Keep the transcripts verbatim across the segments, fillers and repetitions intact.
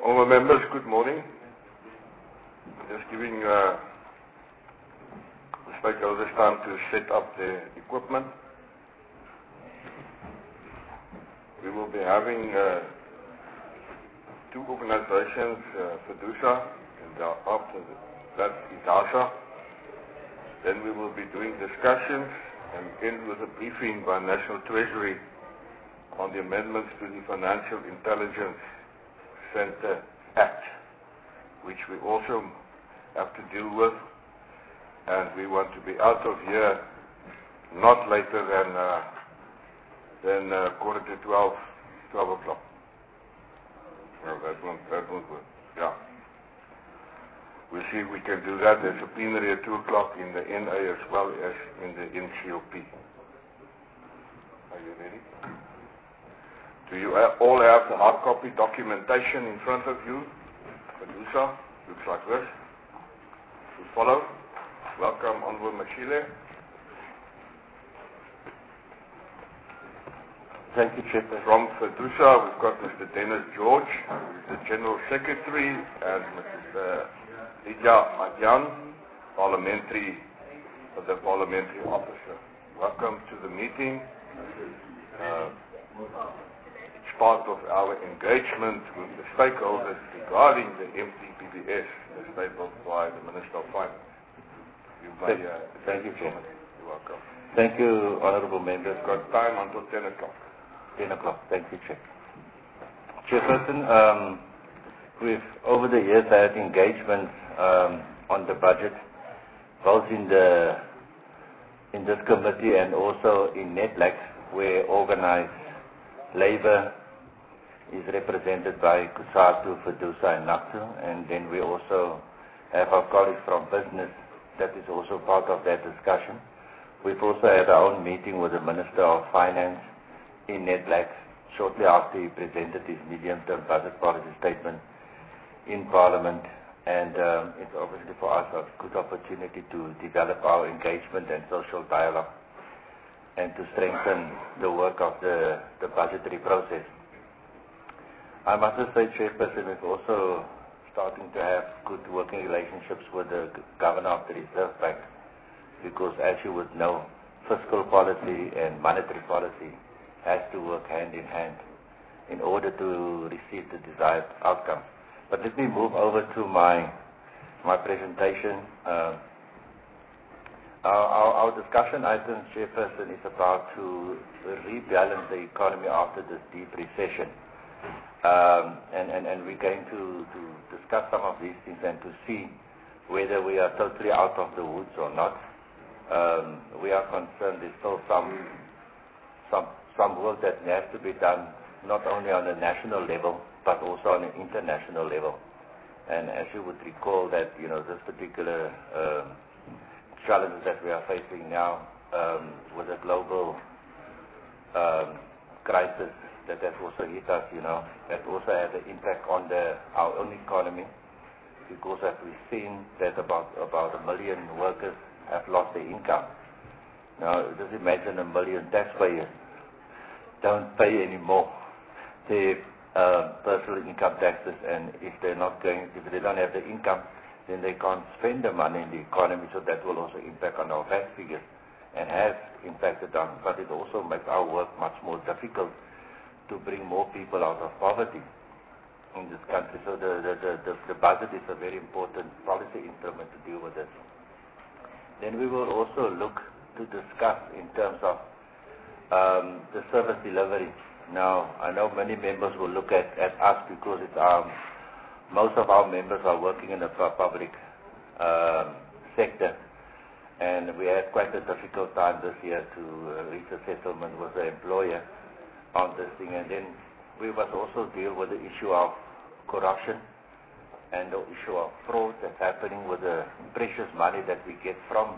All my members, good morning. Just giving uh, the stakeholders time to set up the equipment. We will be having uh, two organizations, uh, FEDUSA, and after that, IDASA. Then we will be doing discussions and end with a briefing by National Treasury on the amendments to the Financial Intelligence Center Act, which we also have to deal with, and we want to be out of here not later than uh, than uh, quarter to twelve, twelve o'clock. Well, that won't that won't work. Yeah, we'll see if we can do that. There's a plenary at two o'clock in the N A as well as in the N C O P. Are you ready? Do you all have the hard copy documentation in front of you? FEDUSA, looks like this. To follow. Welcome, Honorable Mashile. Thank you, Chair. From FEDUSA, we've got Mister Dennis George, who's the General Secretary, and Mister Lydia Adjan, Parliamentary, the Parliamentary Officer. Welcome to the meeting. Uh, It's part of our engagement with the stakeholders regarding the M T P B S, as stated by the Minister of Finance. You may, uh, Thank you, Chair. You're welcome. Thank you, Honourable Members. We've got time until ten o'clock. ten o'clock. Thank you, Chair. Chairperson, um, we've over the years had engagement um, on the budget, both in the in this committee and also in NEDLAC, where organised labour is represented by COSATU, FEDUSA and NACTU, and then we also have our colleagues from business that is also part of that discussion. We've also had our own meeting with the Minister of Finance in NEDLAC shortly after he presented his medium-term budget policy statement in Parliament, and um, it's obviously for us a good opportunity to develop our engagement and social dialogue and to strengthen the work of the, the budgetary process. I must just say, Chairperson, we're also starting to have good working relationships with the Governor of the Reserve Bank, because as you would know, fiscal policy and monetary policy has to work hand in hand in order to receive the desired outcome. But let me move over to my, my presentation. Uh, Our, our, our discussion item, Chairperson, is about to rebalance the economy after this deep recession. Um, and, and, and we're going to, to discuss some of these things and to see whether we are totally out of the woods or not. Um, we are concerned there's still some, some, some work that has to be done, not only on a national level, but also on an international level. And as you would recall that, you know, this particular uh, challenges that we are facing now um, with a global um, crisis that has also hit us, you know, that also has an impact on the, our own economy, because as we've seen that about, about a million workers have lost their income. Now, just imagine a million taxpayers don't pay anymore their uh, personal income taxes, and if they're not going, if they don't have the income, then they can't spend the money in the economy, so that will also impact on our V A T figures and has impacted on, but it also makes our work much more difficult to bring more people out of poverty in this country. So the, the, the, the, the budget is a very important policy instrument to deal with this. Then we will also look to discuss in terms of um, the service delivery. Now, I know many members will look at, at us because it's our most of our members are working in the public um, sector, and we had quite a difficult time this year to uh, reach a settlement with the employer on this thing. And then we must also deal with the issue of corruption and the issue of fraud that's happening with the precious money that we get from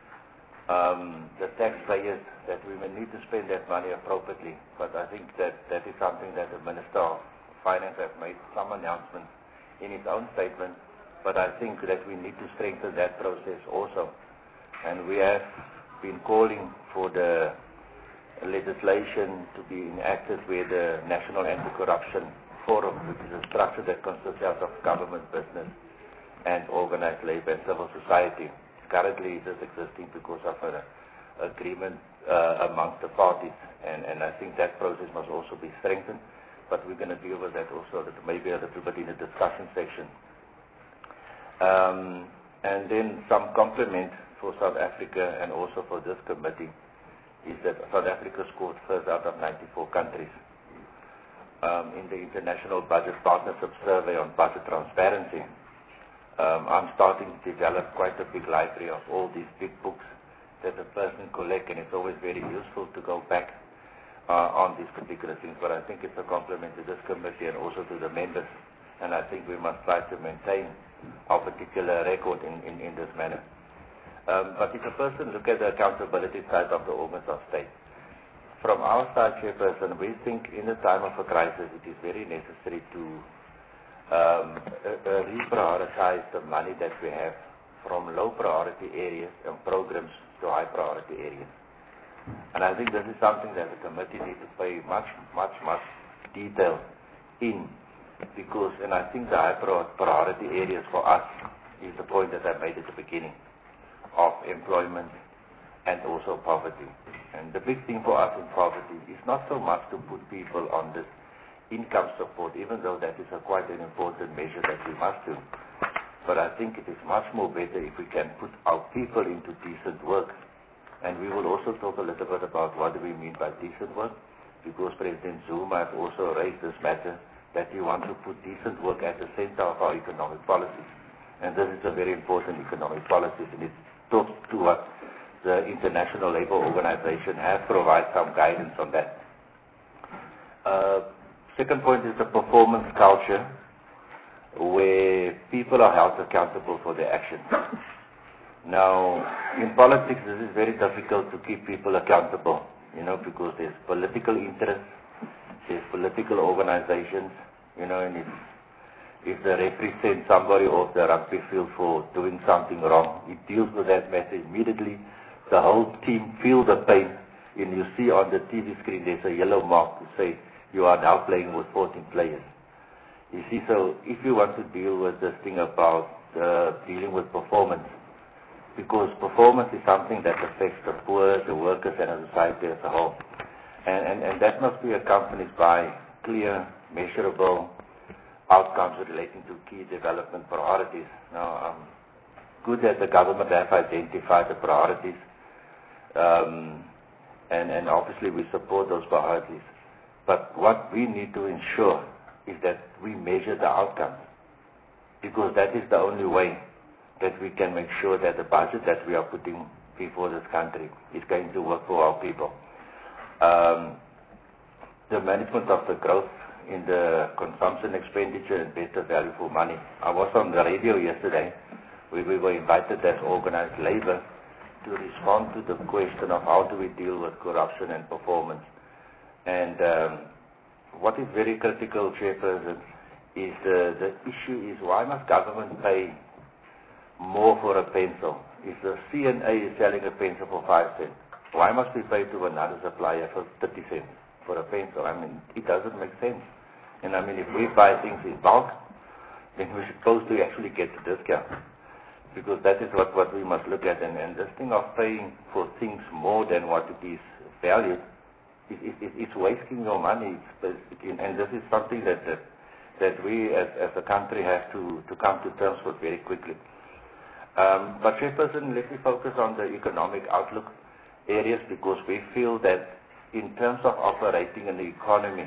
um, the taxpayers, that we may need to spend that money appropriately. But I think that that is something that the Minister of Finance has made some announcements in his own statement, but I think that we need to strengthen that process also. And we have been calling for the legislation to be enacted where the National Anti-Corruption forum, which is a structure that consists out of government, business, and organized labor and civil society. Currently, it is existing because of an agreement uh, amongst the parties, and, and I think that process must also be strengthened, but we're going to deal with that also that maybe a little bit in the discussion section. Um, and then some compliment for South Africa and also for this committee is that South Africa scored first out of ninety-four countries um, in the International Budget Partnership Survey on Budget Transparency. Um, I'm starting to develop quite a big library of all these big books that a person collects, and it's always very useful to go back uh, on these particular things. But I think it's a compliment to this committee and also to the members, and I think we must try to maintain our particular record in, in, in this manner. Um, but if a person look at the accountability side of the organs of state, from our side, Chairperson, we think in the time of a crisis it is very necessary to um, uh, uh, reprioritize the money that we have from low priority areas and programs to high priority areas. And I think this is something that the committee needs to pay much, much, much detail in, because, and I think the high priority areas for us is the point that I made at the beginning of employment and also poverty. And the big thing for us in poverty is not so much to put people on this income support, even though that is a quite an important measure that we must do. But I think it is much more better if we can put our people into decent work. And we will also talk a little bit about what do we mean by decent work, because President Zuma has also raised this matter that we want to put decent work at the center of our economic policies. And this is a very important economic policy, and it talks to what the International Labour Organization has provided some guidance on that. Uh, second point is the performance culture, where people are held accountable for their actions. Now, in politics, this is very difficult to keep people accountable, you know, because there's political interest, there's political organizations, you know, and if, if the referee sends somebody off the rugby field for doing something wrong, it deals with that matter immediately. The whole team feels the pain, and you see on the T V screen there's a yellow mark to say you are now playing with fourteen players. You see, so if you want to deal with this thing about uh, dealing with performance, because performance is something that affects the poor, the workers, and the society as a whole. And, and, and that must be accompanied by clear, measurable outcomes relating to key development priorities. Now, um, good that the government has identified the priorities, um, and, and obviously we support those priorities. But what we need to ensure is that we measure the outcomes, because that is the only way that we can make sure that the budget that we are putting before this country is going to work for our people. Um, the management of the growth in the consumption expenditure and better value for money. I was on the radio yesterday where we were invited as organized labor to respond to the question of how do we deal with corruption and performance. And um, what is very critical, Chairperson, is the, the issue is why must government pay more for a pencil? If the C N A is selling a pencil for five cents, why must we pay to another supplier for thirty cents for a pencil? I mean, it doesn't make sense. And I mean, if we buy things in bulk, then we're supposed to actually get the discount, because that is what, what we must look at. And, and this thing of paying for things more than what it is valued, it, it, it, it's wasting your money. It's, and this is something that, that, that we as, as a country have to, to come to terms with very quickly. Um, but Chairperson, let me focus on the economic outlook areas, because we feel that in terms of operating in the economy,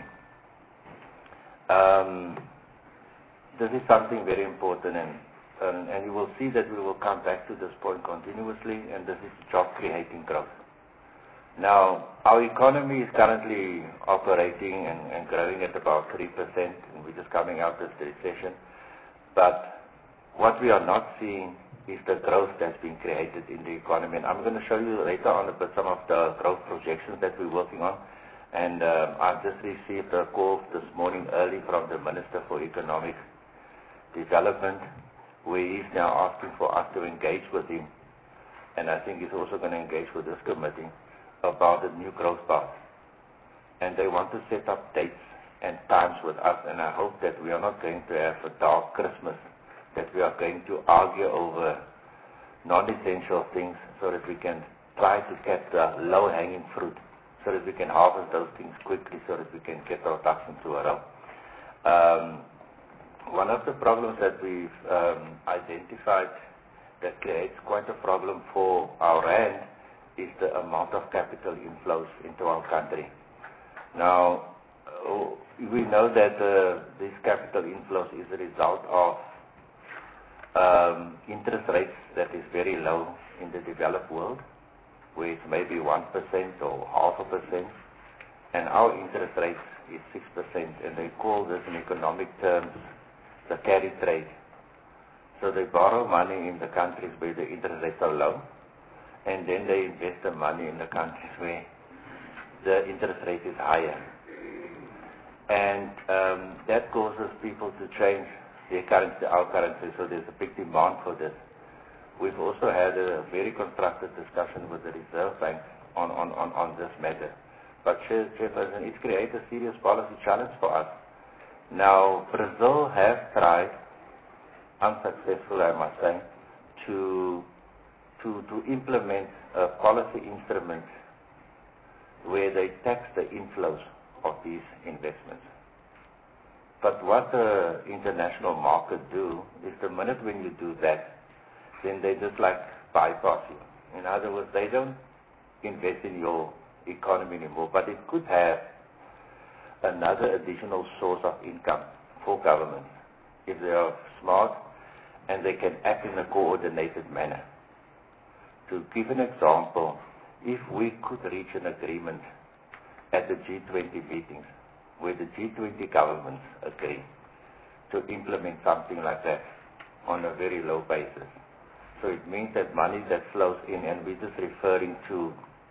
um, this is something very important, and, and, and you will see that we will come back to this point continuously, and this is job creating growth. Now, our economy is currently operating and, and growing at about three percent, and we're just coming out of the recession, but what we are not seeing is the growth that's been created in the economy. And I'm going to show you later on a bit some of the growth projections that we're working on. And uh, I've just received a call this morning early from the Minister for Economic Development, where he's now asking for us to engage with him. And I think he's also going to engage with this committee about the new growth path. And they want to set up dates and times with us, and I hope that we are not going to have a dark Christmas, that we are going to argue over non-essential things so that we can try to get the low-hanging fruit, so that we can harvest those things quickly, so that we can get our ducks into a row. Um, one of the problems that we've um, identified that creates quite a problem for our rand is the amount of capital inflows into our country. Now, uh, we know that uh, these capital inflows is a result of um, interest rates that is very low in the developed world, where it's maybe one percent or half a percent, and our interest rate is six percent, and they call this in economic terms the carry trade. So they borrow money in the countries where the interest rates are low, and then they invest the money in the countries where the interest rate is higher. And um, that causes people to change their currency, our currency, so there's a big demand for this. We've also had a very constructive discussion with the Reserve Bank on, on, on, on this matter. But Chairperson, it creates a serious policy challenge for us. Now, Brazil has tried, unsuccessfully I must say, to, to, to implement a policy instrument where they tax the inflows of these investments. But what the international market do is the minute when you do that, then they just like bypass you. In other words, they don't invest in your economy anymore, but it could have another additional source of income for governments if they are smart and they can act in a coordinated manner. To give an example, if we could reach an agreement at the G twenty meetings where the G twenty governments agree to implement something like that on a very low basis. So it means that money that flows in, and we're just referring to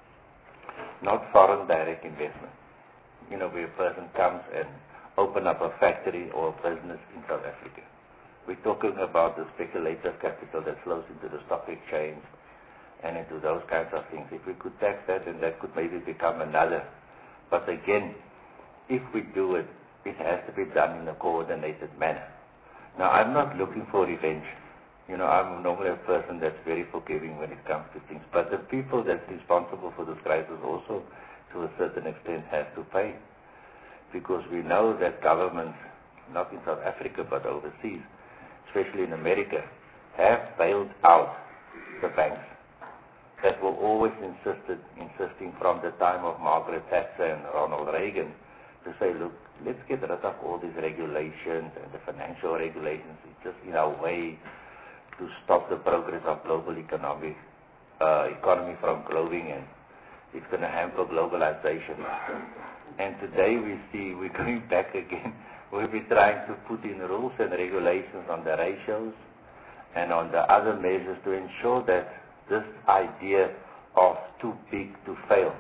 not foreign direct investment, you know, where a person comes and open up a factory or a business in South Africa. We're talking about the speculative capital that flows into the stock exchange and into those kinds of things. If we could tax that, then that could maybe become another. But again, if we do it, it has to be done in a coordinated manner. Now, I'm not looking for revenge. You know, I'm normally a person that's very forgiving when it comes to things. But the people that's responsible for this crisis also, to a certain extent, have to pay. Because we know that governments, not in South Africa but overseas, especially in America, have bailed out the banks that were always insisted, insisting from the time of Margaret Thatcher and Ronald Reagan to say, look, let's get rid of all these regulations and the financial regulations. It's just in our way to stop the progress of global economic uh, economy from growing, and it's going to hamper globalization. And today we see we're going back again. We'll be trying to put in rules and regulations on the ratios and on the other measures to ensure that this idea of too big to fail.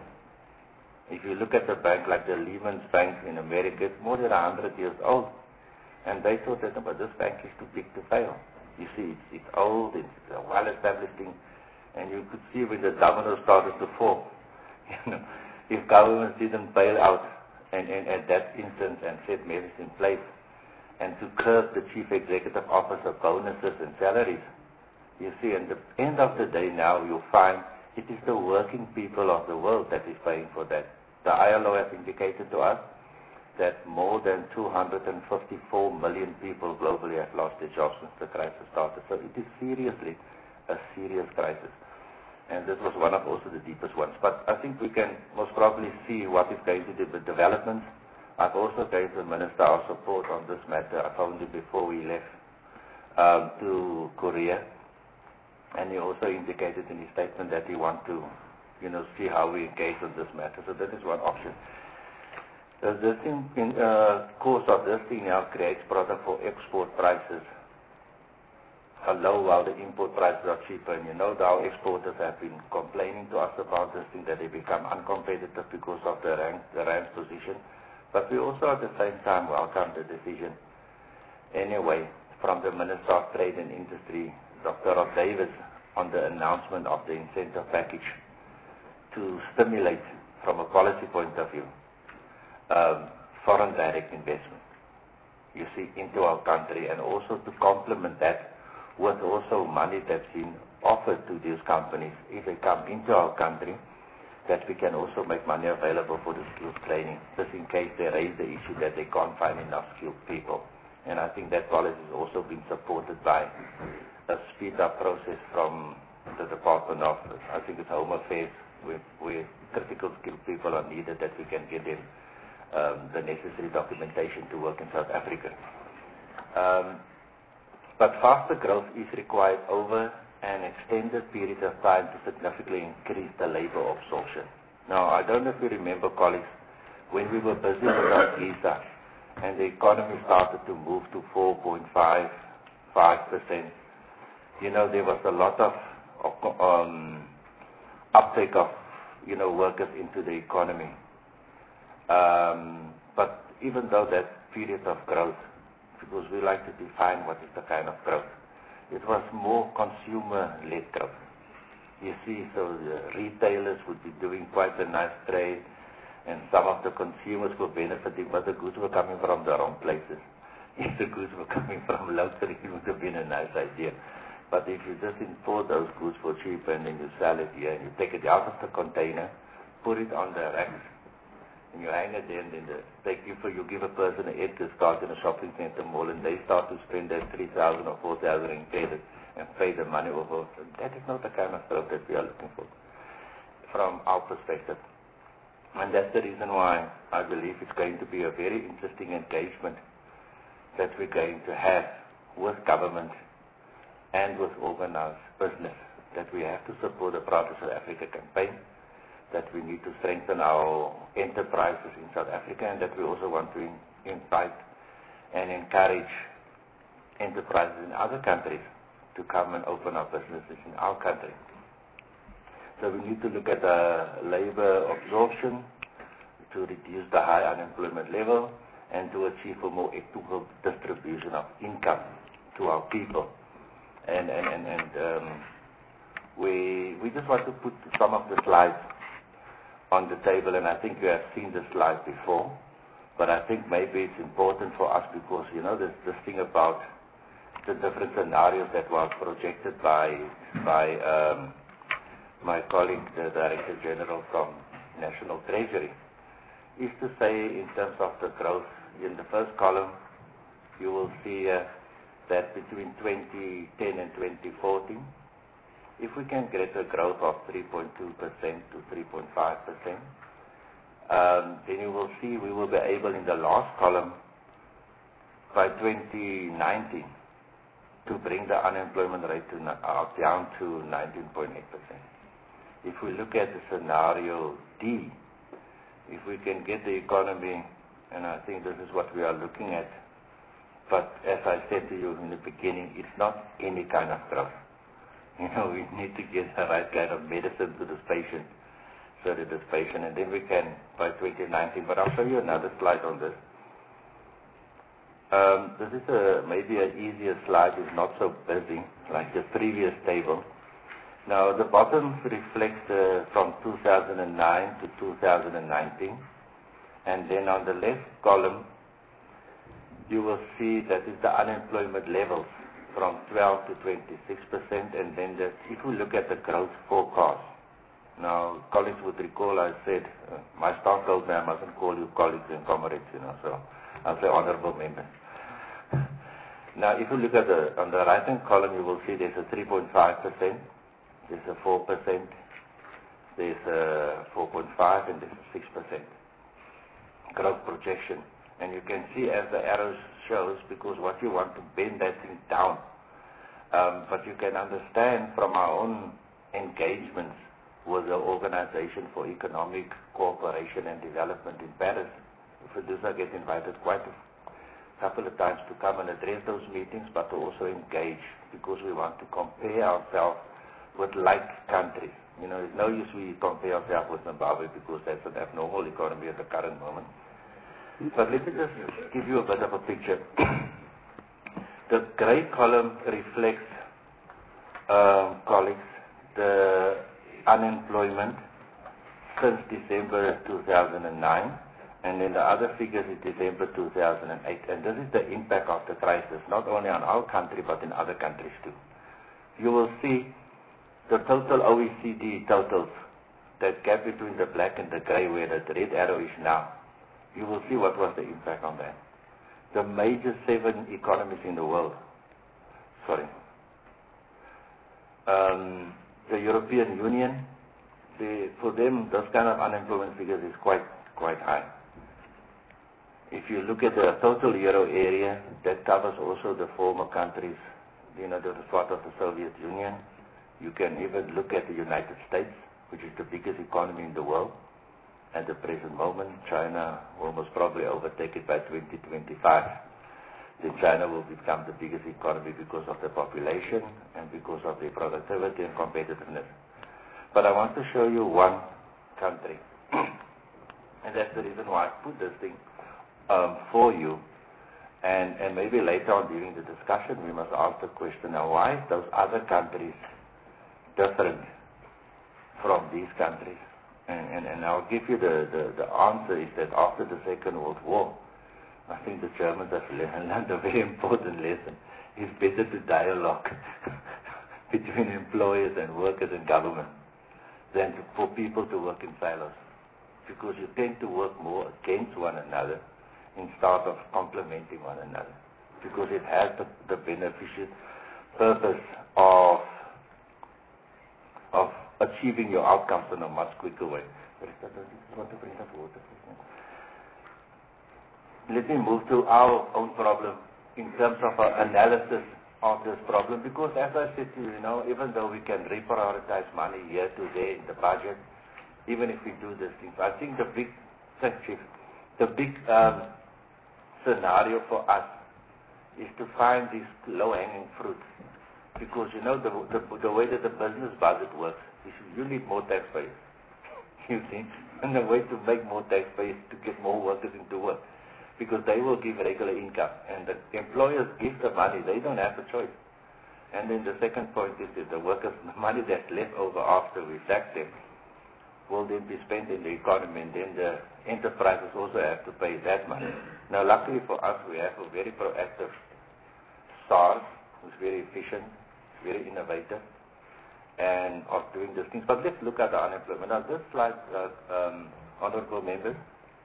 If you look at a bank like the Lehman Bank in America, it's more than one hundred years old. And they thought that, but this bank is too big to fail. You see, it's, it's old, it's a well-established thing, and you could see when the dominoes started to fall. You know, if governments didn't bail out and, and at that instance and set measures in place and to curb the chief executive officer bonuses and salaries, you see, at the end of the day now you'll find it is the working people of the world that is paying for that. The I L O has indicated to us that more than two hundred fifty-four million people globally have lost their jobs since the crisis started. So it is seriously a serious crisis. And this was one of also the deepest ones. But I think we can most probably see what is going to be the developments. I've also gave the Minister our support on this matter. I phoned him before we left um, to Korea. And he also indicated in his statement that he wants to, you know, see how we engage on this matter. So that is one option. Uh, this thing, in uh, course of this thing now creates product for export prices are low while the import prices are cheaper. And you know that our exporters have been complaining to us about this thing, that they become uncompetitive because of the rand, the rand's position. But we also at the same time welcome the decision anyway from the Minister of Trade and Industry, Doctor Rob Davis, on the announcement of the incentive package to stimulate, from a policy point of view, um, foreign direct investment, you see, into our country, and also to complement that with also money that's been offered to these companies if they come into our country, that we can also make money available for the skills training, just in case they raise the issue that they can't find enough skilled people. And I think that policy has also been supported by a speed-up process from the Department of, I think it's Home Affairs, where, where critical skilled people are needed, that we can give them um, the necessary documentation to work in South Africa. Um, but faster growth is required over an extended period of time to significantly increase the labor absorption. Now, I don't know if you remember, colleagues, when we were busy with our visa and the economy started to move to four point five percent, you know, there was a lot of, of um, uptake of, you know, workers into the economy. Um, but even though that period of growth, because we like to define what is the kind of growth, it was more consumer-led growth. You see, so the retailers would be doing quite a nice trade, and some of the consumers were benefiting, but the goods were coming from the wrong places. If the goods were coming from locally, it would have been a nice idea. But if you just import those goods for cheap and then you sell it here, and you take it out of the container, put it on the racks, and you hang it there, and then the, they give, you give a person an Edgar's card in a shopping center mall, and they start to spend their three thousand or four thousand in credit and pay the money over. That is not the kind of growth that we are looking for from our perspective. And that's the reason why I believe it's going to be a very interesting engagement that we're going to have with government and with organized business, that we have to support the Proud to South Africa campaign, that we need to strengthen our enterprises in South Africa, and that we also want to in, invite and encourage enterprises in other countries to come and open up businesses in our country. So we need to look at the labor absorption to reduce the high unemployment level and to achieve a more equitable distribution of income to our people. And, and, and, and um, we, we just want to put some of the slides on the table, and I think you have seen the slides before, but I think maybe it's important for us because, you know, this, this thing about the different scenarios that were projected by, by um, my colleague, the Director General from National Treasury, is to say in terms of the growth, in the first column, you will see uh, that between twenty ten and twenty fourteen, if we can get a growth of three point two percent to three point five percent, um, then you will see we will be able in the last column by twenty nineteen to bring the unemployment rate to, uh, down to nineteen point eight percent. If we look at the scenario D, if we can get the economy, and I think this is what we are looking at, but as I said to you in the beginning, it's not any kind of growth. You know, we need to get the right kind of medicine to this patient, so that this patient, and then we can, by twenty nineteen, but I'll show you another slide on this. Um, this is a, maybe an easier slide, it's not so busy like the previous table. Now, the bottom reflects uh, from two thousand nine to two thousand nineteen, and then on the left column, you will see that is the unemployment levels from twelve to twenty-six percent, and then the, if we look at the growth forecast. Now, colleagues would recall I said, uh, my staff told me I mustn't call you colleagues and comrades, you know, so I'll say honorable members. Now, if you look at the, on the right-hand column, you will see there's a three point five percent, there's a four percent, there's a four point five, and there's a six percent growth projection. And you can see as the arrows shows, because what you want to bend that thing down. Um, but you can understand from our own engagements with the Organization for Economic Cooperation and Development in Paris, FEDUSA gets invited quite a couple of times to come and address those meetings, but to also engage, because we want to compare ourselves with like countries. You know, it's no use we compare ourselves with Zimbabwe, because that's an abnormal economy at the current moment. But let me just give you a bit of a picture. The grey column reflects, um, colleagues, the unemployment since December two thousand nine And then the other figures is December two thousand eight. And this is the impact of the crisis, not only on our country, but in other countries too. You will see the total O E C D totals, that gap between the black and the gray where the red arrow is now. You will see what was the impact on that. The major seven economies in the world, sorry, um, the European Union, the, for them, those kind of unemployment figures is quite, quite high. If you look at the total euro area, that covers also the former countries, you know, that was part of the Soviet Union. You can even look at the United States, which is the biggest economy in the world. At the present moment, China will most probably overtake it by twenty twenty-five. Then China will become the biggest economy because of the population and because of the productivity and competitiveness. But I want to show you one country. And that's the reason why I put this thing um, for you. And, and maybe later on during the discussion, we must ask the question, now why is those other countries different from these countries? And, and, and I'll give you the, the, the answer is that after the Second World War, I think the Germans have learned a very important lesson. It's better to dialogue between employers and workers and government than to, for people to work in silos. Because you tend to work more against one another instead of complementing one another. Because it has the, the beneficial purpose of of achieving your outcomes in a much quicker way. Let me move to our own problem in terms of our analysis of this problem, because as I said to you, you know, even though we can reprioritize money here to there in the budget, even if we do these things, I think the big, the big um, scenario for us is to find these low-hanging fruits. Because, you know, the, the, the way that the business budget works is you need more taxpayers. You see? And the way to make more taxpayers is to get more workers into work. Because they will give regular income. And the employers give the money. They don't have a choice. And then the second point is that the workers, the money that's left over after we tax them, will then be spent in the economy. And then the enterprises also have to pay that money. Now, luckily for us, we have a very proactive SARS, who's very efficient, very innovative, and of doing these things. But let's look at the unemployment. Now, this slide, uh, um, honorable members,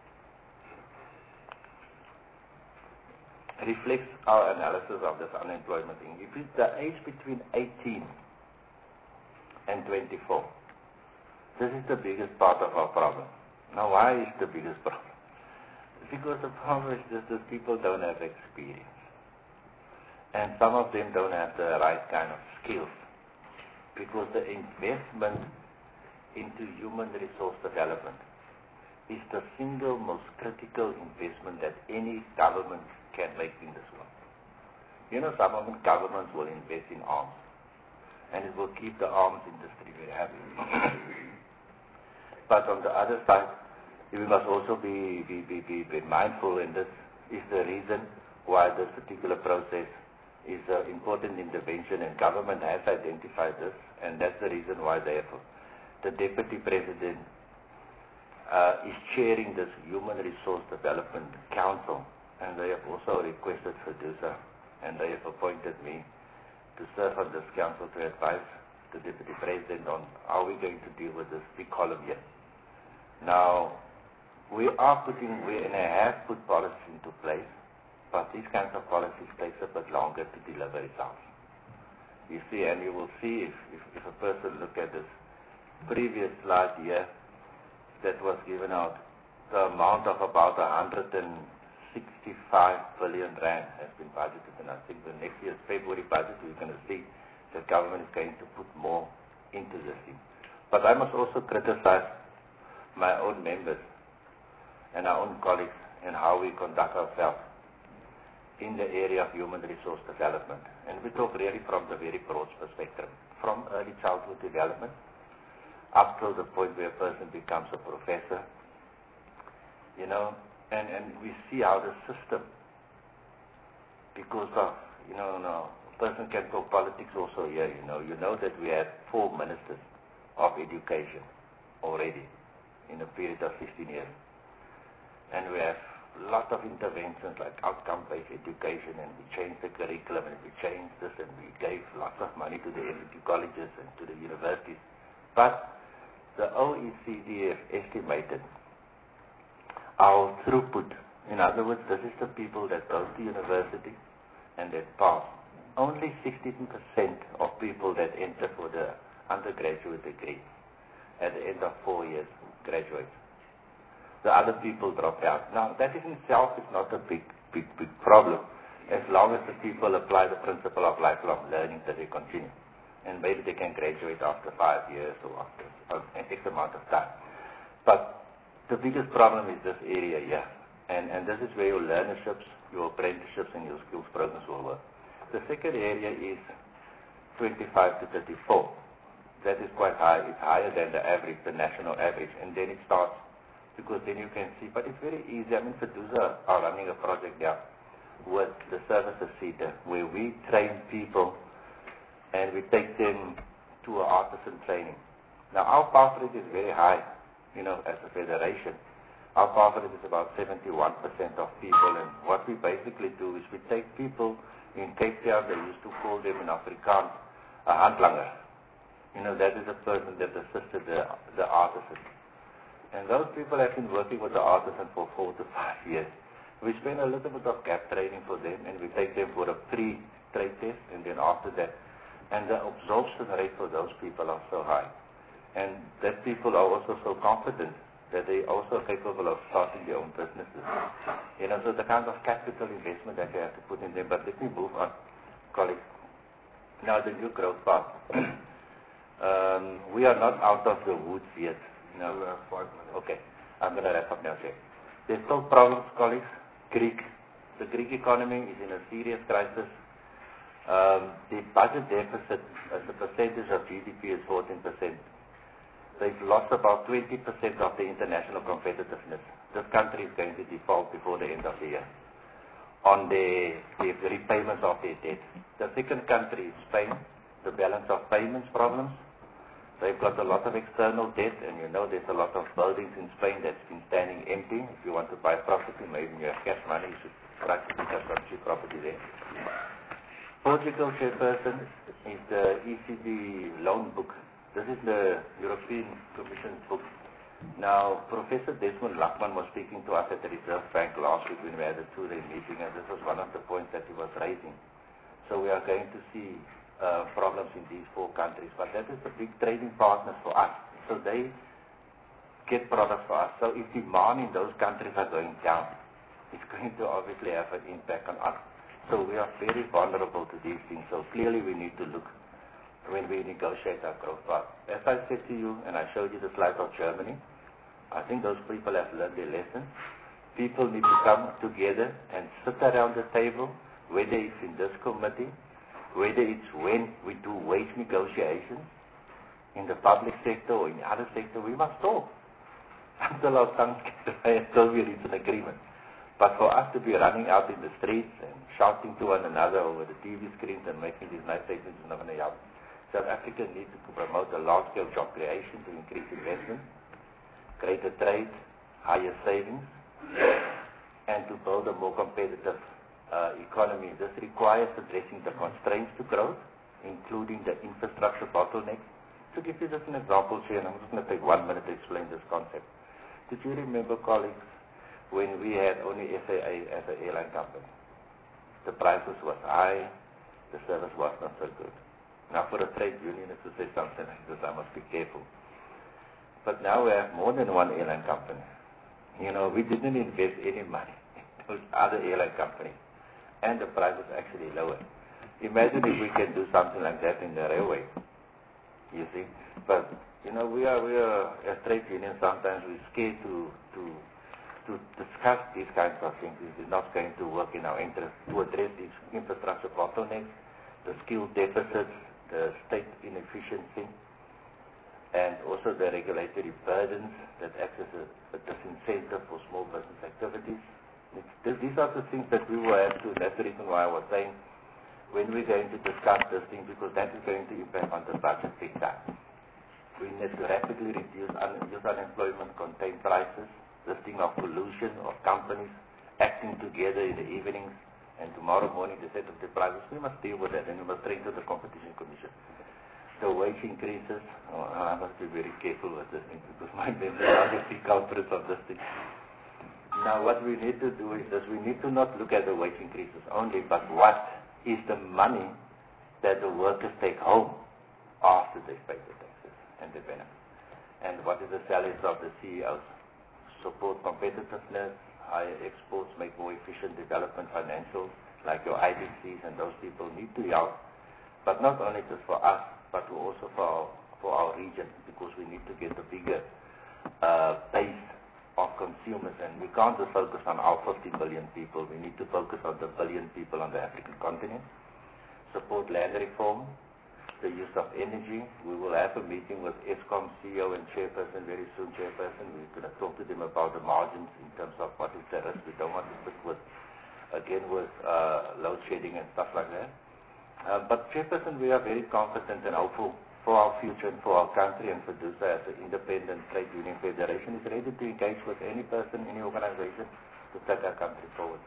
reflects our analysis of this unemployment thing. If it's the age between eighteen and twenty-four, this is the biggest part of our problem. Now, why is the biggest problem? Because the problem is just that people don't have experience. And some of them don't have the right kind of skills. Because the investment into human resource development is the single most critical investment that any government can make in this world. You know, some of the governments will invest in arms, and it will keep the arms industry very happy. But on the other side, we must also be, be, be, be, be mindful, and this is the reason why this particular process is an important intervention, and government has identified this, and that's the reason why they have, the Deputy President uh, is chairing this Human Resource Development Council, and they have also requested FEDUSA, and they have appointed me to serve on this council to advise the Deputy President on how we're going to deal with this big column here. Now, we are putting, we, and I have put policies into place, but these kinds of policies takes a bit longer to deliver results. You see, and you will see if, if, if a person look at this previous slide here that was given out, the amount of about one hundred sixty-five billion rand has been budgeted, and I think the next year's February budget we're going to see that government is going to put more into this thing. But I must also criticize my own members and our own colleagues and how we conduct ourselves in the area of human resource development. And we talk really from the very broad spectrum, from early childhood development up to the point where a person becomes a professor, you know, and, and we see how the system, because of, you know, no, a person can talk politics also here, you know, you know that we had four ministers of education already in a period of fifteen years. and we have a lot of interventions like outcome-based education, and we changed the curriculum, and we changed this, and we gave lots of money to the F D colleges and to the universities. But the O E C D have estimated our throughput. In other words, this is the people that go to university and that pass. Only sixteen percent of people that enter for the undergraduate degree at the end of four years graduate. The other people drop out. Now, that in itself is not a big, big, big problem, as long as the people apply the principle of lifelong learning, that they continue. And maybe they can graduate after five years or after an X amount of time. But the biggest problem is this area here. And, and this is where your learnerships, your apprenticeships, and your skills programs will work. The second area is twenty-five to thirty-four. That is quite high. It's higher than the average, the national average. And then it starts, because then you can see, but it's very easy. I mean, Fedusa are running a project there with the services center where we train people and we take them to an artisan training. Now, our pass rate is very high, you know, as a federation. Our pass rate is about seventy-one percent of people, and what we basically do is we take people in Cape Town. They used to call them in Afrikaans a handlanger. You know, that is a person that assisted the, the artisan. And those people have been working with the artisan for four to five years. We spend a little bit of gap training for them, and we take them for a pre-trade test, and then after that. And the absorption rate for those people are so high. And that people are also so confident that they also capable of starting their own businesses. You know, so the kind of capital investment that you have to put in them. But let me move on, colleagues. Now, the new growth path. um, we are not out of the woods yet. No. We have five minutes. Okay. I'm going to wrap up now, Jay. There's still problems, colleagues. Greek. The Greek economy is in a serious crisis. Um, the budget deficit as a percentage of G D P is fourteen percent. They've lost about twenty percent of the international competitiveness. This country is going to default before the end of the year on the, the repayments of their debt. The second country is Spain. The balance of payments problems. They've got a lot of external debt, and you know there's a lot of buildings in Spain that's been standing empty. If you want to buy property, maybe you have cash money, you should try to pick up some cheap property there. Portugal, chairperson, is the E C B loan book. This is the European Commission's book. Now, Professor Desmond Lachman was speaking to us at the Reserve Bank last week when we had a two-day meeting, and this was one of the points that he was raising. So we are going to see uh, problems in these four countries, but that is the big trading partners for us. So they get products for us. So if demand in those countries are going down, it's going to obviously have an impact on us. So we are very vulnerable to these things. So clearly we need to look when we negotiate our growth path. As I said to you, and I showed you the slide of Germany, I think those people have learned their lesson. People need to come together and sit around the table, whether it's in this committee, whether it's when we do wage negotiations in the public sector or in the other sector. We must talk until our tongues get dry, until we reach an agreement. But for us to be running out in the streets and shouting to one another over the T V screens and making these nice statements is not going to help. South Africa needs to promote a large-scale job creation to increase investment, greater trade, higher savings, and to build a more competitive uh, economy. This requires addressing the constraints to growth, including the infrastructure bottlenecks. To give you just an example here, and I'm just going to take one minute to explain this concept. Did you remember, colleagues, when we had only S A A as an airline company? The prices was high, the service was not so good. Now for a trade unionist to say something like this, I must be careful. But now we have more than one airline company. You know, we didn't invest any money in those other airline companies, and the price was actually lower. Imagine if we can do something like that in the railway, you see. But, you know, we are, we are as trade unions, sometimes we're scared to, to to discuss these kinds of things. It is not going to work in our interest to address these infrastructure bottlenecks, the skill deficits, the state inefficiency, and also the regulatory burdens that act as a, a disincentive for small business activities. It's, these are the things that we will have to, and that's the reason why I was saying when we're going to discuss this thing, because that is going to impact on the budget big time. We need to rapidly reduce un- youth unemployment, contain prices. this thing of pollution, of companies acting together in the evenings, and tomorrow morning they set up the prices. We must deal with that, and we must strengthen the Competition Commission. The wage increases, oh, I must be very careful with this thing, because my members are the big culprits of this thing. Now what we need to do is this, we need to not look at the wage increases only, but what is the money that the workers take home after they pay the taxes and the benefits. And what is the salaries of the C E Os? Support competitiveness, higher exports, make more efficient development financials, like your I D Cs and those people need to help. But not only just for us, but also for our, for our region, because we need to get a bigger uh, base of consumers, and we can't just focus on our fifty billion people. We need to focus on the billion people on the African continent. Support land reform, the use of energy. We will have a meeting with Eskom C E O and chairperson very soon. Chairperson, we're going to talk to them about the margins in terms of what is the risk. We don't want to stick with, again, with uh, load shedding and stuff like that. Uh, but chairperson, we are very confident and hopeful for our future and for our country, and for DUSA as an independent trade union federation is ready to engage with any person, any organization to take our country forward.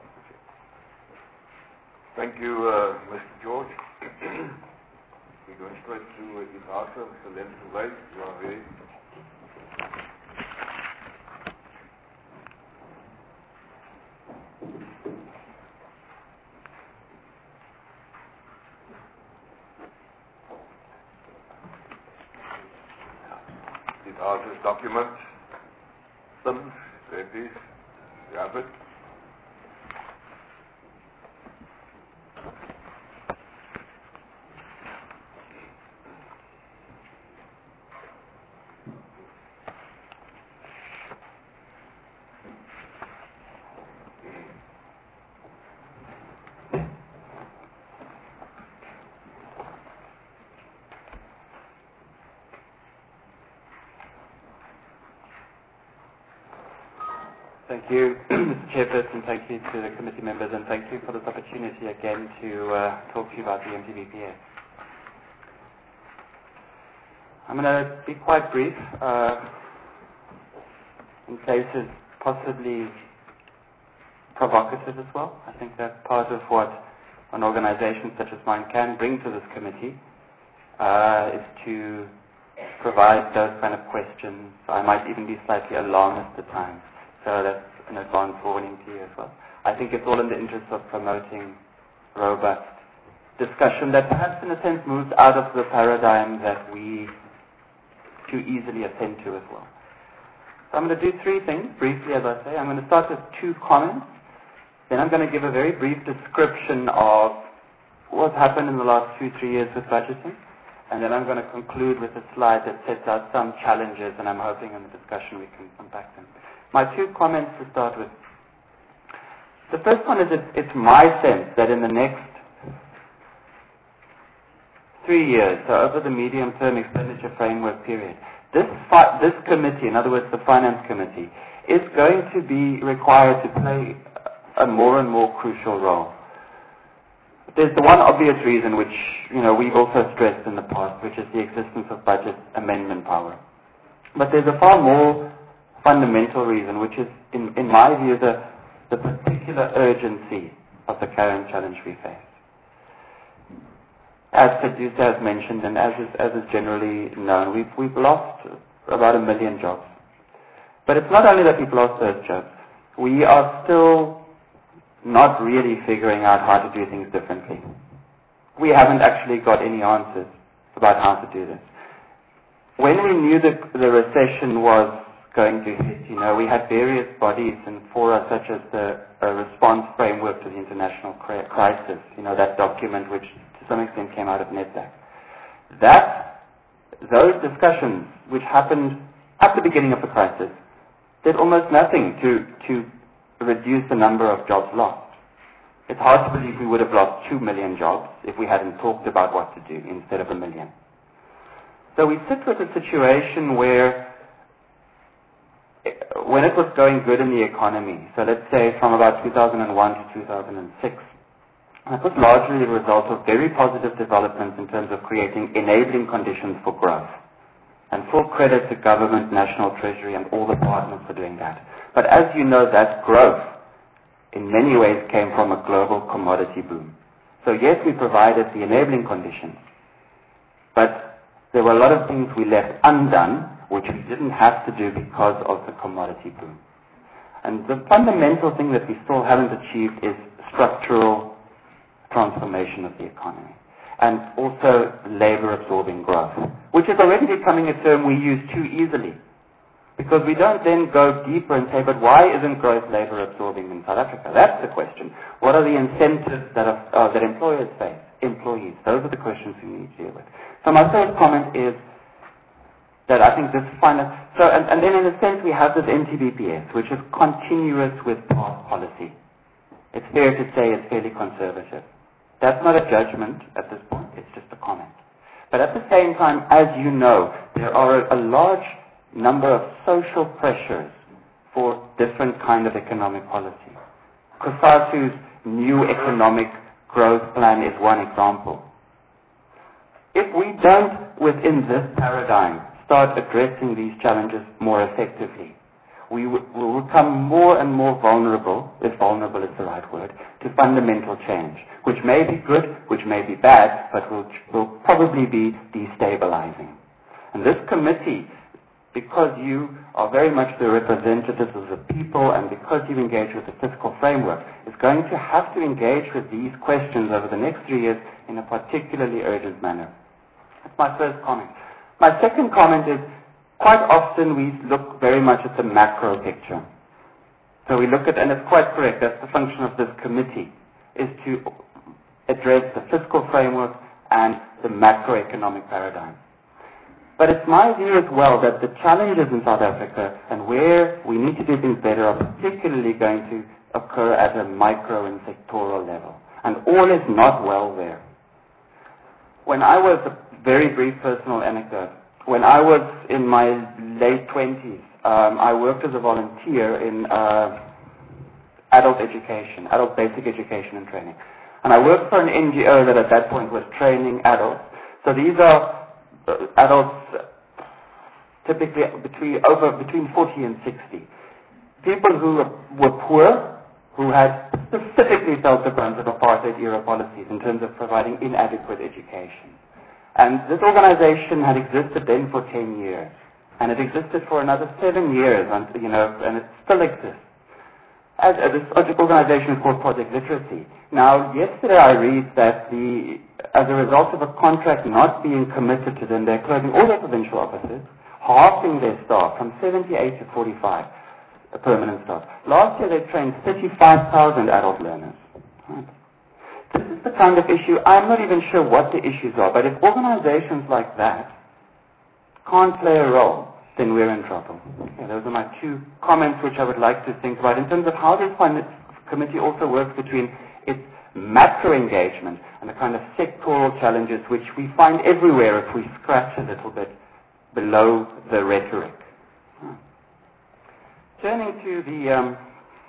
Thank you, uh, Mister George. We're going straight to uh, IGASA, Mister Lenson Wade. You are ready. IGASA's documents, SIMS, readies, you have it. Thank you, Mister Chairperson. Thank you to the committee members, and thank you for this opportunity again to uh, talk to you about the M T B P A. I'm going to be quite brief, uh, in places possibly provocative as well. I think that's part of what an organization such as mine can bring to this committee, uh, is to provide those kind of questions. I might even be slightly alarmist at times. So that's an advance warning to you as well. I think it's all in the interest of promoting robust discussion that perhaps in a sense moves out of the paradigm that we too easily attend to as well. So I'm going to do three things briefly, as I say. I'm going to start with two comments. Then I'm going to give a very brief description of what's happened in the last two, three years with budgeting. And then I'm going to conclude with a slide that sets out some challenges, and I'm hoping in the discussion we can unpack them. My two comments to start with. The first one is it's, it's my sense that in the next three years, so over the medium-term expenditure framework period, this, fi- this committee, in other words the Finance Committee, is going to be required to play a more and more crucial role. There's the one obvious reason which, you know, we've also stressed in the past, which is the existence of budget amendment power. But there's a far more fundamental reason, which is, in, in my view, the, the particular urgency of the current challenge we face. As Producer has mentioned, and as is, as is generally known, we've, we've lost about a million jobs. But it's not only that we've lost those jobs. We are still not really figuring out how to do things differently. We haven't actually got any answers about how to do this. When we knew that the recession was going to hit, you know, we had various bodies and fora such as the uh, response framework to the international crisis, you know, that document which to some extent came out of NEDSAC. That, those discussions which happened at the beginning of the crisis did almost nothing to, to reduce the number of jobs lost. It's hard to believe we would have lost two million jobs if we hadn't talked about what to do instead of a million. So we sit with a situation where when it was going good in the economy, so let's say from about two thousand one to two thousand six, that was largely the result of very positive developments in terms of creating enabling conditions for growth. And full credit to government, National Treasury, and all the partners for doing that. But as you know, that growth in many ways came from a global commodity boom. So yes, we provided the enabling conditions, but there were a lot of things we left undone, which we didn't have to do because of the commodity boom. And the fundamental thing that we still haven't achieved is structural transformation of the economy. And also labor-absorbing growth, which is already becoming a term we use too easily. Because we don't then go deeper and say, but why isn't growth labor-absorbing in South Africa? That's the question. What are the incentives that, are, uh, that employers face? Employees. Those are the questions we need to deal with. So my first comment is that I think this finance, so, and, and then in a sense we have this N T B P S, which is continuous with past policy. It's fair to say it's fairly conservative. That's not a judgment at this point, it's just a comment. But at the same time, as you know, there are a, a large number of social pressures for different kind of economic policy. COSATU's new economic growth plan is one example. If we don't, within this paradigm, start addressing these challenges more effectively, we will become more and more vulnerable, if vulnerable is the right word, to fundamental change, which may be good, which may be bad, but will, will probably be destabilizing. And this committee, because you are very much the representatives of the people and because you engage with the fiscal framework, is going to have to engage with these questions over the next three years in a particularly urgent manner. That's my first comment. My second comment is, quite often we look very much at the macro picture. So we look at, and it's quite correct, that's the function of this committee, is to address the fiscal framework and the macroeconomic paradigm. But it's my view as well that the challenges in South Africa and where we need to do things better are particularly going to occur at a micro and sectoral level. And all is not well there. When I was, a very brief personal anecdote, when I was in my late twenties, um, I worked as a volunteer in uh, adult education, adult basic education and training. And I worked for an N G O that at that point was training adults. So these are uh, adults typically between over between forty and sixty. People who were poor, who had specifically felt the brunt of apartheid era policies in terms of providing inadequate education. And this organization had existed then for ten years. And it existed for another seven years, and, you know, and it still exists. As, as this organization is called Project Literacy. Now, yesterday I read that the, as a result of a contract not being committed to them, they're closing all their provincial offices, halving their staff from seventy-eight to forty-five permanent staff. Last year they trained thirty-five thousand adult learners. Right. This is the kind of issue, I'm not even sure what the issues are, but if organizations like that can't play a role, then we're in trouble. Okay, those are my two comments which I would like to think about in terms of how this committee also works between its macro engagement and the kind of sectoral challenges which we find everywhere if we scratch a little bit below the rhetoric. Hmm. Turning to the, um,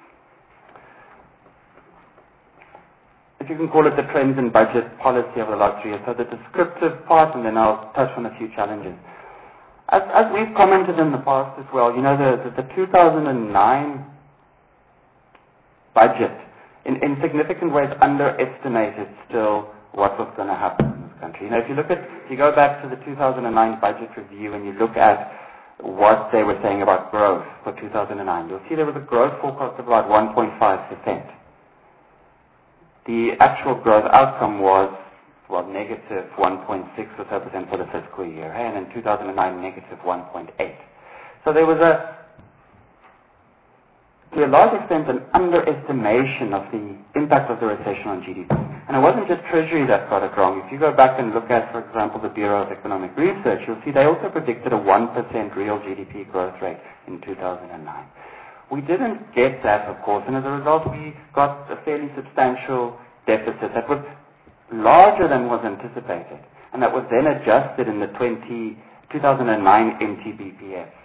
if you can call it the trends in budget policy of the last three years, so the descriptive part, and then I'll touch on a few challenges. As, as we've commented in the past as well, you know, the, the, the two thousand nine budget in, in significant ways underestimated still what was going to happen in this country. You know, if you look at, if you go back to the two thousand nine budget review and you look at what they were saying about growth for two thousand nine, you'll see there was a growth forecast of about one point five percent. The actual growth outcome was, well, negative one point six or so percent for the fiscal year, and in two thousand nine, negative one point eight. So there was a, to a large extent, an underestimation of the impact of the recession on G D P. And it wasn't just Treasury that got it wrong. If you go back and look at, for example, the Bureau of Economic Research, you'll see they also predicted a one percent real G D P growth rate in two thousand nine. We didn't get that, of course, and as a result, we got a fairly substantial deficit that was larger than was anticipated, and that was then adjusted in the two thousand nine M T B P S.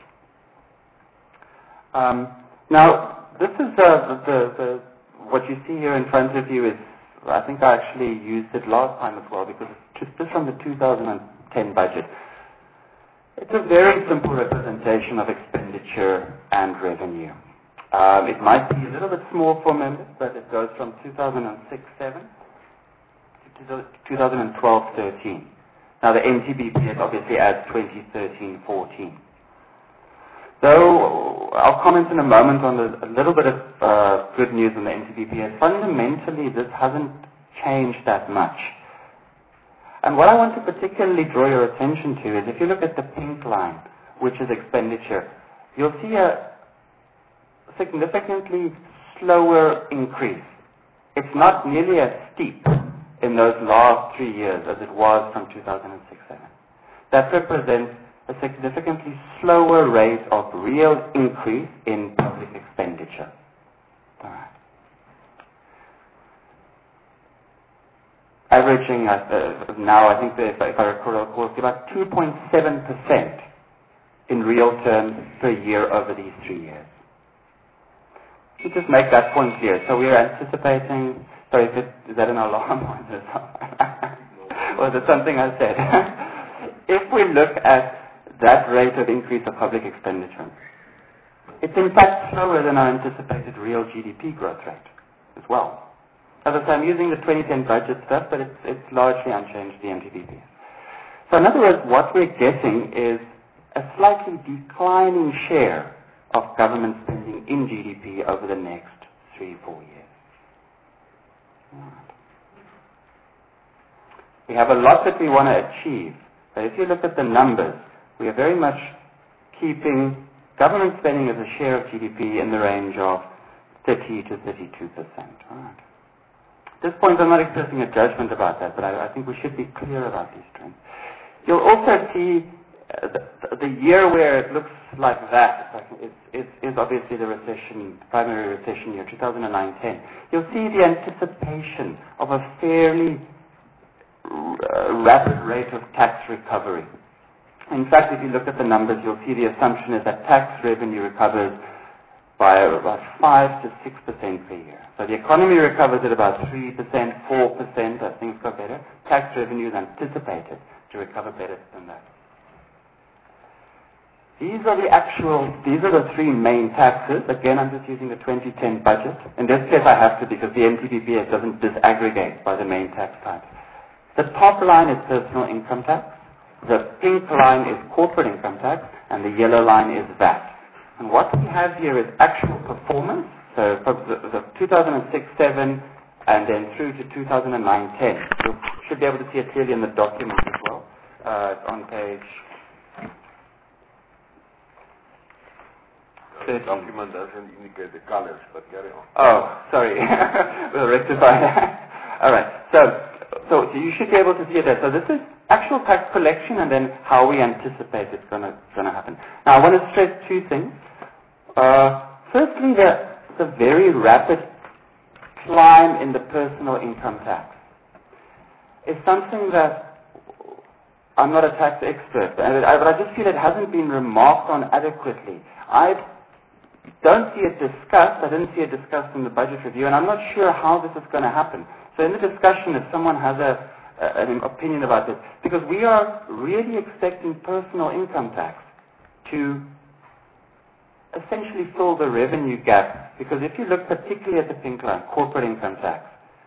Um, now, this is uh, the, the, what you see here in front of you is, I think I actually used it last time as well, because it's just from the two thousand ten budget. It's a very simple representation of expenditure and revenue. Um, it might be a little bit small for members, but it goes from two thousand six seven to two thousand twelve thirteen. Now the N T B P S obviously adds twenty thirteen fourteen. So I'll comment in a moment on the, a little bit of uh, good news on the N T B P S. Fundamentally, this hasn't changed that much. And what I want to particularly draw your attention to is if you look at the pink line, which is expenditure, you'll see a significantly slower increase. It's not nearly as steep in those last three years as it was from two thousand six seven. That represents a significantly slower rate of real increase in public expenditure. All right. Averaging uh, now, I think that if, if I recall, it's about two point seven percent in real terms per year over these three years. To just make that point clear, so we are anticipating, sorry, is, it, is that an alarm or is it, or is it something I said? If we look at that rate of increase of public expenditure, it's in fact slower than our anticipated real G D P growth rate as well. As I say, I'm using the twenty ten budget stuff, but it's, it's largely unchanged, the N T B P. So in other words, what we're getting is a slightly declining share of government spending in G D P over the next three, four years. Right. We have a lot that we want to achieve. But if you look at the numbers, we are very much keeping government spending as a share of G D P in the range of thirty to thirty-two percent. Right. At this point, I'm not expressing a judgment about that, but I, I think we should be clear about these trends. You'll also see uh, the, the year where it looks like that is, is, is obviously the recession, primary recession year, two thousand nine ten. You'll see the anticipation of a fairly uh, rapid rate of tax recovery. In fact, if you look at the numbers, you'll see the assumption is that tax revenue recovers by about five to six percent per year. So the economy recovers at about three percent, four percent as things got better. Tax revenue is anticipated to recover better than that. These are the actual, these are the three main taxes. Again, I'm just using the twenty ten budget. In this case, I have to because the N T B P S doesn't disaggregate by the main tax types. The top line is personal income tax. The pink line is corporate income tax, and the yellow line is V A T. And what we have here is actual performance, so from the, the two thousand six seven and then through to two thousand nine ten. You should be able to see it clearly in the document as well. Uh, it's on page The document doesn't indicate the colors, but carry on. Oh, sorry. We'll rectify that. All right. So, so you should be able to see it there. So this is actual tax collection and then how we anticipate it's going to going to happen. Now, I want to stress two things. Uh, firstly, the, the very rapid climb in the personal income tax is something that I'm not a tax expert, but I, but I just feel it hasn't been remarked on adequately. I don't see it discussed. I didn't see it discussed in the budget review, and I'm not sure how this is going to happen. So in the discussion, if someone has a, a, an opinion about this, because we are really expecting personal income tax to essentially fill the revenue gap, because if you look particularly at the pink line, corporate income tax,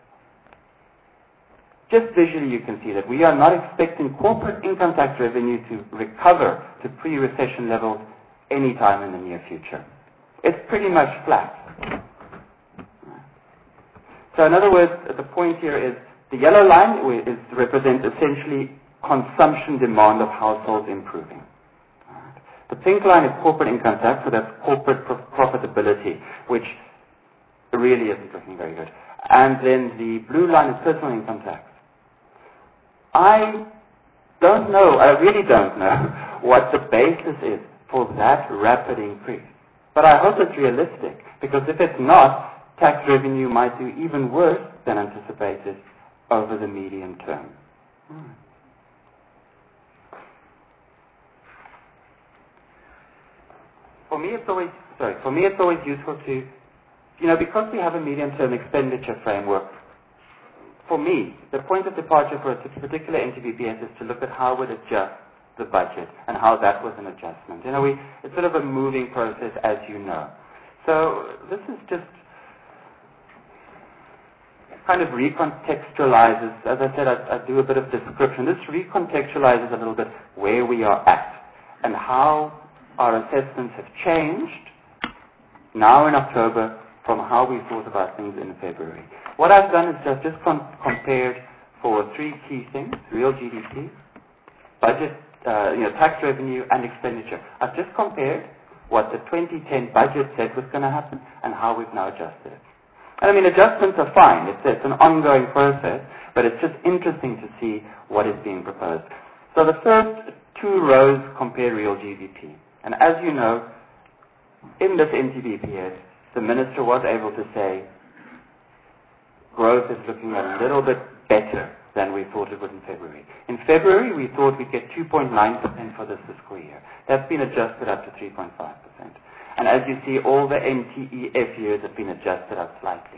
just visually you can see that we are not expecting corporate income tax revenue to recover to pre-recession levels anytime in the near future. It's pretty much flat. So in other words, the point here is the yellow line is, represents essentially consumption demand of households improving. The pink line is corporate income tax, so that's corporate pro- profitability, which really isn't looking very good. And then the blue line is personal income tax. I don't know, I really don't know what the basis is for that rapid increase. But I hope it's realistic, because if it's not, tax revenue might do even worse than anticipated over the medium term. Hmm. For me, it's always sorry. For me, it's always useful to, you know, because we have a medium-term expenditure framework. For me, the point of departure for a particular N T B P S is to look at how it adjusts the budget and how that was an adjustment. You know, we, it's sort of a moving process, as you know. So this is just kind of recontextualizes, as I said, I, I do a bit of description. This recontextualizes a little bit where we are at and how our assessments have changed now in October from how we thought about things in February. What I've done is I've just con- compared for three key things: real G D P, budget, uh, you know, tax revenue, and expenditure. I've just compared what the twenty ten budget said was going to happen and how we've now adjusted it. And I mean, adjustments are fine. It's, it's an ongoing process, but it's just interesting to see what is being proposed. So the first two rows compare real G D P. And as you know, in this N T B P S, the minister was able to say growth is looking a little bit better than we thought it would in February. In February, we thought we'd get two point nine percent for this fiscal year. That's been adjusted up to three point five percent. And as you see, all the N T E F years have been adjusted up slightly.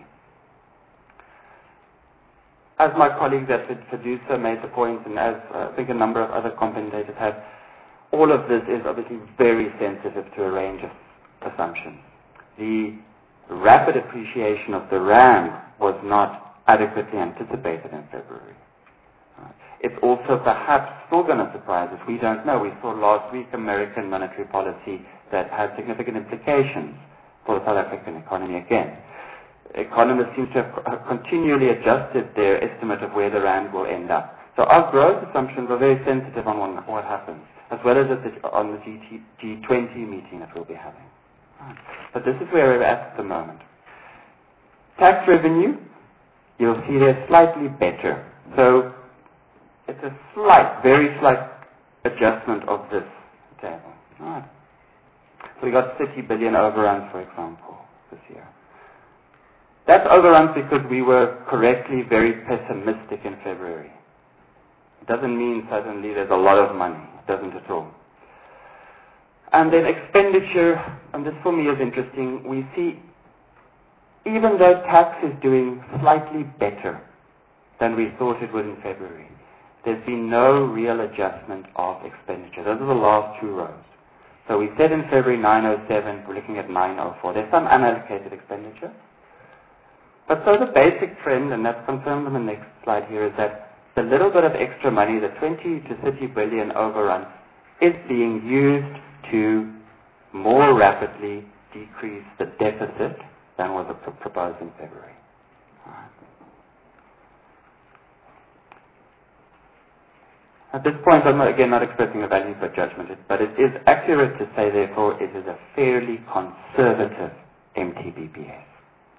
As my colleagues at FEDUSA made the point, and as uh, I think a number of other commentators have, all of this is obviously very sensitive to a range of assumptions. The rapid appreciation of the rand was not adequately anticipated in February. Uh, it's also perhaps still going to surprise us. We don't know. We saw last week American monetary policy that had significant implications for the South African economy again. Economists seem to have continually adjusted their estimate of where the rand will end up. So our growth assumptions are very sensitive on what, what happens, as well as at the, on the G twenty meeting that we'll be having. But this is where we're at at the moment. Tax revenue, you'll see they're slightly better. So it's a slight, very slight adjustment of this table. All right. So we got thirty billion overruns, for example, this year. That's overruns because we were correctly very pessimistic in February. It doesn't mean suddenly there's a lot of money. It doesn't at all. And then expenditure, and this for me is interesting, we see even though tax is doing slightly better than we thought it would in February, there's been no real adjustment of expenditure. Those are the last two rows. So we said in February nine oh seven, we're looking at nine oh four. There's some unallocated expenditure. But so the basic trend, and that's confirmed on the next slide here, is that the little bit of extra money, the twenty to thirty billion overrun, is being used to more rapidly decrease the deficit than was proposed in February. Right. At this point, I'm not, again not expressing a value for judgment, but it is accurate to say, therefore, it is a fairly conservative M T B P S.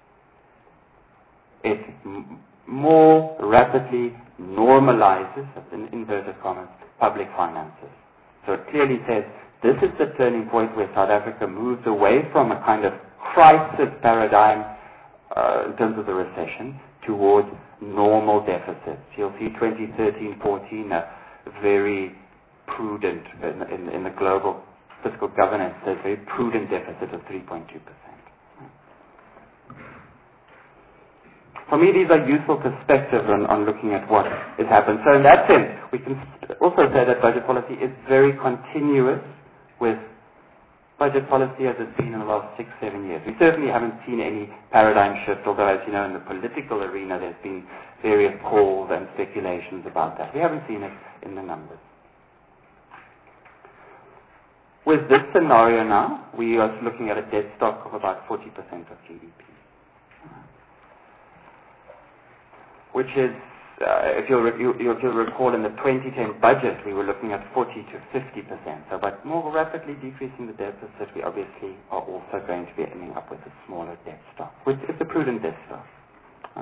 It m- more rapidly normalizes, in inverted commas, public finances. So it clearly says this is the turning point where South Africa moves away from a kind of crisis paradigm uh, in terms of the recession towards normal deficits. You'll see twenty thirteen fourteen a very prudent, in, in, in the global fiscal governance, there's a very prudent deficit of three point two percent. For me, these are useful perspectives on, on looking at what has happened. So in that sense, we can also say that budget policy is very continuous with budget policy as it's been in the last six, seven years. We certainly haven't seen any paradigm shift, although, as you know, in the political arena, there's been various calls and speculations about that. We haven't seen it in the numbers. With this scenario now, we are looking at a debt stock of about forty percent of G D P. Which is, uh, if, you'll re- you, if you'll recall, in the twenty ten budget, we were looking at forty to fifty percent. So by more rapidly decreasing the deficit, we obviously are also going to be ending up with a smaller debt stock, which is a prudent debt stock. Uh,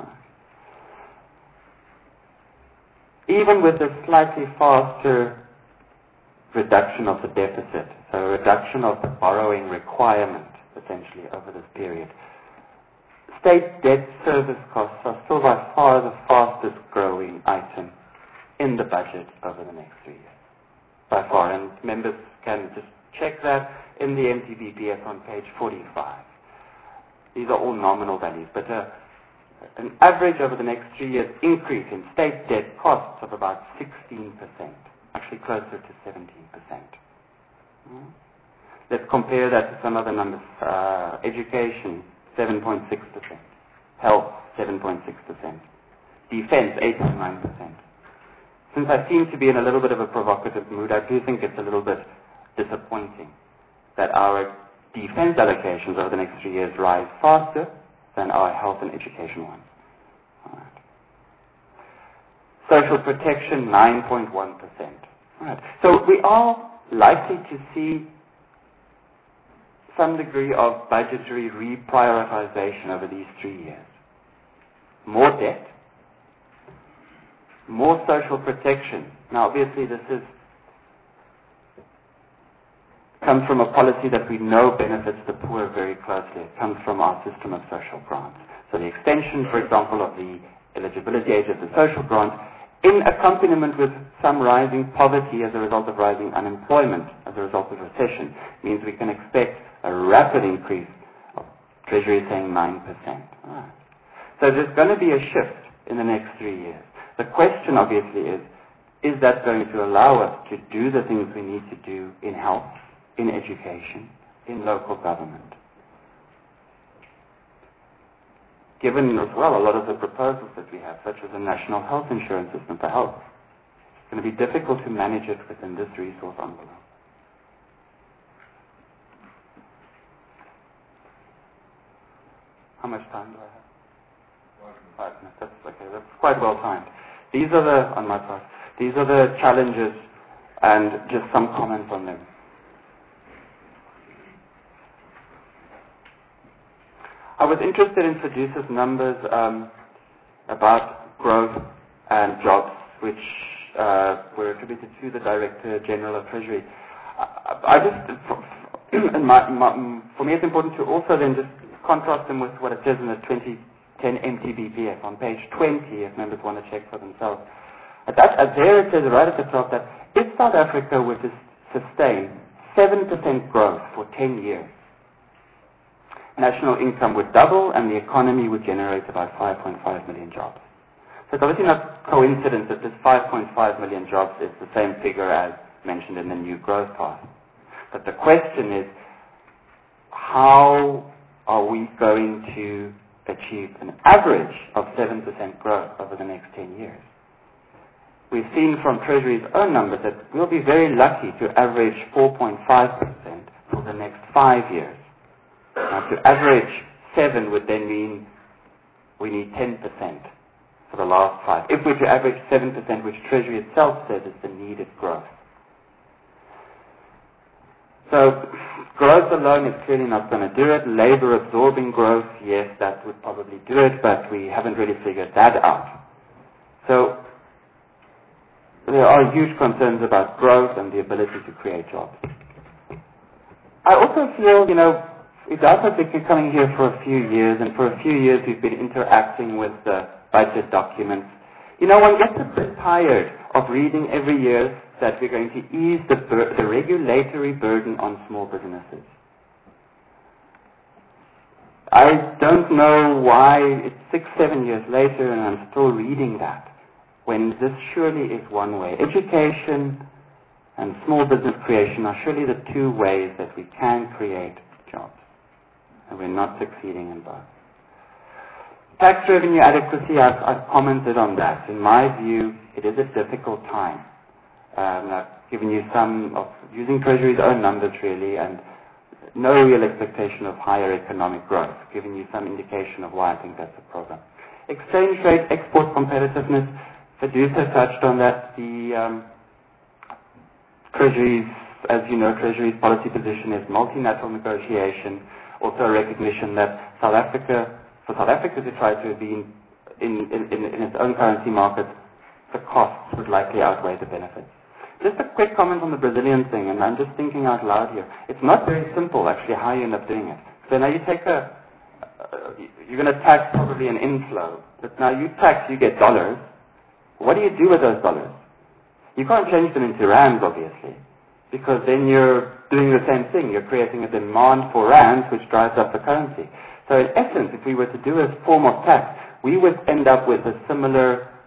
even with a slightly faster reduction of the deficit, so a reduction of the borrowing requirement, essentially, over this period, state debt service costs are still by far the fastest growing item in the budget over the next three years. By far. And members can just check that in the M T B P S on page forty-five. These are all nominal values, but uh, an average over the next three years increase in state debt costs of about sixteen percent. Actually, actually closer to seventeen percent. Mm. Let's compare that to some other numbers. Uh, education, seven point six percent. Health, seven point six percent. Defense, eight point nine percent. Since I seem to be in a little bit of a provocative mood, I do think it's a little bit disappointing that our defense allocations over the next three years rise faster than our health and education ones. All right. Social protection, nine point one percent. All right. So we are likely to see some degree of budgetary reprioritization over these three years. More debt, more social protection. Now, obviously, this is comes from a policy that we know benefits the poor very closely. It comes from our system of social grants. So the extension, for example, of the eligibility age of the social grant, in accompaniment with some rising poverty as a result of rising unemployment as a result of recession, means we can expect a rapid increase of Treasury saying nine percent. Right. So there's going to be a shift in the next three years. The question obviously is, is that going to allow us to do the things we need to do in health, in education, in local government? Given as well a lot of the proposals that we have, such as a national health insurance system for health, it's going to be difficult to manage it within this resource envelope. How much time do I have? Five minutes. That's okay. That's quite well timed. These are the, on my part, these are the challenges and just some comments on them. I was interested in Fiducia's numbers um, about growth and jobs, which uh, were attributed to the Director General of Treasury. I, I just, and my, my, for me, it's important to also then just contrast them with what it says in the twenty ten M T B P F on page twenty, if members want to check for themselves. At that, at there it says right at the top that if South Africa were to sustain seven percent growth for ten years, national income would double and the economy would generate about five point five million jobs. So it's obviously not coincidence that this five point five million jobs is the same figure as mentioned in the new growth path. But the question is, how are we going to achieve an average of seven percent growth over the next ten years? We've seen from Treasury's own numbers that we'll be very lucky to average four point five percent for the next five years. Now, to average seven would then mean we need ten percent for the last five. If we're to average seven percent, which Treasury itself says is the needed growth. So, growth alone is clearly not going to do it. Labor absorbing growth, yes, that would probably do it, but we haven't really figured that out. So, there are huge concerns about growth and the ability to create jobs. I also feel, you know, it's also been coming here for a few years, and for a few years we've been interacting with the budget documents. You know, one gets a bit tired of reading every year that we're going to ease the, bur- the regulatory burden on small businesses. I don't know why it's six, seven years later and I'm still reading that, when this surely is one way. Education and small business creation are surely the two ways that we can create jobs. And we're not succeeding in both. Tax revenue adequacy, I've, I've commented on that. In my view, it is a difficult time. Um, I've given you some of using Treasury's own numbers really, and no real expectation of higher economic growth, giving you some indication of why I think that's a problem. Exchange rate, export competitiveness, Fiducia touched on that. The um, Treasury's, as you know, Treasury's policy position is multilateral negotiation, also a recognition that South Africa, for South Africa to try to be in, in, in, in its own currency market, the costs would likely outweigh the benefits. Just a quick comment on the Brazilian thing, and I'm just thinking out loud here. It's not very simple, actually, how you end up doing it. So now you take a, uh, you're going to tax probably an inflow, but now you tax, you get dollars. What do you do with those dollars? You can't change them into rands, obviously, because then you're doing the same thing. You're creating a demand for rands, which drives up the currency. So in essence, if we were to do a form of tax, we would end up with a similar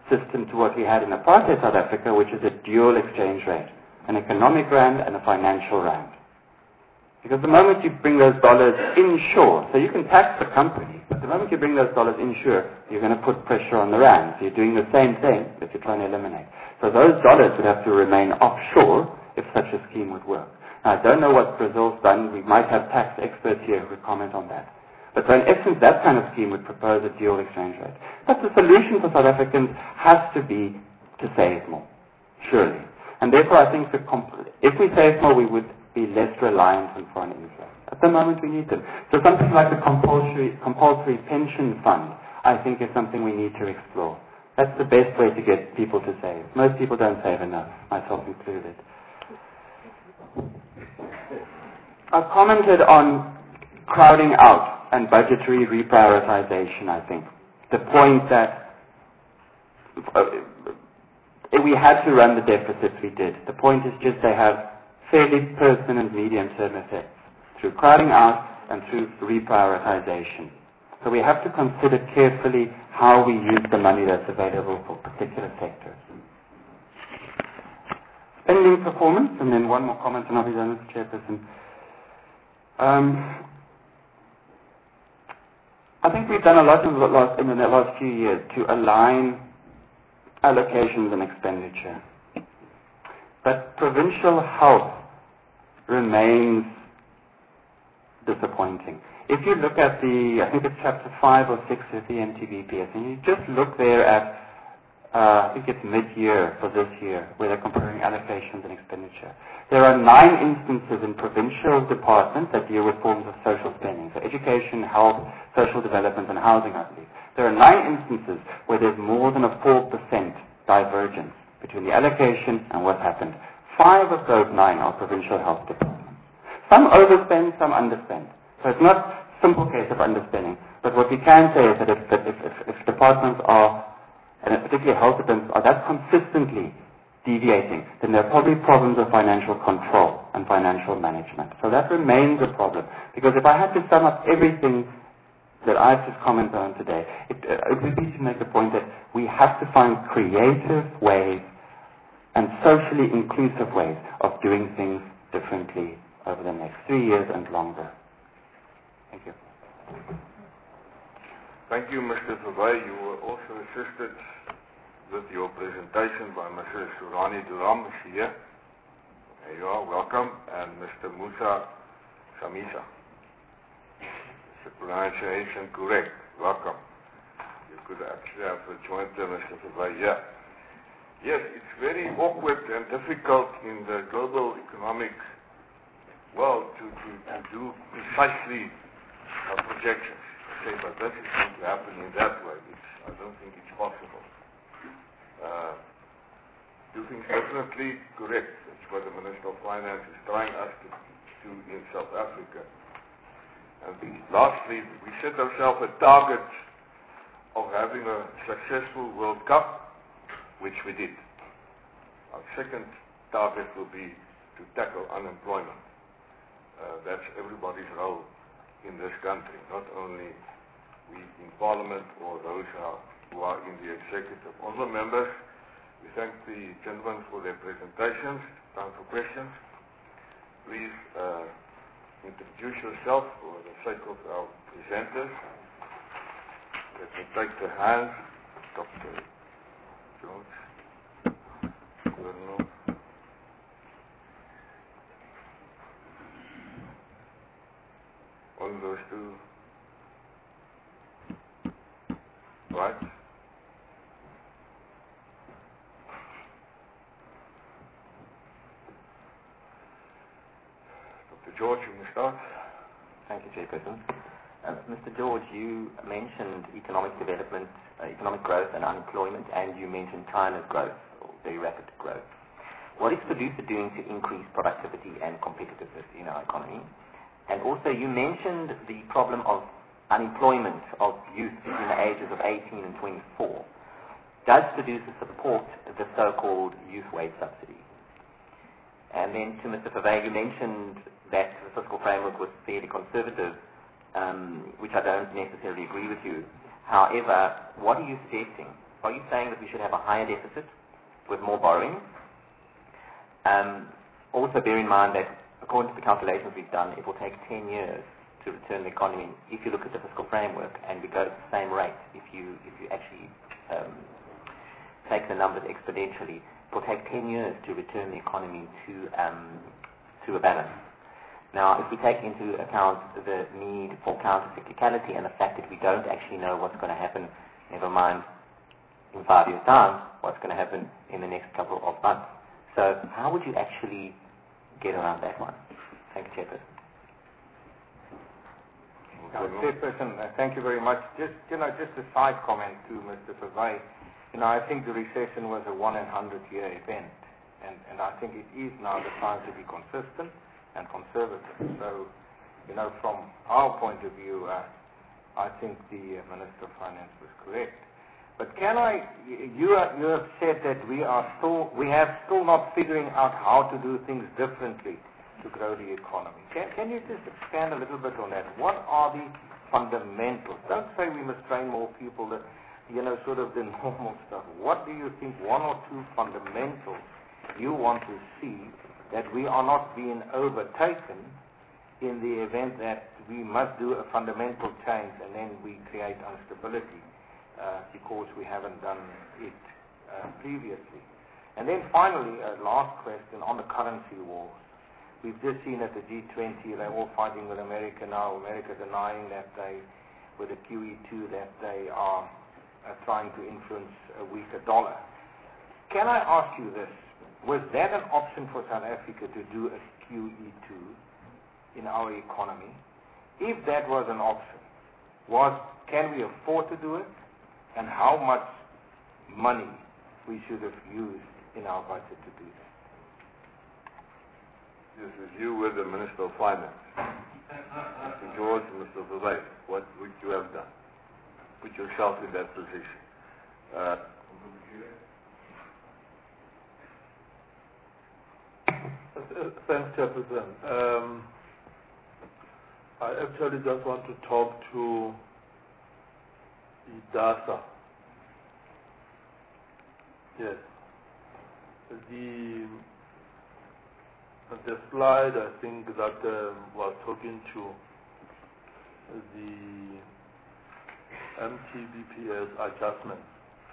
system to what we had in apartheid South Africa, which is a dual exchange rate, an economic rand and a financial rand. Because the moment you bring those dollars inshore, so you can tax the company, but the moment you bring those dollars inshore, you're going to put pressure on the rand. So you're doing the same thing that you're trying to eliminate. So those dollars would have to remain offshore if such a scheme would work. Now, I don't know what Brazil's done. We might have tax experts here who would comment on that. But so in essence, that kind of scheme would propose a dual exchange rate. But the solution for South Africans has to be to save more, surely. And therefore, I think the comp- if we save more, we would be less reliant on foreign inflows. At the moment, we need them. So something like the compulsory, compulsory pension fund, I think, is something we need to explore. That's the best way to get people to save. Most people don't save enough, myself included. I've commented on crowding out and budgetary reprioritization, I think. The point that uh, we had to run the deficits we did. The point is just they have fairly pertinent medium-term effects through crowding out and through reprioritization. So we have to consider carefully how we use the money that's available for particular sectors. Spending performance, and then one more comment, and I'll be done, Mister Chairperson. Um, I think we've done a lot in the last, in the last few years to align allocations and expenditure. But provincial health remains disappointing. If you look at the, I think it's chapter five or six of the N T B P S, and you just look there at, uh, I think it's mid-year for this year, where they're comparing allocations and expenditure. There are nine instances in provincial departments that deal with forms of social spending, so education, health, social development, and housing, I believe. There are nine instances where there's more than a four percent divergence between the allocation and what happened. Five of those nine are provincial health departments. Some overspend, some underspend. So it's not a simple case of underspending. But what we can say is that if, that if, if, if departments are, and particularly health departments, are that consistently deviating, then there are probably problems of financial control and financial management. So that remains a problem. Because if I had to sum up everything that I've just commented on today, it, uh, it would be to make the point that we have to find creative ways and socially inclusive ways of doing things differently over the next three years and longer. Thank you. Thank you, Mister Verwey. You were also assisted with your presentation by Missus Surani Duram, is here. There you are, welcome. And Mister Musa Samisa. Is the pronunciation correct? Welcome. You could actually have joined them, Mister Verwey here. Yes, it's very awkward and difficult in the global economic world to, to, to do precisely uh, projections. Okay, but that is going to happen in that way. It's, I don't think it's possible. Uh, do things definitely correct. That's what the Minister of Finance is trying us to do in South Africa. And lastly, we set ourselves a target of having a successful World Cup, which we did. Our second target will be to tackle unemployment. Uh, that's everybody's role in this country, not only we in Parliament or those who are, who are in the executive. Honourable members, we thank the gentlemen for their presentations. Time for questions. Please uh, introduce yourself for the sake of our presenters. Let me take the hands. Doctor George. Colonel. One of those two. Right? Doctor George, you may start. Thank you, Chairperson. Uh, Mister George, you mentioned economic development, uh, economic growth and unemployment, and you mentioned China's growth, or very rapid growth. What is Producer doing to increase productivity and competitiveness in our economy? And also, you mentioned the problem of unemployment of youth between the ages of eighteen and twenty-four. Does Producer support the so-called youth wage subsidy? And then to Mister Verwey, you mentioned that the fiscal framework was fairly conservative, um, which I don't necessarily agree with you. However, what are you suggesting are you saying that we should have a higher deficit with more borrowing? Um, also bear in mind that according to the calculations we've done, it will take ten years to return the economy. If you look at the fiscal framework and we go at the same rate, if you if you actually um, take the numbers exponentially, it will take ten years to return the economy to um, to a balance. Now, if we take into account the need for counter-cyclicality and the fact that we don't actually know what's going to happen, never mind in five years' time, what's going to happen in the next couple of months. So how would you actually get around that one? Thank you, Chairperson. Uh, Chairperson, uh, thank you very much. Just, you know, just a side comment to Mister Verwy. You know, I think the recession was a one in a hundred year event, and, and I think it is now the time to be consistent and conservative. So, you know, from our point of view, uh, I think the uh, Minister of Finance was correct. But can I, you, are, you have said that we are still, we have still not figuring out how to do things differently to grow the economy. Can, can you just expand a little bit on that? What are the fundamentals? Don't say we must train more people, that, you know, sort of the normal stuff. What do you think one or two fundamentals you want to see that we are not being overtaken in the event that we must do a fundamental change and then we create instability uh, because we haven't done it uh, previously? And then finally, a last question on the currency wars. We've just seen at the G twenty, they're all fighting with America now. America denying that they, with the Q E two, that they are uh, trying to influence a weaker dollar. Can I ask you this? Was that an option for South Africa to do a Q E two in our economy? If that was an option, was can we afford to do it? And how much money we should have used in our budget to do that? This is you with the Minister of Finance. Mister George and Mister Verwy, what would you have done? Put yourself in that position. Uh, Thanks, Chairperson. Um, I actually just want to talk to IDASA. Yes. The the slide, I think, that um, was talking to the M T B P S adjustment.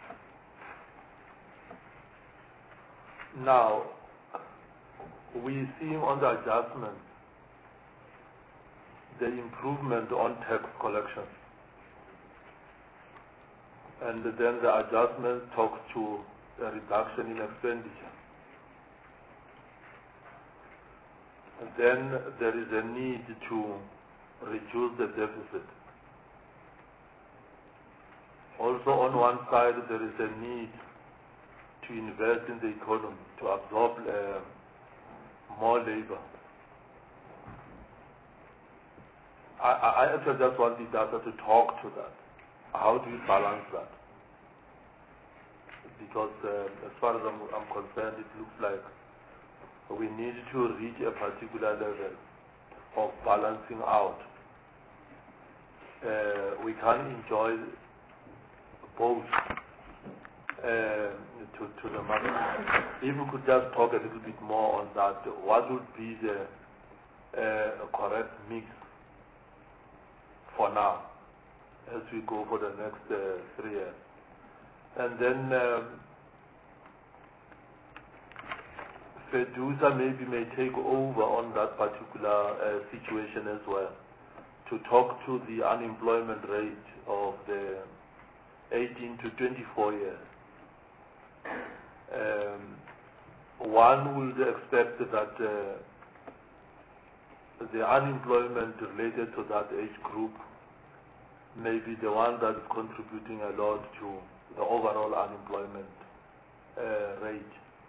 Now, we see on the adjustment the improvement on tax collection, and then the adjustment talks to a reduction in expenditure. And then there is a need to reduce the deficit. Also on one side there is a need to invest in the economy, to absorb uh, more labor. I, I actually just want the data to talk to that. How do you balance that? Because uh, as far as I'm, I'm concerned, it looks like we need to reach a particular level of balancing out. Uh, we can enjoy both uh, to, to the maximum. If we could just talk a little bit more on that, what would be the uh, correct mix for now as we go for the next uh, three years? And then um, FEDUSA maybe may take over on that particular uh, situation as well, to talk to the unemployment rate of the eighteen to twenty-four years. Um, one would expect that uh, the unemployment related to that age group may be the one that is contributing a lot to the overall unemployment uh, rate.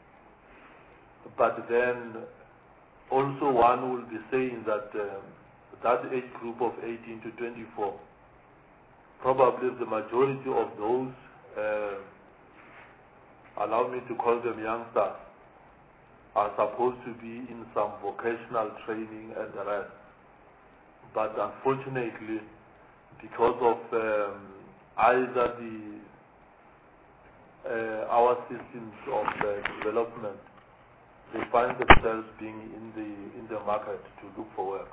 But then also one will be saying that um, that age group of eighteen to twenty-four, probably the majority of those, uh, allow me to call them youngsters, are supposed to be in some vocational training and the rest. But unfortunately, because of um, either the uh, our systems of uh, development, they find themselves being in the in the market to look for work.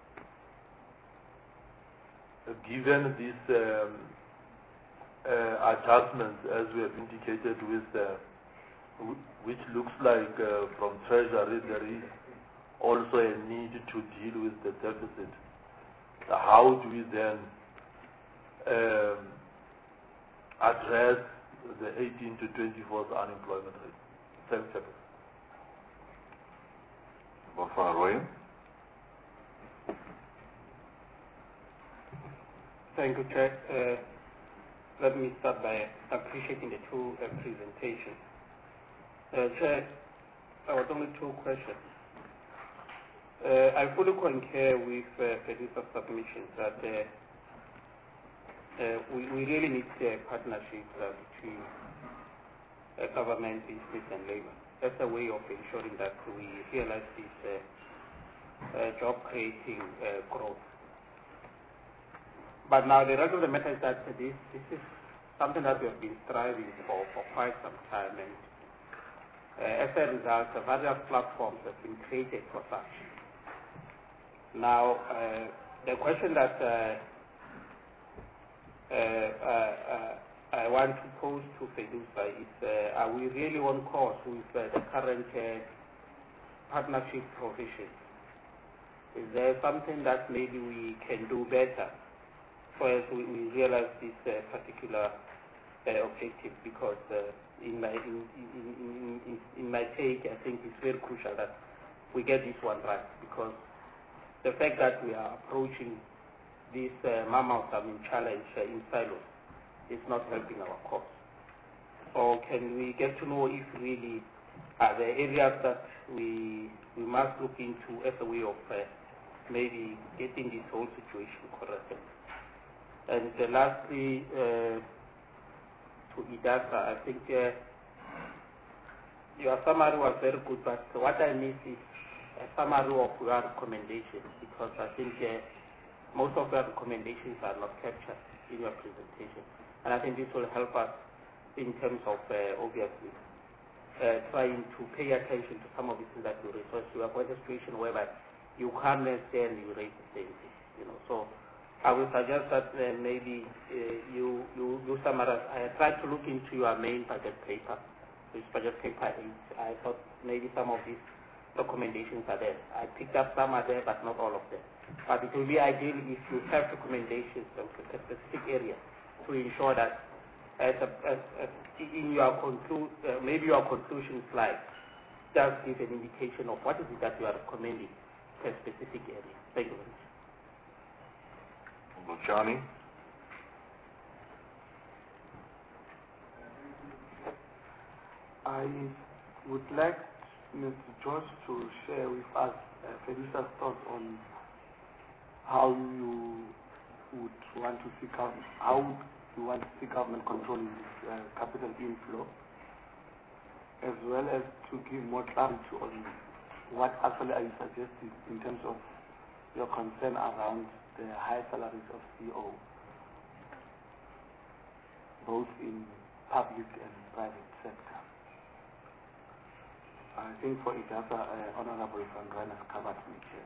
Uh, given these um, uh, adjustments, as we have indicated, with uh, w which looks like uh, from Treasury there is also a need to deal with the deficit. How do we then um, address the eighteen to twenty-four unemployment rate? Thanks, Chairman. Van Rooyen. Thank you, Chair. Uh, let me start by appreciating the two uh, presentations. Uh, Chair, I was only two questions. Uh, I fully concur with uh, Fedusa's submissions that uh, uh, we, we really need a partnership uh, between uh, government, business, and labor. That's a way of ensuring that we realize this uh, uh, job-creating uh, growth. But now the rest of the matter is that this, this is something that we have been striving for for quite some time, and uh, as a result, uh, various platforms have been created for such. Now, uh, the question that uh, uh, uh, uh, I want to pose to Fedusa is, uh, are we really on course with uh, the current uh, partnership provisions? Is there something that maybe we can do better so as we, we realize this uh, particular uh, objective? Because uh, in, my, in, in, in, in, in my take, I think it's very crucial that we get this one right, because the fact that we are approaching this uh, mammoth I mean, challenge uh, in silos is not helping our cause. Or can we get to know if really are there areas that we we must look into as a way of uh, maybe getting this whole situation corrected? And uh, lastly, uh, to IDASA, I think uh, your summary was very good, but what I miss is a summary of your recommendations, because I think uh, most of your recommendations are not captured in your presentation. And I think this will help us in terms of uh, obviously uh, trying to pay attention to some of the things that you raise. So you have got a situation whereby you can't necessarily raise the same thing, you know. So I would suggest that uh, maybe uh, you, you you summarize. I tried to look into your main budget paper, which budget paper is. I thought maybe some of these recommendations are there. I picked up some are there, but not all of them. But it will be ideal if you have recommendations of a specific area to ensure that as, a, as, as in your conclu uh, maybe your conclusion slide does give an indication of what is it that you are recommending to a specific area. Thank you very much. Luciani. I would like Mister George to share with us uh, Fedusa's thoughts on how you would want to see how would you want to see government controlling this uh, capital inflow, as well as to give more clarity on what actually are you suggesting in terms of your concern around the high salaries of C E O, both in public and private sector. I think for IDASA, uh, Honorable Van Rooyen has covered me, Chair.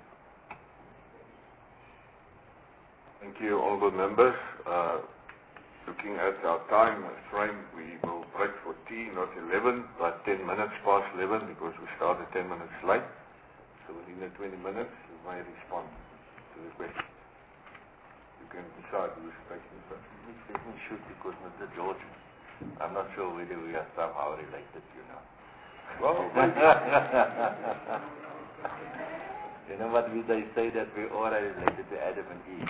Thank you, honorable members. Uh, looking at our time frame, we will break for tea, not eleven, but ten minutes past eleven, because we started ten minutes late. So within the twenty minutes, you may respond to the question. You can decide who's taking the first. Let me shoot, because Mister George, I'm not sure whether we are somehow related, you know. Well, you know what we they say, that we all are related to Adam and Eve.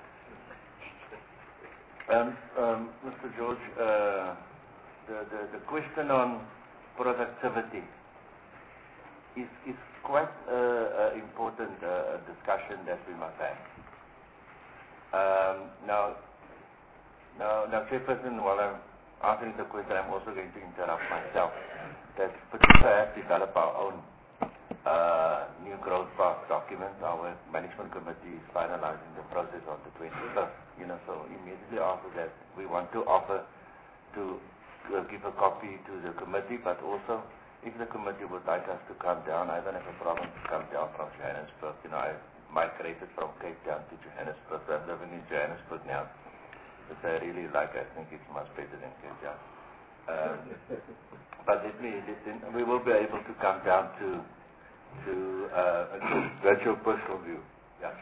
Um, um, Mister George, uh, the, the, the question on productivity is, is quite an important uh, discussion that we must have. Um, now, now, now, Chairperson, while I'm answering the question, I'm also going to interrupt myself. That Fedusa has developed our own uh, new growth path document. Our management committee is finalizing the process on the twenty-fifth. You know, so immediately after that, we want to offer to uh, give a copy to the committee, but also if the committee would like us to come down, I don't have a problem to come down from Johannesburg. You know, I migrated from Cape Town to Johannesburg. I'm living in Johannesburg now, which I really like. I think it's much better than Cape Town. Um, but let me, let, we will be able to come down to to uh, that's your personal view. Yeah,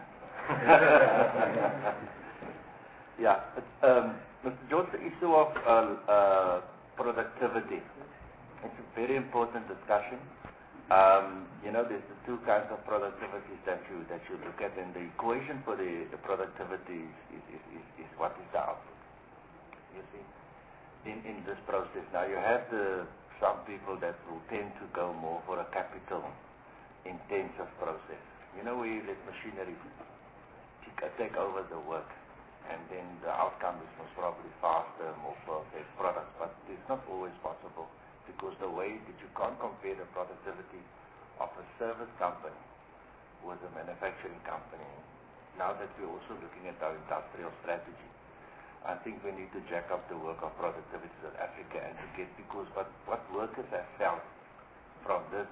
yeah. But, um, Mister George, the issue of uh, uh, productivity. It's a very important discussion. Um, you know, there's the two kinds of productivities that you that you look at, and the equation for the, the productivity is, is, is, is what is the output. You see, in in this process. Now you have the some people that will tend to go more for a capital intensive process. You know, where you let machinery take over the work, and then the outcome is most probably faster, more perfect products. But it's not always possible, because the way that you can't compare the productivity of a service company with a manufacturing company. Now that we're also looking at our industrial strategy, I think we need to jack up the work of productivity in South Africa and to get, because what, what workers have felt from this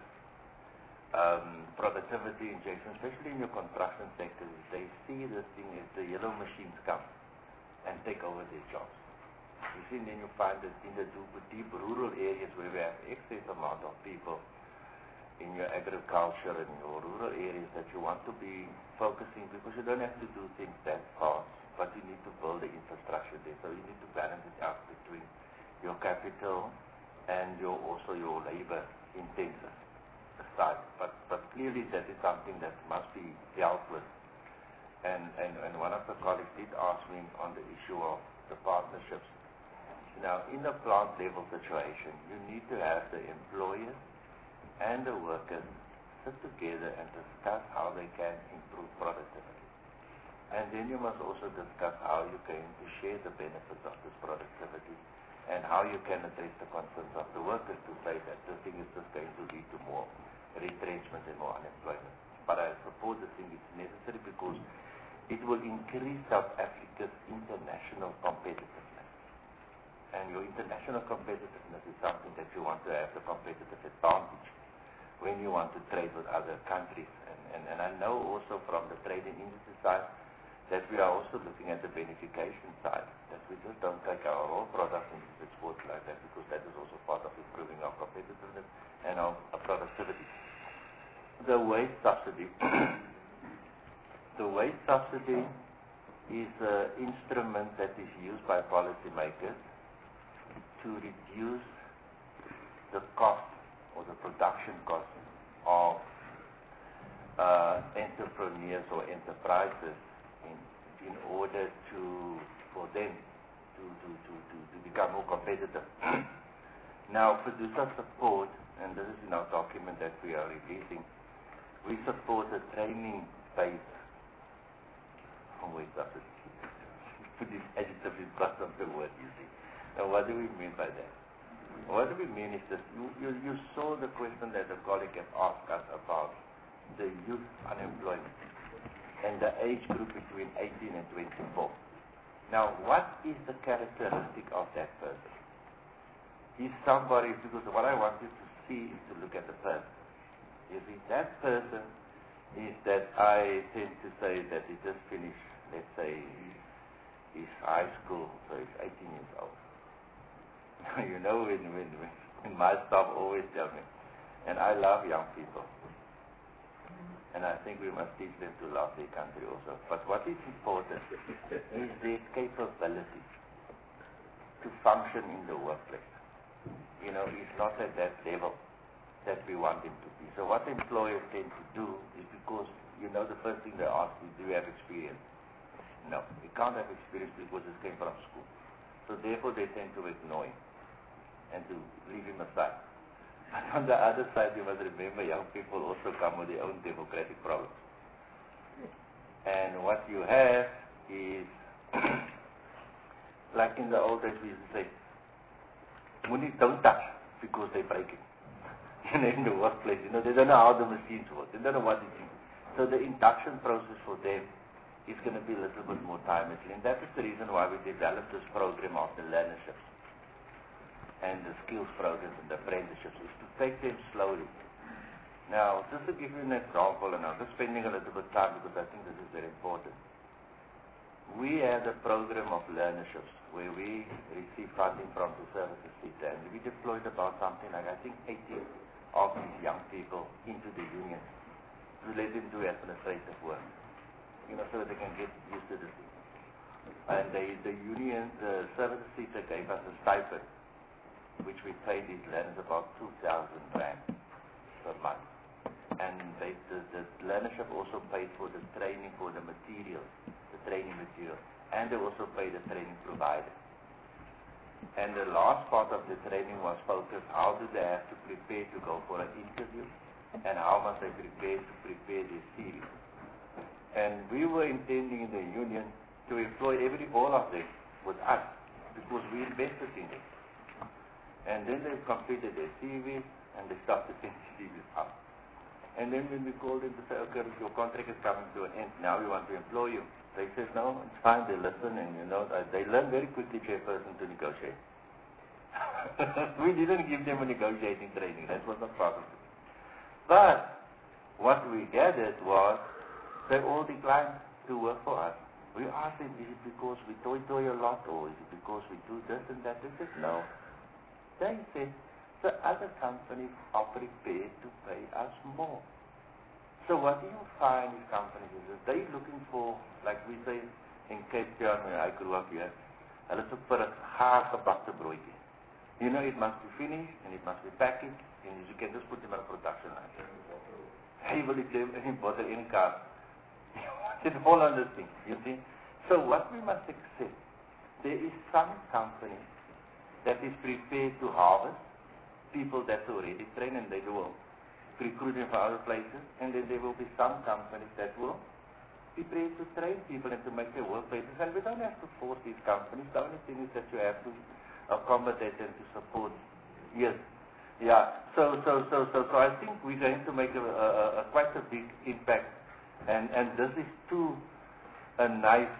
um, productivity injection, especially in your construction sector, is they see this thing as the yellow machines come and take over their jobs. You see, and then you find that in the deep rural areas where we have excess amount of people in your agriculture and your rural areas, that you want to be focusing, because you don't have to do things that fast, but you need to build the infrastructure there. So you need to balance it out between your capital and your also your labor intensive side. But but clearly that is something that must be dealt with. And, and, and one of the colleagues did ask me on the issue of the partnerships. Now, in a plant level situation, you need to have the employers and the workers sit together and discuss how they can improve productivity. And then you must also discuss how you're going to share the benefits of this productivity and how you can address the concerns of the workers to say that this thing is just going to lead to more retrenchment and more unemployment. But I suppose the thing is necessary because it will increase South Africa's international competitiveness. And your international competitiveness is something that you want to have the competitive advantage when you want to trade with other countries. And, and, and I know also from the trading industry side that we are also looking at the benefication side, that we just don't take our raw products and export like that, because that is also part of improving our competitiveness and our, our productivity. The wage subsidy. The wage subsidy is an instrument that is used by policymakers to reduce the cost or the production cost of uh, entrepreneurs or enterprises in, in order to for them to, to, to, to, to become more competitive. Now, producer support, and this is in our document that we are releasing, we support a training base on wage subsidy. Put this adjective in front of the word, you see. Now, what do we mean by that? What do we mean is that you, you, you saw the question that the colleague has asked us about the youth unemployment and the age group between eighteen and twenty-four. Now, what is the characteristic of that person? Is somebody, because what I want you to see is to look at the person. You see, that person is that I tend to say that he just finished, let's say, his high school, so he's eighteen years old. You know, when, when, when my staff always tell me, and I love young people, and I think we must teach them to love their country also. But what is important is their capability to function in the workplace. You know, it's not at that level that we want them to be. So what employers tend to do is, because, you know, the first thing they ask is, do you have experience? No, you can't have experience because it came from school. So therefore they tend to ignore him and to leave him aside. But on the other side, you must remember, young people also come with their own democratic problems. And what you have is, like in the old days we used to say, money don't touch because they break it. You know, in the workplace, you know, they don't know how the machines work. They don't know what it is. So the induction process for them is going to be a little bit more time. And that is the reason why we developed this program of the learnerships. and the skills programs and the apprenticeships is to take them slowly. Now, just to give you an example, and I'm just spending a little bit of time because I think this is very important. We had a program of learnerships where we received funding from the services sector, and we deployed about something like, I think, eighty of these young people into the union to let them do administrative work, you know, so that they can get used to this. And they, the union, the services sector gave us a stipend, which we paid these learners about two thousand rand per month. And they, the, the learnership also paid for the training for the materials, the training material, and they also paid the training provider. And the last part of the training was focused, how do they have to prepare to go for an interview, and how must they prepare to prepare their C V. And we were intending in the union to employ every all of them with us, because we invested in them. And then they completed their C Vs, and they started sending C Vs out. And then when we called them to say, okay, your contract is coming to an end, now we want to employ you. They said, no, it's fine, they listen, and you know, they learn very quickly, chairperson, to negotiate. We didn't give them a negotiating training, that was not part of it. But what we gathered was, they all declined to work for us. We asked them, is it because we toy-toy a lot, or is it because we do this and that? They said, no. They said, the other companies are prepared to pay us more. So what do you find in companies is that they're looking for, like we say in Cape Town, where I grew up here, hulle soek vir 'n gaar gebakte broodjie. You know, it must be finished, and it must be packaged, and you can just put it in a production line. Hy wil dit in butter en kaas. It's all on this thing, you see. So what we must accept, there is some company that is prepared to harvest people that's already trained, and they will recruit them from other places, and then there will be some companies that will be prepared to train people and to make their workplaces, and we don't have to force these companies. The only thing is that you have to accommodate them to support. Yes, yeah. So, so, so, so, so I think we're going to make a, a, a quite a big impact, and and this is too a nice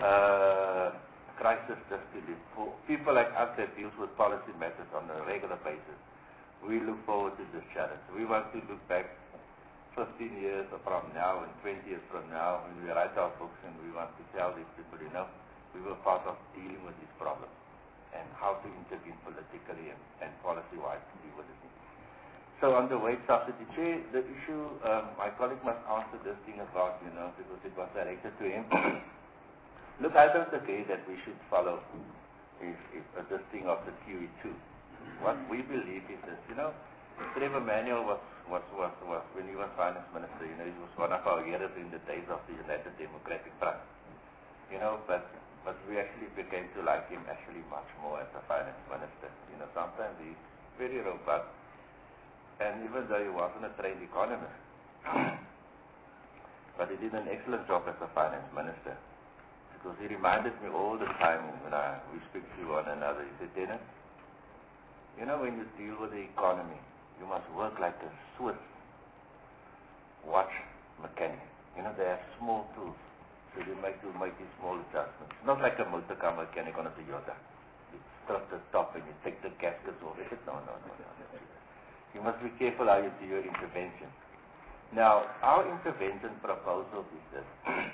uh, crisis just to live for people like us that deals with policy matters on a regular basis. We look forward to this challenge. We want to look back fifteen years from now and twenty years from now when we write our books, and we want to tell these people, you know, we were part of dealing with these problems and how to intervene politically and, and policy-wise to deal with it. So on the wage subsidy, Chair, the issue, um, my colleague must answer this thing about, you know, because it was directed to him. Look, I don't agree that we should follow if, if, uh, this thing of the Q E two. What we believe is this, you know, Trevor Manuel was, was, was, was, when he was finance minister, you know, he was one of our heroes in the days of the United Democratic Front. You know, but, but we actually became to like him actually much more as a finance minister. You know, sometimes he's very robust, and even though he wasn't a trained economist, but he did an excellent job as a finance minister, because he reminded me all the time when I, we speak to one another. He said, Dennis, you know, when you deal with the economy, you must work like a Swiss watch mechanic. You know, they have small tools, so they make to make these small adjustments. Not like a motor car mechanic on a Toyota. You strip the top and you take the gaskets off. No, no, no, no. You must be careful how you do your intervention. Now, our intervention proposal is this.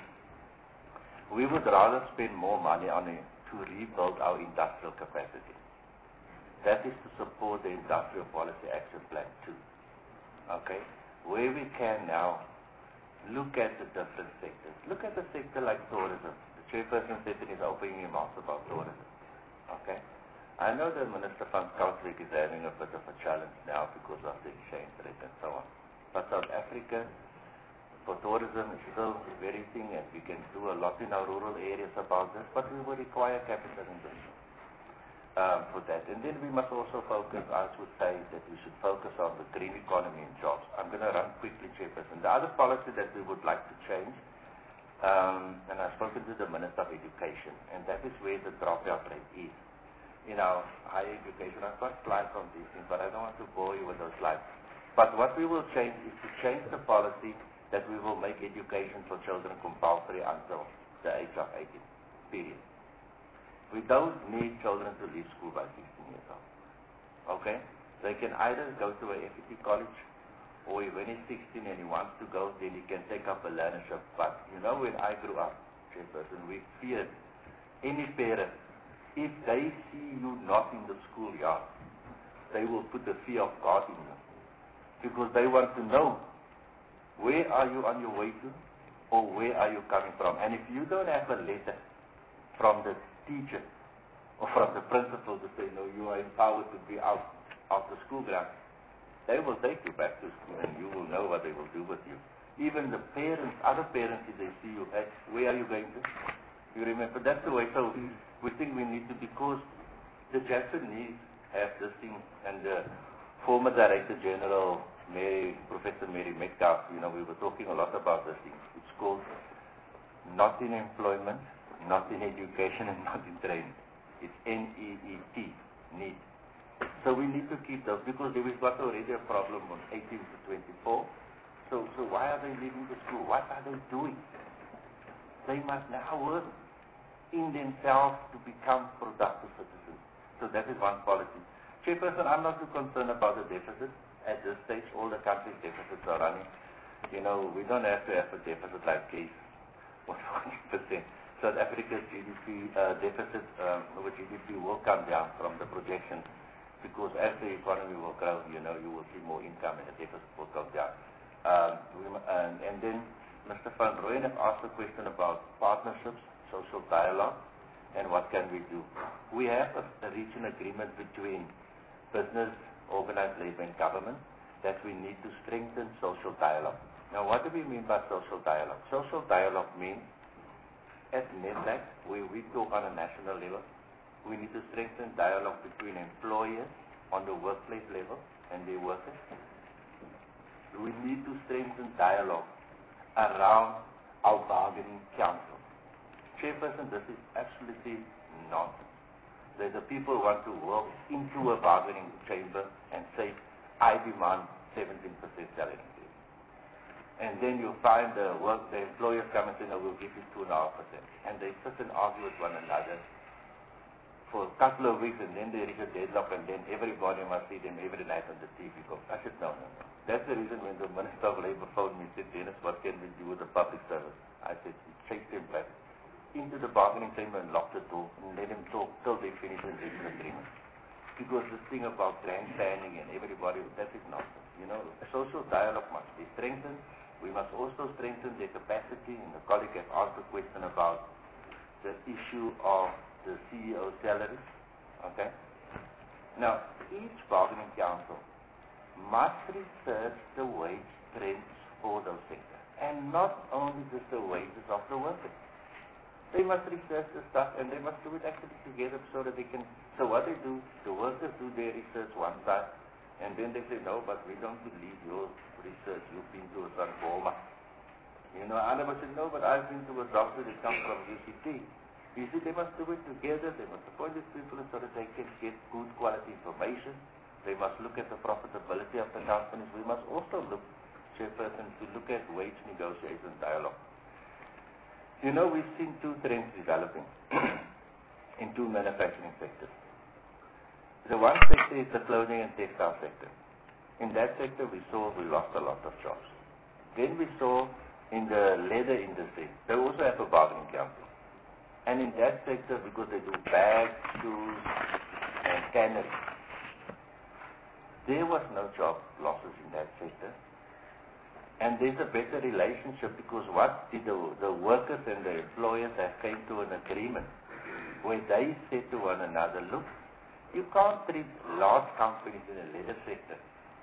We would rather spend more money on it to rebuild our industrial capacity. That is to support the Industrial Policy Action Plan two. Okay? Where we can now look at the different sectors. Look at the sector like tourism. The chairperson said in his opening remarks about tourism. Okay? I know the Minister van Schalkwyk is having a bit of a challenge now because of the exchange rate and so on. But South Africa, for tourism, is still very thing, and we can do a lot in our rural areas about this, but we will require capital investment. Um, for that. And then we must also focus, I would say, that we should focus on the green economy and jobs. I'm going to run quickly, Chairperson. The other policy that we would like to change, um, and I've spoken to the Minister of Education, and that is where the dropout rate is. In our higher education, I've got slides on these things, but I don't want to bore you with those slides. But what we will change is to change the policy that we will make education for children compulsory until the age of eighteen, period. We don't need children to leave school by sixteen years old. okay? They can either go to a F E T college, or when he's sixteen and he wants to go, then he can take up a learnership. But, you know, when I grew up, Chairperson, we feared any parent, if they see you not in the schoolyard, they will put the fear of God in you. Because they want to know, where are you on your way to, or where are you coming from? And if you don't have a letter from the teacher, or from the principal to say, no, you are empowered to be out of the school ground, they will take you back to school and you will know what they will do with you. Even the parents, other parents, if they see you, hey, where are you going to? You remember, that's the way. So we think we need to, because the Japanese have this thing, and the former Director General, Mary, Professor Mary Metcalf, you know, we were talking a lot about this thing. It's called not in employment, not in education, and not in training. It's N E E T, need. So we need to keep those, because there is got already a problem on eighteen to twenty-four. So, so why are they leaving the school? What are they doing? They must now work in themselves to become productive citizens. So that is one policy. Chairperson, I'm not too concerned about the deficit. At this stage, all the countries' deficits are running. You know, we don't have to have a deficit like case of forty percent. South Africa's G D P uh, deficit um, over G D P will come down from the projections, because as the economy will grow, you know, you will see more income and the deficit will come down. Um, we, and, and then Mister Van Rooyen asked a question about partnerships, social dialogue, and what can we do. We have a, a reached an agreement between business, organized labor, and government that we need to strengthen social dialogue. Now, what do we mean by social dialogue? Social dialogue means, at NEDLAC, where we talk on a national level, we need to strengthen dialogue between employers on the workplace level and their workers. We need to strengthen dialogue around our bargaining council. Chairperson, this is absolutely nonsense. That the people want to walk into a bargaining chamber and say, I demand seventeen percent salary increase. And then you find the work, the employers come and say, no, we'll give you two point five percent. And they sit and argue with one another for a couple of weeks, and then they reach a deadlock, and then everybody must see them every night on the T V. I said, no, no, no. That's the reason when the Minister of Labour phoned me and said, Dennis, what can we do with the public service? I said, take them back into the bargaining chamber and lock the door and let them talk till they finish and reach an agreement. Because this thing about grandstanding and everybody, that is nonsense. You know, social dialogue must be strengthened. We must also strengthen their capacity, and the colleague has asked a question about the issue of the C E O salaries. Okay? Now, each bargaining council must research the wage trends for those sectors, and not only just the wages of the workers. They must research the stuff, and they must do it actually together so that they can. So what they do, the workers do their research one side, and then they say, no, but we don't believe your research. You've been to a Sanboma. You know, others say, no, but I've been to a doctor that comes from U C T. You see, they must do it together. They must appoint these people so that they can get good quality information. They must look at the profitability of the companies. We must also look, Chairperson, to look at wage negotiation dialogue. You know, we've seen two trends developing in two manufacturing sectors. The one sector is the clothing and textile sector. In that sector, we saw we lost a lot of jobs. Then we saw in the leather industry, they also have a bargaining council. And in that sector, because they do bags, shoes, and cannery, there was no job losses in that sector. And there's a better relationship, because what did the, the workers and the employers have came to an agreement where they said to one another, look, you can't treat large companies in the leather sector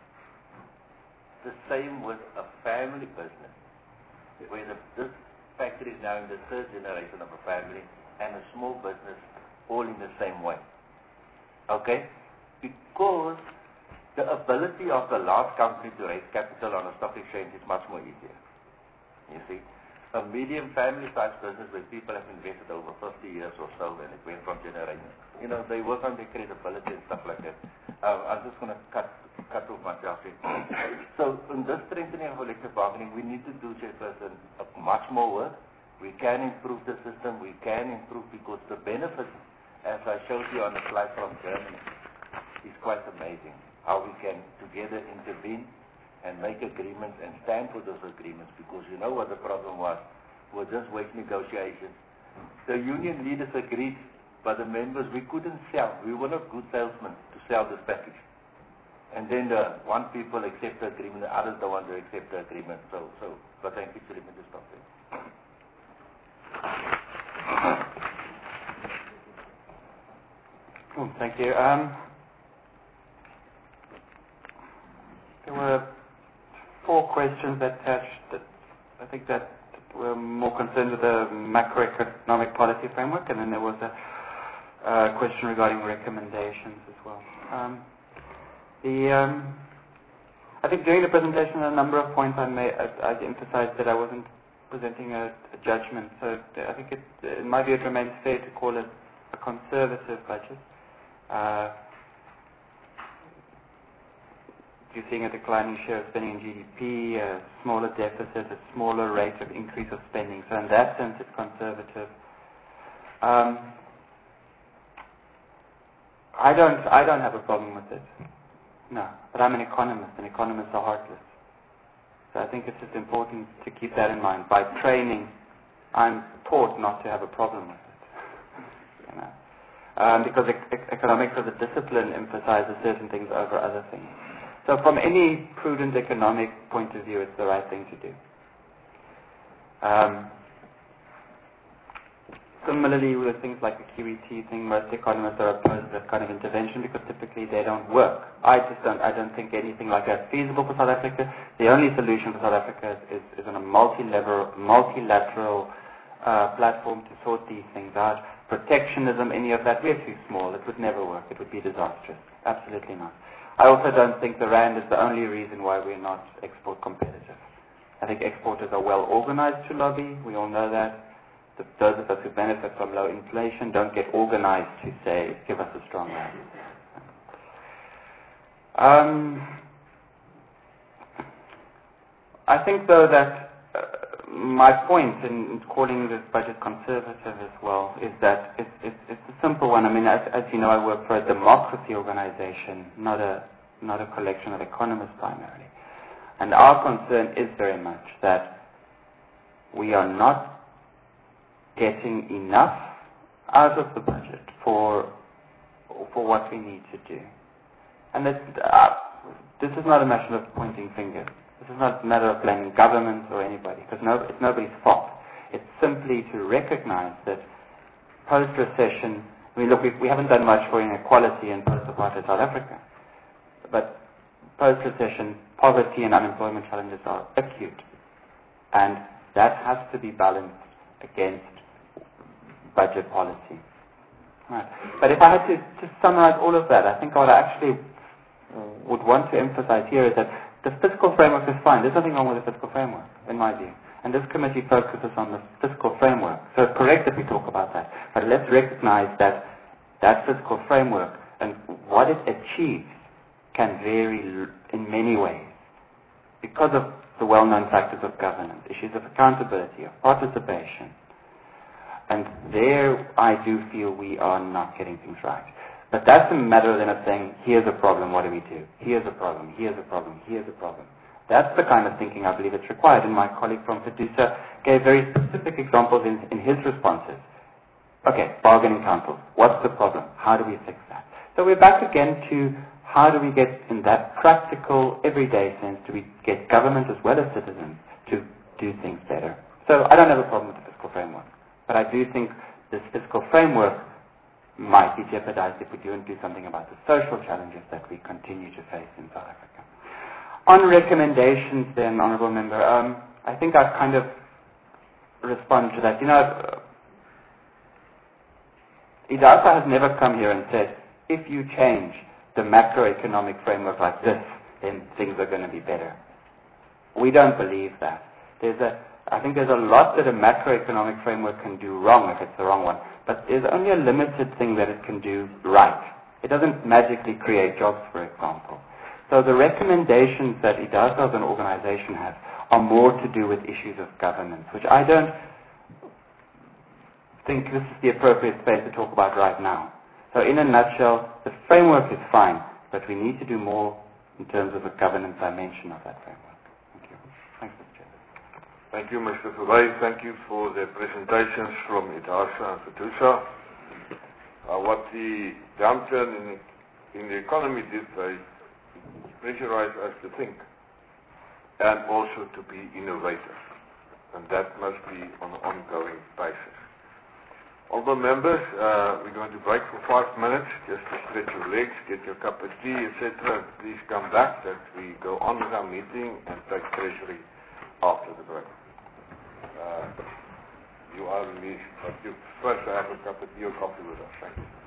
the same with a family business, where the, this factory is now in the third generation of a family and a small business all in the same way. Okay? Because the ability of the large company to raise capital on a stock exchange is much more easier. You see? A medium family-sized business where people have invested over fifty years or so, and it went from generations. You know, they work on their credibility and stuff like that. Uh, I'm just going to cut cut off myself here. So, in this strengthening of collective bargaining, we need to do, Chairperson, much more work. We can improve the system. We can improve, because the benefits, as I showed you on the slide from Germany, is quite amazing. How we can together intervene and make agreements and stand for those agreements, because you know what the problem was, was just wage negotiations. The union leaders agreed, but the members, we couldn't sell. We were not good salesmen to sell this package. And then the one people accept the agreement, the others don't want to accept the agreement. So, so, but thank you, let me just stop there. Cool, thank you. Um, there were four questions attached that I think that were more concerned with the macroeconomic policy framework, and then there was a uh, question regarding recommendations as well. Um, the um, I think during the presentation, a number of points I made, I, I emphasized that I wasn't presenting a, a judgment, so I think it, in my view, it remains fair to call it a conservative budget. Uh, you're seeing a declining share of spending in G D P, a smaller deficit, a smaller rate of increase of spending. So in that sense, it's conservative. Um, I don't, I don't have a problem with it. No, but I'm an economist, and economists are heartless. So I think it's just important to keep that in mind. By training, I'm taught not to have a problem with it. You know, um, because e- economics as a discipline emphasizes certain things over other things. So from any prudent economic point of view, it's the right thing to do. Um, similarly, with things like the Q E T thing, most economists are opposed to that kind of intervention because typically they don't work. I just don't. I don't think anything like that is feasible for South Africa. The only solution for South Africa is, is, is on a multi-level, multilateral uh, platform to sort these things out. Protectionism, any of that, we're too small. It would never work. It would be disastrous. Absolutely not. I also don't think the rand is the only reason why we're not export competitive. I think exporters are well organized to lobby. We all know that. The, those of us who benefit from low inflation don't get organized to say, give us a strong rand. Um, I think, though, that uh, my point in calling this budget conservative as well is that it's, it's, it's a simple one. I mean, as, as you know, I work for a democracy organization, not a, not a collection of economists primarily. And our concern is very much that we are not getting enough out of the budget for, for what we need to do. And that, uh, this is not a matter of pointing fingers. This is not a matter of blaming government or anybody, because no, it's nobody's fault. It's simply to recognize that post-recession, I mean, look, we, we haven't done much for inequality in post-apartheid South Africa, but post-recession, poverty and unemployment challenges are acute, and that has to be balanced against budget policy. Right. But if I had to just summarize all of that, I think what I actually would want to emphasize here is that the fiscal framework is fine. There's nothing wrong with the fiscal framework, in my view. And this committee focuses on the fiscal framework. So it's correct that we talk about that. But let's recognize that that fiscal framework and what it achieves can vary in many ways because of the well-known factors of governance, issues of accountability, of participation. And there I do feel we are not getting things right. But that's a matter then of saying, here's a problem, what do we do? Here's a problem, here's a problem, here's a problem. That's the kind of thinking I believe it's required. And my colleague from Fiducia gave very specific examples in, in his responses. Okay, bargaining councils. What's the problem? How do we fix that? So we're back again to how do we get in that practical, everyday sense, do we get government as well as citizens to do things better? So I don't have a problem with the fiscal framework. But I do think this fiscal framework might be jeopardized if we don't do something about the social challenges that we continue to face in South Africa. On recommendations then, Honourable Member, um, I think I've kind of responded to that. You know, uh, IDASA has never come here and said, if you change the macroeconomic framework like this, then things are going to be better. We don't believe that. There's a I think there's a lot that a macroeconomic framework can do wrong if it's the wrong one, but there's only a limited thing that it can do right. It doesn't magically create jobs, for example. So the recommendations that IDASA as an organization has are more to do with issues of governance, which I don't think this is the appropriate space to talk about right now. So in a nutshell, the framework is fine. But we need to do more in terms of a governance dimension of that framework. Thank you. Thanks, Mister Chair. Thank you, Mister Verwy. Thank you for the presentations from IDASA and FEDUSA. Uh, what the downturn in, in the economy did, they pressurized us to think and also to be innovative. And that must be on an ongoing basis. Honourable members, uh, we're going to break for five minutes just to stretch your legs, get your cup of tea, et cetera. Please come back that we go on with our meeting and take treasury after the break. Uh, you are released, but you first have a cup of tea or coffee with us. Thank you.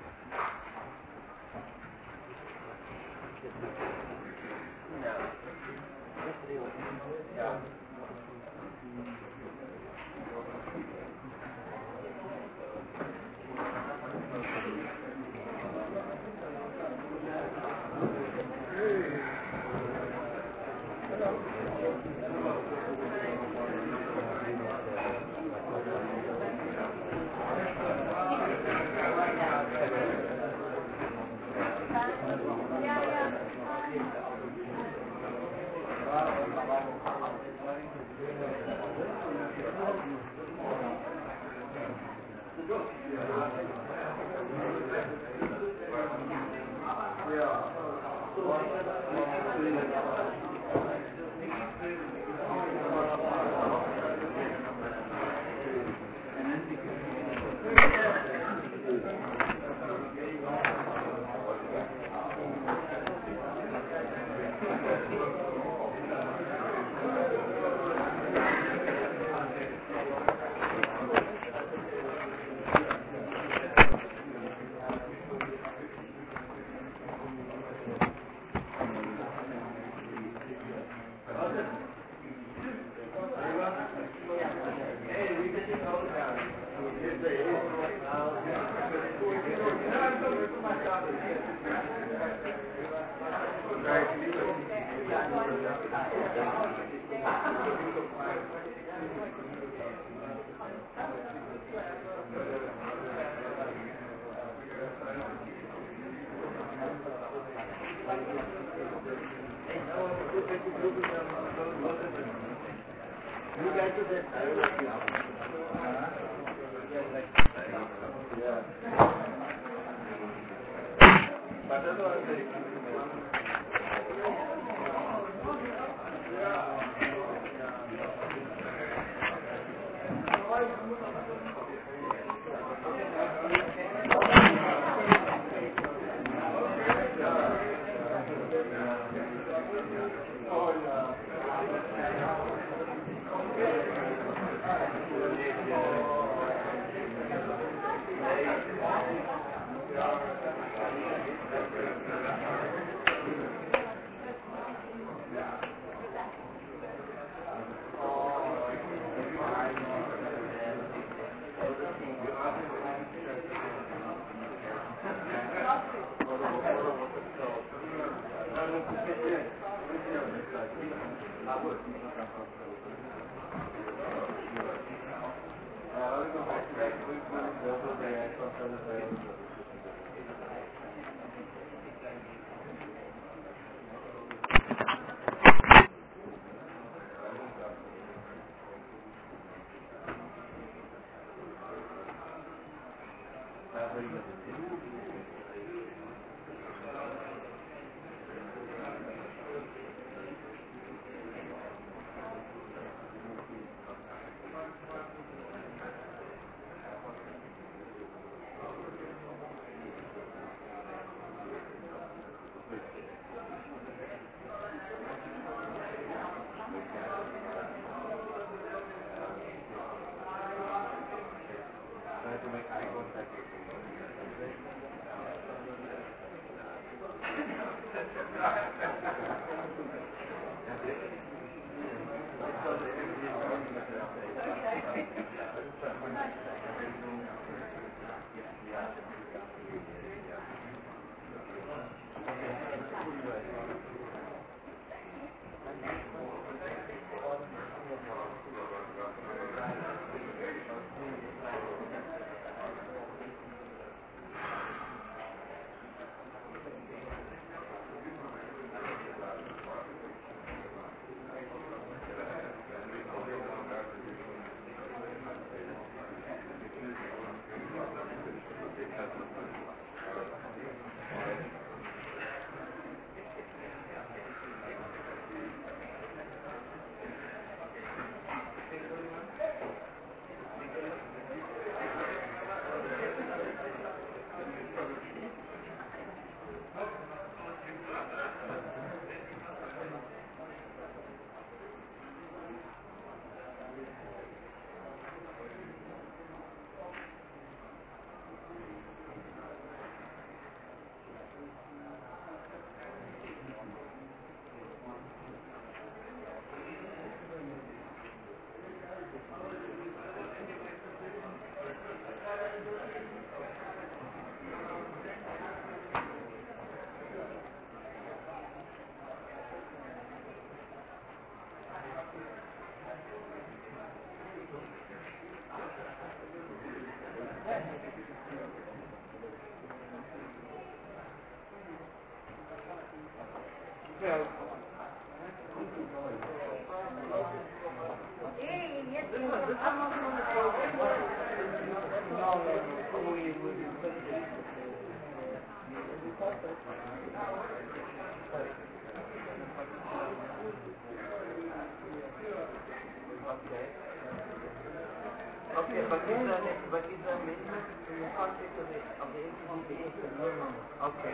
Okay, but is the, but is the amendment in the context of the, of the N C D B? No, no, no. Okay.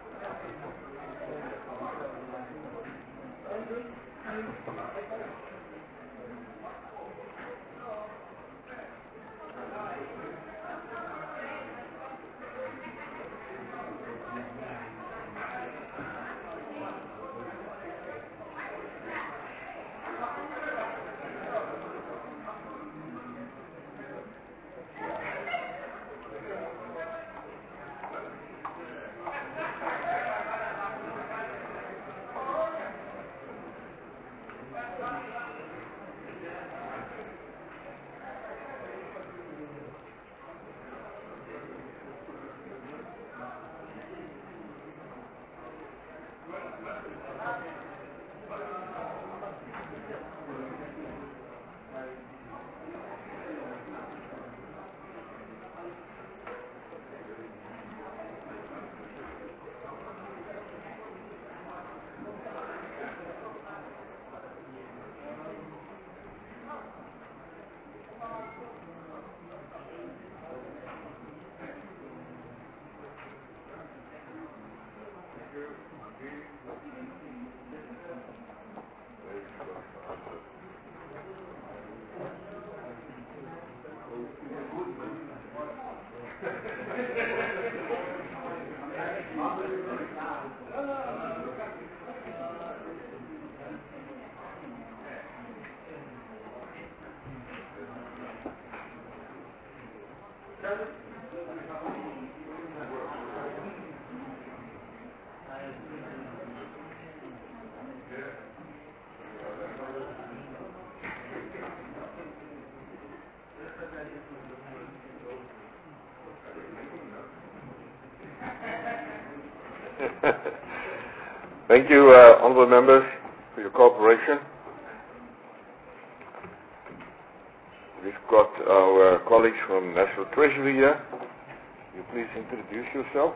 Thank you, uh, honourable members, for your cooperation. We've got our uh, colleagues from National Treasury here. Will you please introduce yourself?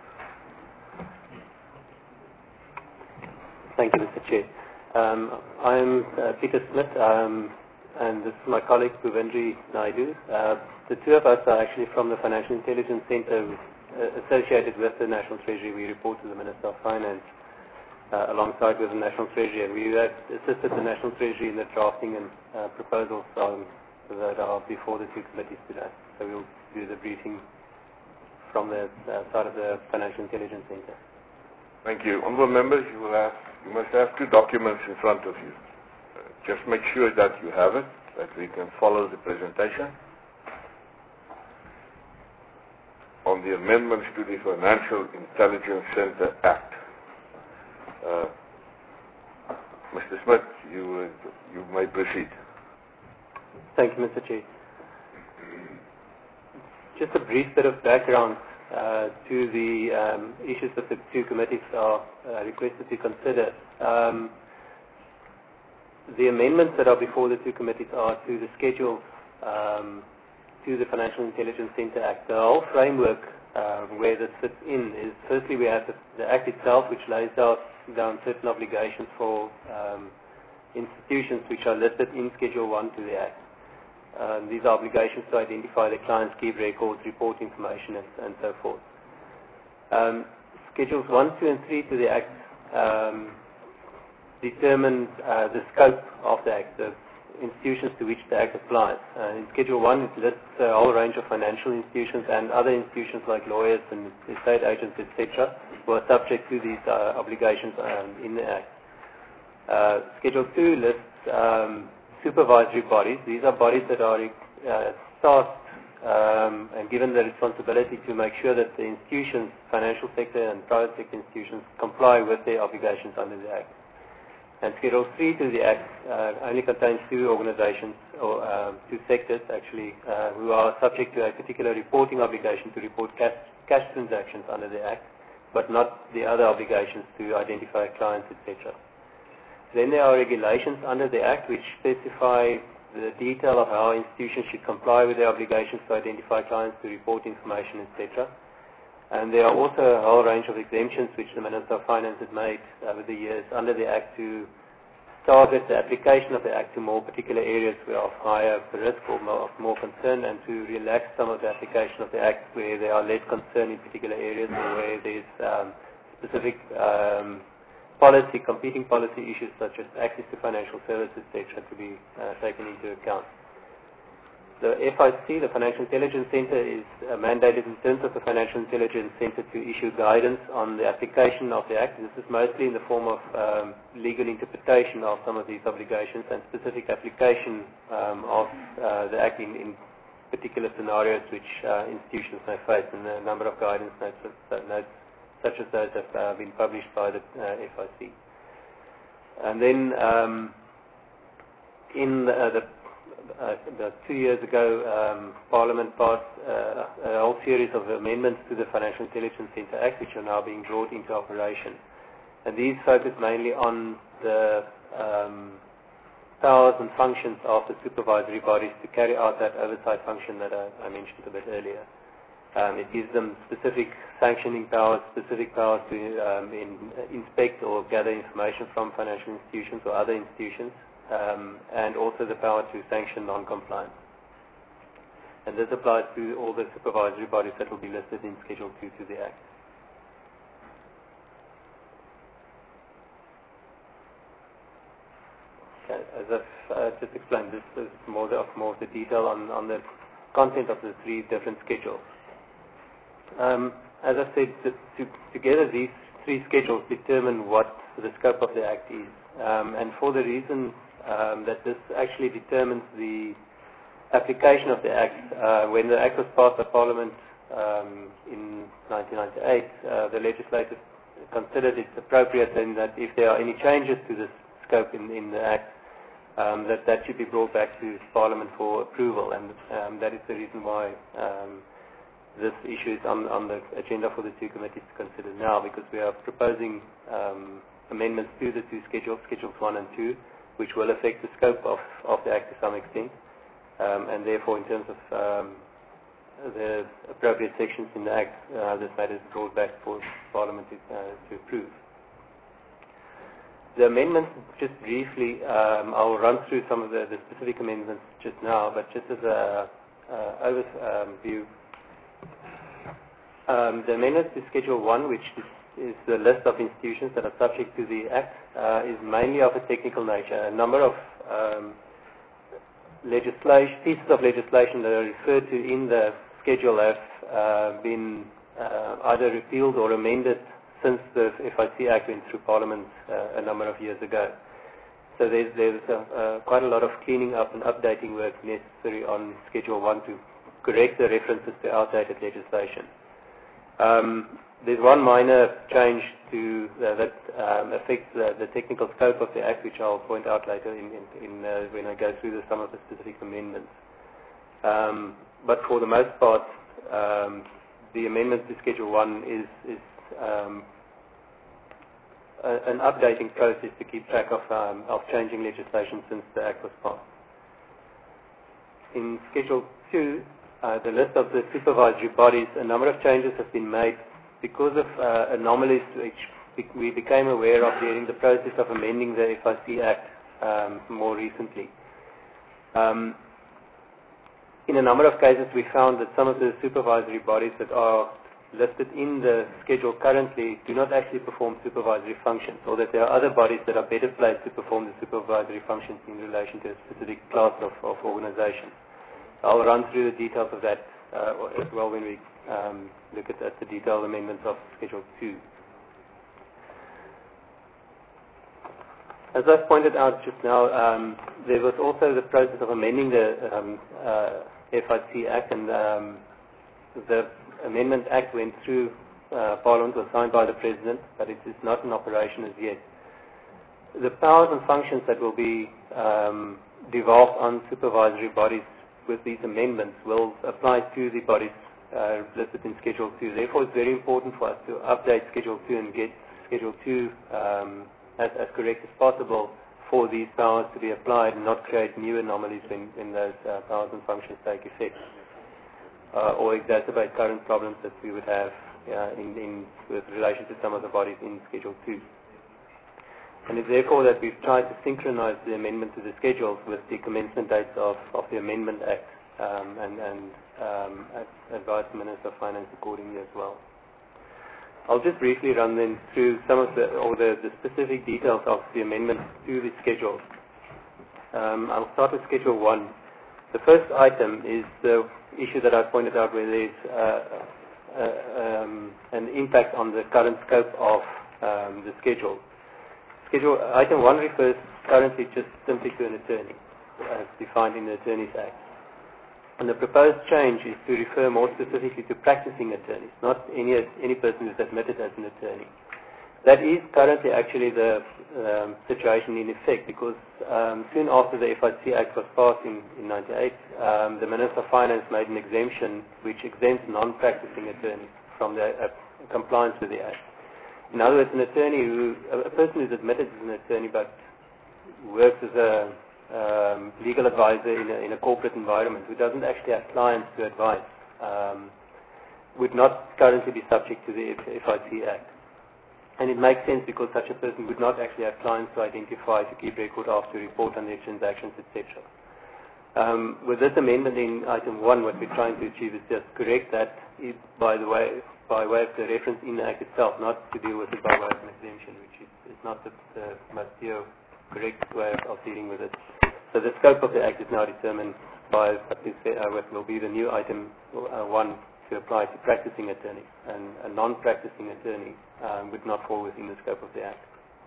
Thank you, Mister Chair. Um, I'm uh, Peter Smith, um, and this is my colleague Bhuvendri Naidu. Uh, the two of us are actually from the Financial Intelligence Centre uh, associated with the National Treasury. We report to the Minister of Finance uh, alongside with the National Treasury, and we have assisted the National Treasury in the drafting and uh, proposals um, that are before the two committees today. So we'll do the briefing from the uh, side of the Financial Intelligence Centre. Thank you. Honourable members, you will have, you must have two documents in front of you. Uh, just make sure that you have it, that we can follow the presentation. On the amendments to the Financial Intelligence Centre Act. Uh, Mister Smith, you, uh, you may proceed. Thank you, Mister Chair. Just a brief bit of background uh, to the um, issues that the two committees are uh, requested to consider. Um, the amendments that are before the two committees are to the schedule um, to the Financial Intelligence Centre Act. The whole framework uh, where this fits in is, firstly, we have the, the Act itself, which lays out down certain obligations for um, institutions which are listed in Schedule one to the Act. Um, these are obligations to identify the client's key records, report information, and, and so forth. Um, Schedules one, two, and three to the Act um, determine uh, the scope of the Act, the institutions to which the Act applies. Uh, in Schedule one, it lists a whole range of financial institutions and other institutions like lawyers and estate agents, et cetera, who are subject to these uh, obligations um, in the Act. Uh, Schedule two lists um, supervisory bodies. These are bodies that are uh, tasked um, and given the responsibility to make sure that the institutions, financial sector and private sector institutions, comply with their obligations under the Act. And Schedule three to the Act uh, only contains two organizations, or uh, two sectors actually, uh, who are subject to a particular reporting obligation to report cash, cash transactions under the Act. but not the other obligations to identify clients, et cetera. Then there are regulations under the Act which specify the detail of how institutions should comply with their obligations to identify clients, to report information, et cetera. And there are also a whole range of exemptions which the Minister of Finance has made over the years under the Act to target the application of the Act to more particular areas where of higher risk or more, of more concern, and to relax some of the application of the Act where there are less concern in particular areas or where there's um, specific um, policy, competing policy issues such as access to financial services, et cetera, to be uh, taken into account. The F I C, the Financial Intelligence Centre, is uh, mandated in terms of the Financial Intelligence Centre to issue guidance on the application of the Act. This is mostly in the form of um, legal interpretation of some of these obligations and specific application um, of uh, the Act in, in particular scenarios which uh, institutions may face, and a number of guidance notes, uh, notes such as those have uh, been published by the uh, F I C. And then um, in uh, the Uh, about two years ago, um, Parliament passed uh, a whole series of amendments to the Financial Intelligence Centre Act, which are now being brought into operation. And these focus mainly on the um, powers and functions of the supervisory bodies to carry out that oversight function that I, I mentioned a bit earlier. Um, it gives them specific sanctioning powers, specific powers to um, in, inspect or gather information from financial institutions or other institutions. Um, and also the power to sanction non-compliance. And this applies to all the supervisory bodies that will be listed in Schedule two to the Act. Okay, as I've uh, just explained, this is more of more of the detail on, on the content of the three different schedules. Um, as I said, the, to, together these three schedules determine what the scope of the Act is. Um, and for the reason Um, that this actually determines the application of the Act. Uh, when the Act was passed by Parliament um, in nineteen ninety-eight, uh, the legislators considered it appropriate then that if there are any changes to this scope in, in the Act, um, that that should be brought back to Parliament for approval, and um, that is the reason why um, this issue is on, on the agenda for the two committees to consider now, because we are proposing um, amendments to the two schedules, Schedules one and two, which will affect the scope of, of the Act to some extent, um, and therefore in terms of um, the appropriate sections in the Act, uh, this matter is brought back for Parliament to, uh, to approve. The amendments, just briefly, um, I will run through some of the, the specific amendments just now, but just as a uh, overview, um, the amendments to Schedule one, which is is the list of institutions that are subject to the Act, uh, is mainly of a technical nature. A number of um, legislation, pieces of legislation that are referred to in the schedule have uh, been uh, either repealed or amended since the F I C Act went through Parliament uh, a number of years ago. So there's, there's a, uh, quite a lot of cleaning up and updating work necessary on Schedule one to correct the references to outdated legislation. Um, There's one minor change to uh, that um, affects the, the technical scope of the Act, which I'll point out later in, in, in uh, when I go through the, some of the specific amendments. Um, but for the most part, um, the amendment to Schedule one is, is um, a, an updating process to keep track of, um, of changing legislation since the Act was passed. In Schedule two, uh, the list of the supervisory bodies, a number of changes have been made because of uh, anomalies which we became aware of during the process of amending the F I C Act um, more recently. Um, in a number of cases, we found that some of the supervisory bodies that are listed in the schedule currently do not actually perform supervisory functions, or that there are other bodies that are better placed to perform the supervisory functions in relation to a specific class of, of organizations. I'll run through the details of that uh, as well when we um, look at, at the detailed amendments of Schedule two. As I've pointed out just now, um, there was also the process of amending the um, uh, F I C Act, and um, the Amendment Act went through uh, Parliament, was signed by the President, but it is not in operation as yet. The powers and functions that will be um, devolved on supervisory bodies with these amendments will apply to the bodies uh, listed in Schedule two. Therefore, it's very important for us to update Schedule two and get Schedule two um, as, as correct as possible for these powers to be applied and not create new anomalies when, when those uh, powers and functions take effect, uh, or exacerbate current problems that we would have uh, in, in with relation to some of the bodies in Schedule two. And it's therefore that we've tried to synchronize the amendment to the schedules with the commencement dates of, of the Amendment Act um, and, and um, advise the Minister of Finance accordingly as well. I'll just briefly run then through some of the, or the, the specific details of the amendment to the schedules. Um, I'll start with Schedule one. The first item is the issue that I pointed out where there's uh, uh, um, an impact on the current scope of um, the schedule. Schedule item one refers currently just simply to an attorney, as defined in the Attorneys Act. And the proposed change is to refer more specifically to practicing attorneys, not any any person who is admitted as an attorney. That is currently actually the um, situation in effect, because um, soon after the F I C Act was passed in, in ninety-eight, um, the Minister of Finance made an exemption which exempts non-practicing attorneys from the uh, compliance with the Act. In other words, an attorney who, a person who's admitted as an attorney but works as a um, legal advisor in a, in a corporate environment, who doesn't actually have clients to advise, um, would not currently be subject to the F I C Act. And it makes sense because such a person would not actually have clients to identify, to keep record of, to report on their transactions, et cetera. Um, with this amendment in item one, what we're trying to achieve is just correct that, it, by the way, by way of the reference in the Act itself, not to deal with it by way of an exemption, which is, is not the, the most correct way of, of dealing with it. So the scope of the Act is now determined by what, is, uh, what will be the new item uh, one to apply to practicing attorneys, and a non-practicing attorney um, would not fall within the scope of the Act.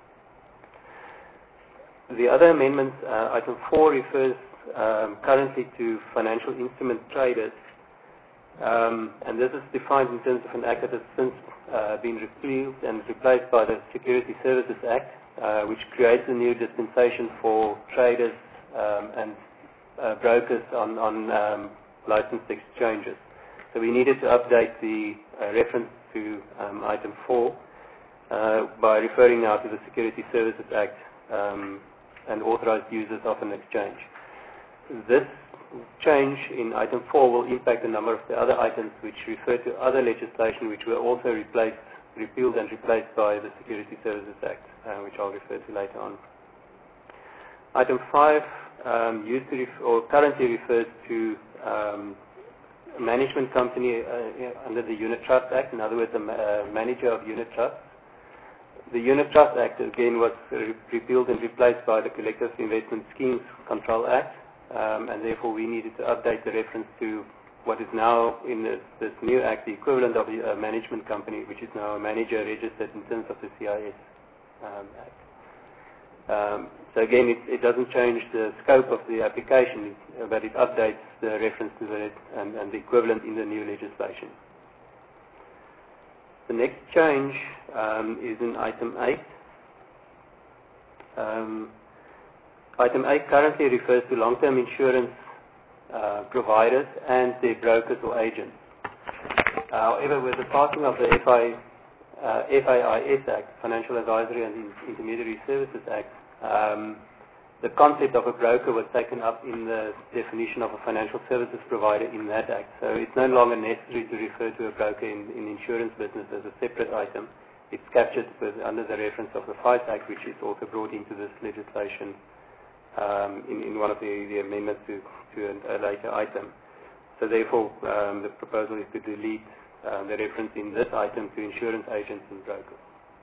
The other amendment, uh, item four, refers um, currently to financial instrument traders. Um, and this is defined in terms of an act that has since uh, been repealed and replaced by the Security Services Act, uh, which creates a new dispensation for traders um, and uh, brokers on, on um, licensed exchanges. So we needed to update the uh, reference to um, item four uh, by referring now to the Security Services Act um, and authorized users of an exchange. This change in item four will impact a number of the other items which refer to other legislation which were also replaced, repealed and replaced by the Security Services Act, uh, which I'll refer to later on. Item five um, used to ref- or currently refers to um, a management company uh, under the Unit Trust Act, in other words, a ma- uh, manager of unit trusts. The Unit Trust Act again was re- repealed and replaced by the Collective Investment Schemes Control Act. Um, and therefore we needed to update the reference to what is now in this, this new act, the equivalent of a uh, management company, which is now a manager registered in terms of the C I S um, Act. Um, so again, it, it doesn't change the scope of the application, but it updates the reference to the and, and the equivalent in the new legislation. The next change um, is in item eight. Um, Item eight currently refers to long-term insurance uh, providers and their brokers or agents. However, with the passing of the F I, uh, F A I S Act, Financial Advisory and Intermediary Services Act, um, the concept of a broker was taken up in the definition of a financial services provider in that Act. So it's no longer necessary to refer to a broker in, in insurance business as a separate item. It's captured with, under the reference of the FICE Act, which is also brought into this legislation Um, in, in one of the, the amendments to, to a, a later item. So therefore, um, the proposal is to delete uh, the reference in this item to insurance agents and brokers.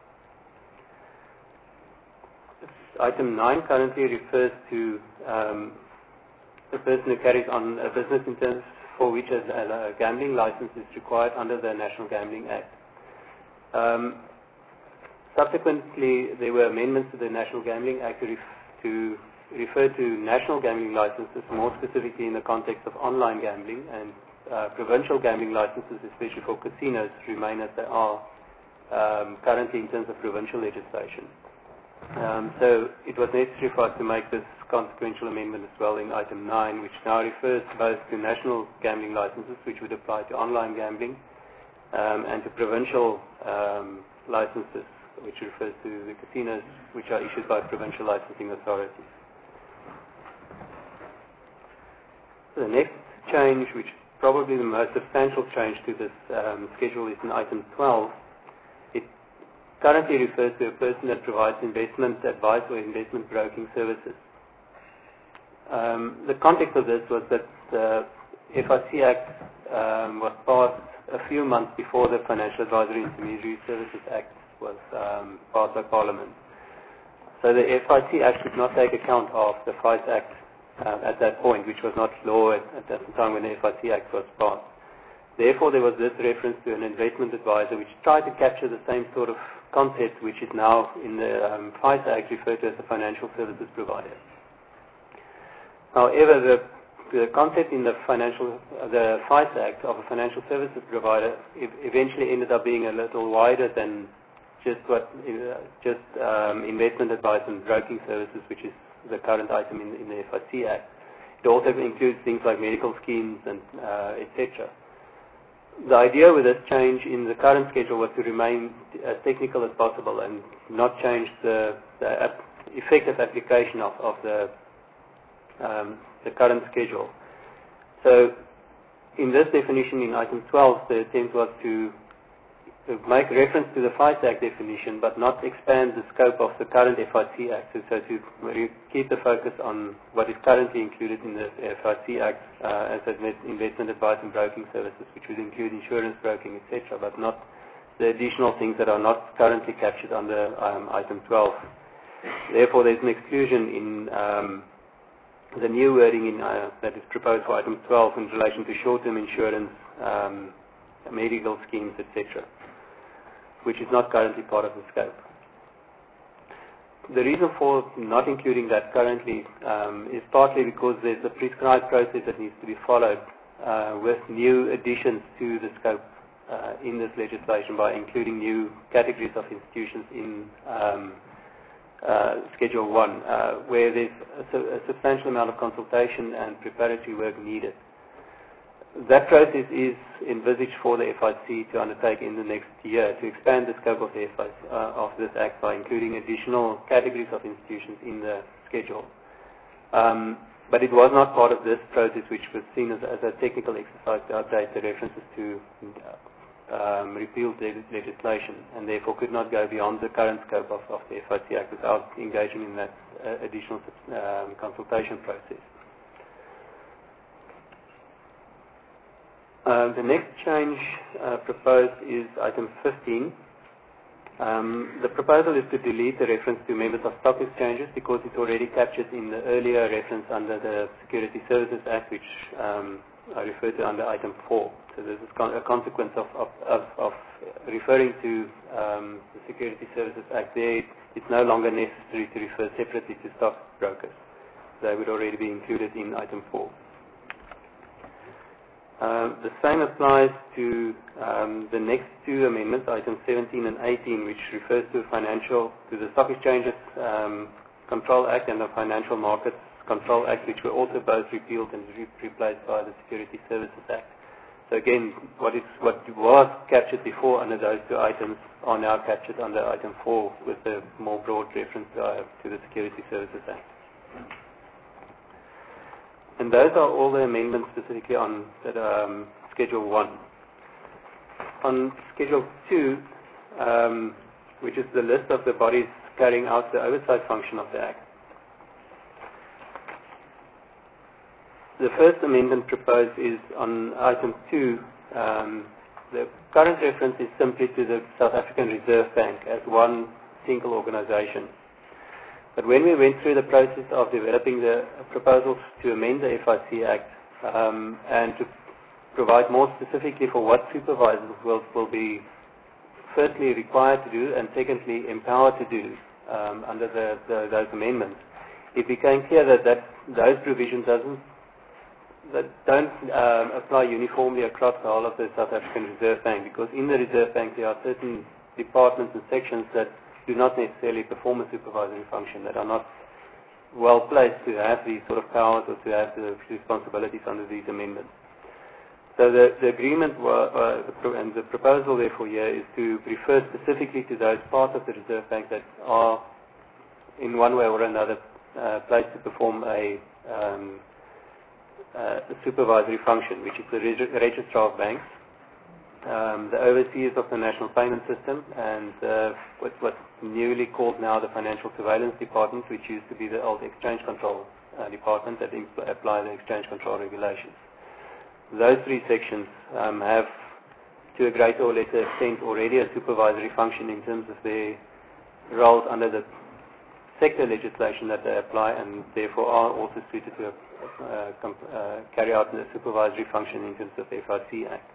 Item nine currently refers to um, a person who carries on a business in terms for which a, a gambling license is required under the National Gambling Act. Um, subsequently, there were amendments to the National Gambling Act to, ref- to refer to national gambling licenses, more specifically in the context of online gambling, and uh, provincial gambling licenses, especially for casinos, remain as they are um, currently in terms of provincial legislation. Um, so it was necessary for us to make this consequential amendment as well in item nine, which now refers both to national gambling licenses, which would apply to online gambling, um, and to provincial um, licenses, which refers to the casinos, which are issued by provincial licensing authorities. The next change, which is probably the most substantial change to this um, schedule, is in item twelve. It currently refers to a person that provides investment advice or investment broking services. Um, the context of this was that the F I C Act um, was passed a few months before the Financial Advisory Intermediary Services Act was um, passed by Parliament. So the F I C Act did not take account of the F I C E Act uh, at that point, which was not law at, at that time when the F I C Act was passed. Therefore, there was this reference to an investment advisor, which tried to capture the same sort of concept, which is now in the um, F I C E Act referred to as a financial services provider. However, the, the concept in the financial, uh, the F I C E Act of a financial services provider e- eventually ended up being a little wider than just what, uh, just um, investment advice and broking services, which is the current item in, in the F I C Act. It also includes things like medical schemes and uh, et cetera. The idea with this change in the current schedule was to remain as technical as possible and not change the, the ap- effective application of, of the, um, the current schedule. So in this definition in item twelve, the attempt was to to make reference to the F I C E Act definition, but not expand the scope of the current F I C Act, so, so to re- keep the focus on what is currently included in the F I C Act uh, as investment advice and broking services, which would include insurance broking, et cetera, but not the additional things that are not currently captured under um, item twelve. Therefore, there's an exclusion in um, the new wording in, uh, that is proposed for item twelve in relation to short-term insurance, um, medical schemes, et cetera, which is not currently part of the scope. The reason for not including that currently um, is partly because there's a prescribed process that needs to be followed uh, with new additions to the scope uh, in this legislation by including new categories of institutions in um, uh, Schedule one, uh, where there's a, su- a substantial amount of consultation and preparatory work needed. That process is envisaged for the F I C to undertake in the next year to expand the scope of the F I C, uh, of this Act by including additional categories of institutions in the schedule. Um, but it was not part of this process, which was seen as, as a technical exercise to update the references to uh, um, repealed le- legislation, and therefore could not go beyond the current scope of, of the F I C Act without engaging in that uh, additional um, consultation process. Uh, the next change uh, proposed is item fifteen. Um, the proposal is to delete the reference to members of stock exchanges because it's already captured in the earlier reference under the Security Services Act, which um, I refer to under item four. So this is con- a consequence of, of, of, of referring to um, the Security Services Act. There, it's no longer necessary to refer separately to stockbrokers. They would already be included in item four. Uh, the same applies to um, the next two amendments, items seventeen and eighteen, which refers to financial, to the Stock Exchanges um, Control Act and the Financial Markets Control Act, which were also both repealed and re- replaced by the Security Services Act. So again, what, is, what was captured before under those two items are now captured under item four with a more broad reference to, uh, to the Security Services Act. And those are all the amendments specifically on that, um, Schedule one. On Schedule two, um, which is the list of the bodies carrying out the oversight function of the Act. The first amendment proposed is on item two. Um, the current reference is simply to the South African Reserve Bank as one single organization. But when we went through the process of developing the proposals to amend the F I C Act um, and to provide more specifically for what supervisors will, will be firstly required to do and secondly empowered to do um, under the, the, those amendments, it became clear that, that those provisions doesn't, that don't um, apply uniformly across the whole of the South African Reserve Bank, because in the Reserve Bank there are certain departments and sections that do not necessarily perform a supervisory function, that are not well placed to have these sort of powers or to have the responsibilities under these amendments. So the, the agreement wa- uh, and the proposal therefore here is to refer specifically to those parts of the Reserve Bank that are in one way or another uh, placed to perform a, um, uh, a supervisory function, which is the reg- registrar of banks, um, the overseers of the national payment system, and uh, what, what's newly called now the Financial Surveillance Department, which used to be the old Exchange Control uh, Department that impl- apply the Exchange Control regulations. Those three sections um, have, to a greater or lesser extent, already a supervisory function in terms of their roles under the sector legislation that they apply, and therefore are also suited to uh, comp- uh, carry out the supervisory function in terms of the F I C Act.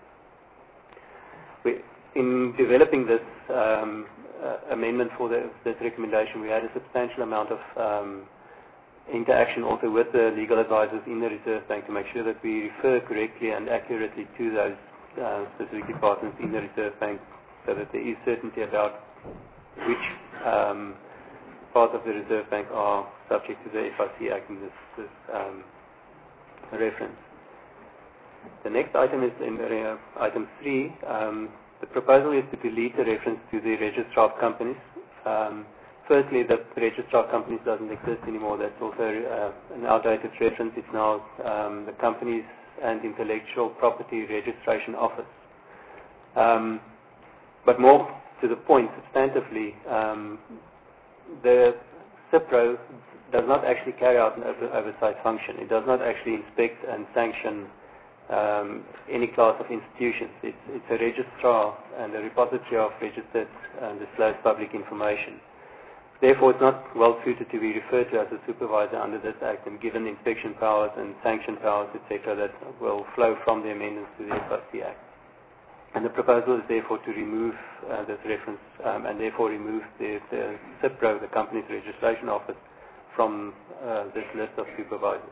We, in developing this um, uh, amendment for the, this recommendation, we had a substantial amount of um, interaction also with the legal advisors in the Reserve Bank to make sure that we refer correctly and accurately to those uh, specific departments in the Reserve Bank, so that there is certainty about which um, parts of the Reserve Bank are subject to the F I C Act in this, this um, reference. The next item is in uh, item three. Um, the proposal is to delete the reference to the registrar of companies. Um, firstly, the registrar of companies doesn't exist anymore. That's also uh, an outdated reference. It's now um, the Companies and Intellectual Property Registration Office. Um, but more to the point, substantively, um, the CIPRO does not actually carry out an over- oversight function. It does not actually inspect and sanction um, any class of institutions. It's, it's a registrar and a repository of registered and disclosed public information. Therefore, it's not well suited to be referred to as a supervisor under this Act, and given inspection powers and sanction powers, et cetera, that will flow from the amendments to the F I C Act. And the proposal is therefore to remove uh, this reference um, and therefore remove the, the CIPRO, the Companies Registration Office, from uh, this list of supervisors.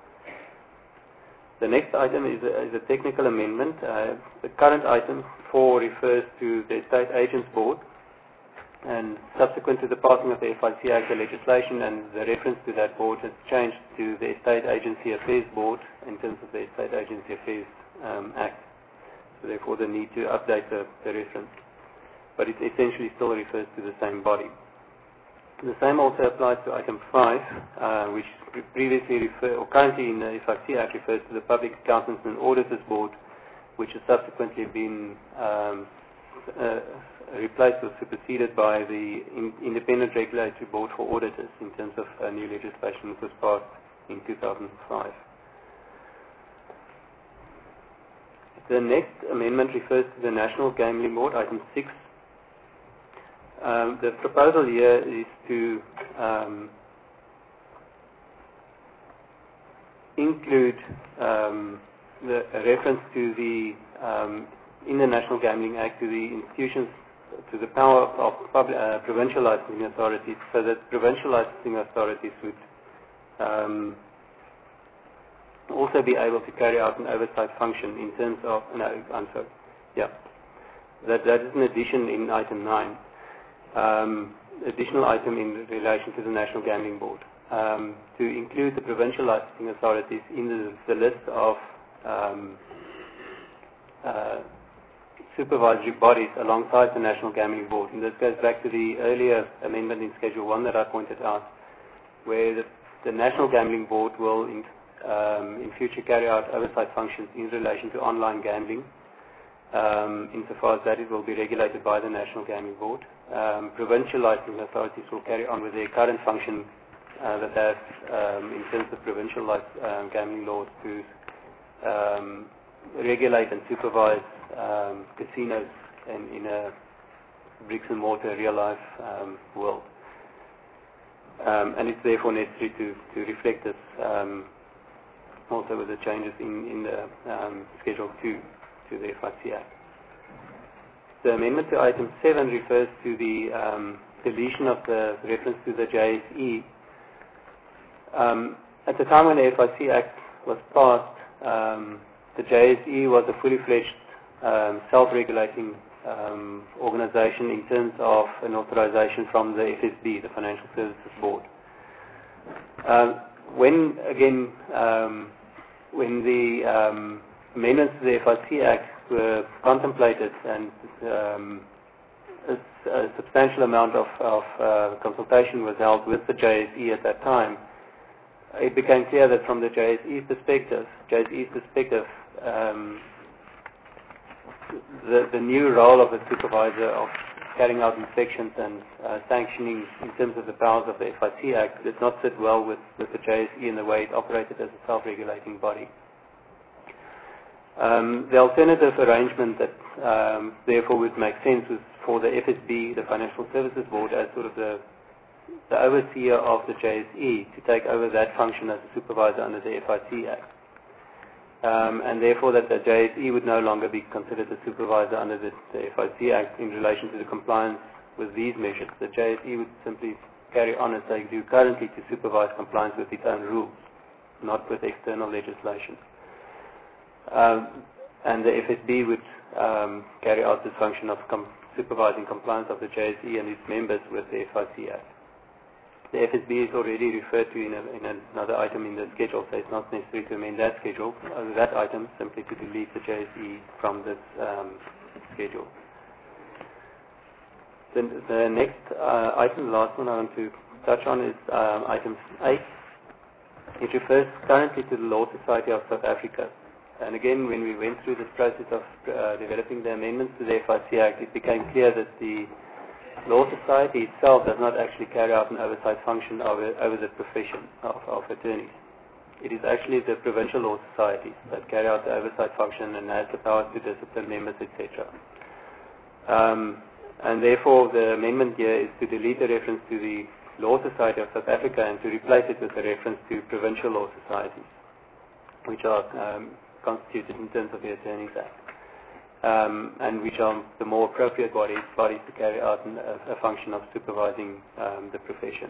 The next item is a, is a technical amendment. Uh, the current item four refers to the Estate Agents Board, and subsequent to the passing of the F I C Act, the legislation and the reference to that board has changed to the Estate Agency Affairs Board in terms of the Estate Agency Affairs um, Act. So therefore the need to update the, the reference. But it essentially still refers to the same body. The same also applies to item five, uh, which previously refer, or currently in the F I C Act refers to the Public Accountants and Auditors Board, which has subsequently been um, uh, replaced or superseded by the in, Independent Regulatory Board for Auditors in terms of uh, new legislation that was passed in two thousand five. The next amendment refers to the National Gambling Board, item six. Um, the proposal here is to um, include um, the a reference to the um, in the National Gambling Act to the institutions, to the power of public, uh, provincial licensing authorities, so that provincial licensing authorities would um, also be able to carry out an oversight function in terms of, no, I'm sorry, yeah, that, that is an addition in item nine, um, additional item in relation to the National Gambling Board, um, to include the provincial licensing authorities in the, the list of um, uh, supervisory bodies alongside the National Gambling Board. And this goes back to the earlier amendment in Schedule one that I pointed out, where the, the National Gambling Board will in, um, in future carry out oversight functions in relation to online gambling. Um, insofar as that it will be regulated by the National Gambling Board. Um, provincial licensing authorities will carry on with their current function uh, that they have um, in terms of provincial um, gambling laws to um, regulate and supervise um, casinos in, in a bricks and mortar real life um, world. Um, and it's therefore necessary to, to reflect this um, also with the changes in, in the um, Schedule two to the F I C Act. The amendment to item seven refers to the um, deletion of the reference to the J S E. Um, at the time when the F I C Act was passed, um, the J S E was a fully fledged um, self-regulating um, organization in terms of an authorization from the F S B, the Financial Services Board. Um, when, again, um, when the um, amendments to the F I C Act were contemplated and um, a, a substantial amount of, of uh, consultation was held with the J S E at that time, it became clear that from the J S E perspective, J S E's perspective, um, the, the new role of the supervisor of carrying out inspections and uh, sanctioning in terms of the powers of the F I C Act did not sit well with, with the J S E in the way it operated as a self-regulating body. Um, the alternative arrangement that um, therefore would make sense was for the F S B, the Financial Services Board, as sort of the, the overseer of the J S E to take over that function as a supervisor under the F I C Act. Um, and therefore that the J S E would no longer be considered a supervisor under the, the F I C Act in relation to the compliance with these measures. The J S E would simply carry on as they do currently to supervise compliance with its own rules, not with external legislation. Um, and the F S B would um, carry out this function of com supervising compliance of the J S E and its members with the F I C Act. The F S B is already referred to in, a, in another item in the schedule, so it's not necessary to amend that schedule, uh, that item, simply to delete the J S E from this um, schedule. The, the next uh, item, the last one I want to touch on is um, item eight. It refers currently to the Law Society of South Africa. And again, when we went through this process of uh, developing the amendments to the F I C Act, it became clear that the Law Society itself does not actually carry out an oversight function over, over the profession of, of attorneys. It is actually the provincial law societies that carry out the oversight function and has the power to discipline members, et cetera. Um, and therefore, the amendment here is to delete the reference to the Law Society of South Africa and to replace it with a reference to provincial law societies, which are um, constituted in terms of the Attorneys Act. Um, and which are the more appropriate bodies, bodies to carry out an, a, a function of supervising um, the profession.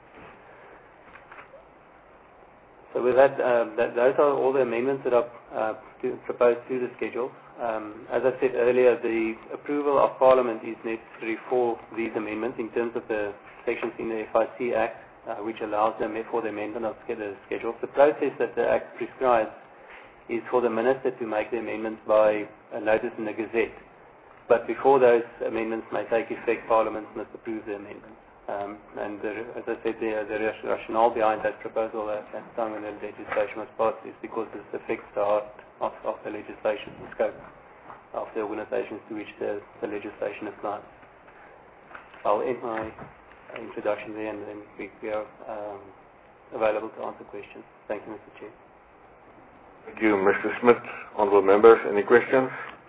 So with that, uh, that, those are all the amendments that are uh, to, proposed to the schedule. Um, as I said earlier, the approval of Parliament is necessary for these amendments in terms of the sections in the F I C Act, uh, which allows them for the amendment of the schedule. The process that the Act prescribes is for the Minister to make the amendments by a notice in the Gazette. But before those amendments may take effect, Parliament must approve the amendments. Um, and the, as I said, the, the rationale behind that proposal at that time when the legislation was passed is because this affects the heart of, of the legislation, the scope of the organizations to which the, the legislation applies. I'll end my introduction there and then we, we are um, available to answer questions. Thank you, Mister Chair. Thank you, Mister Smith. Honourable members, any questions?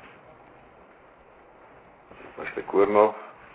Mister Koornhof.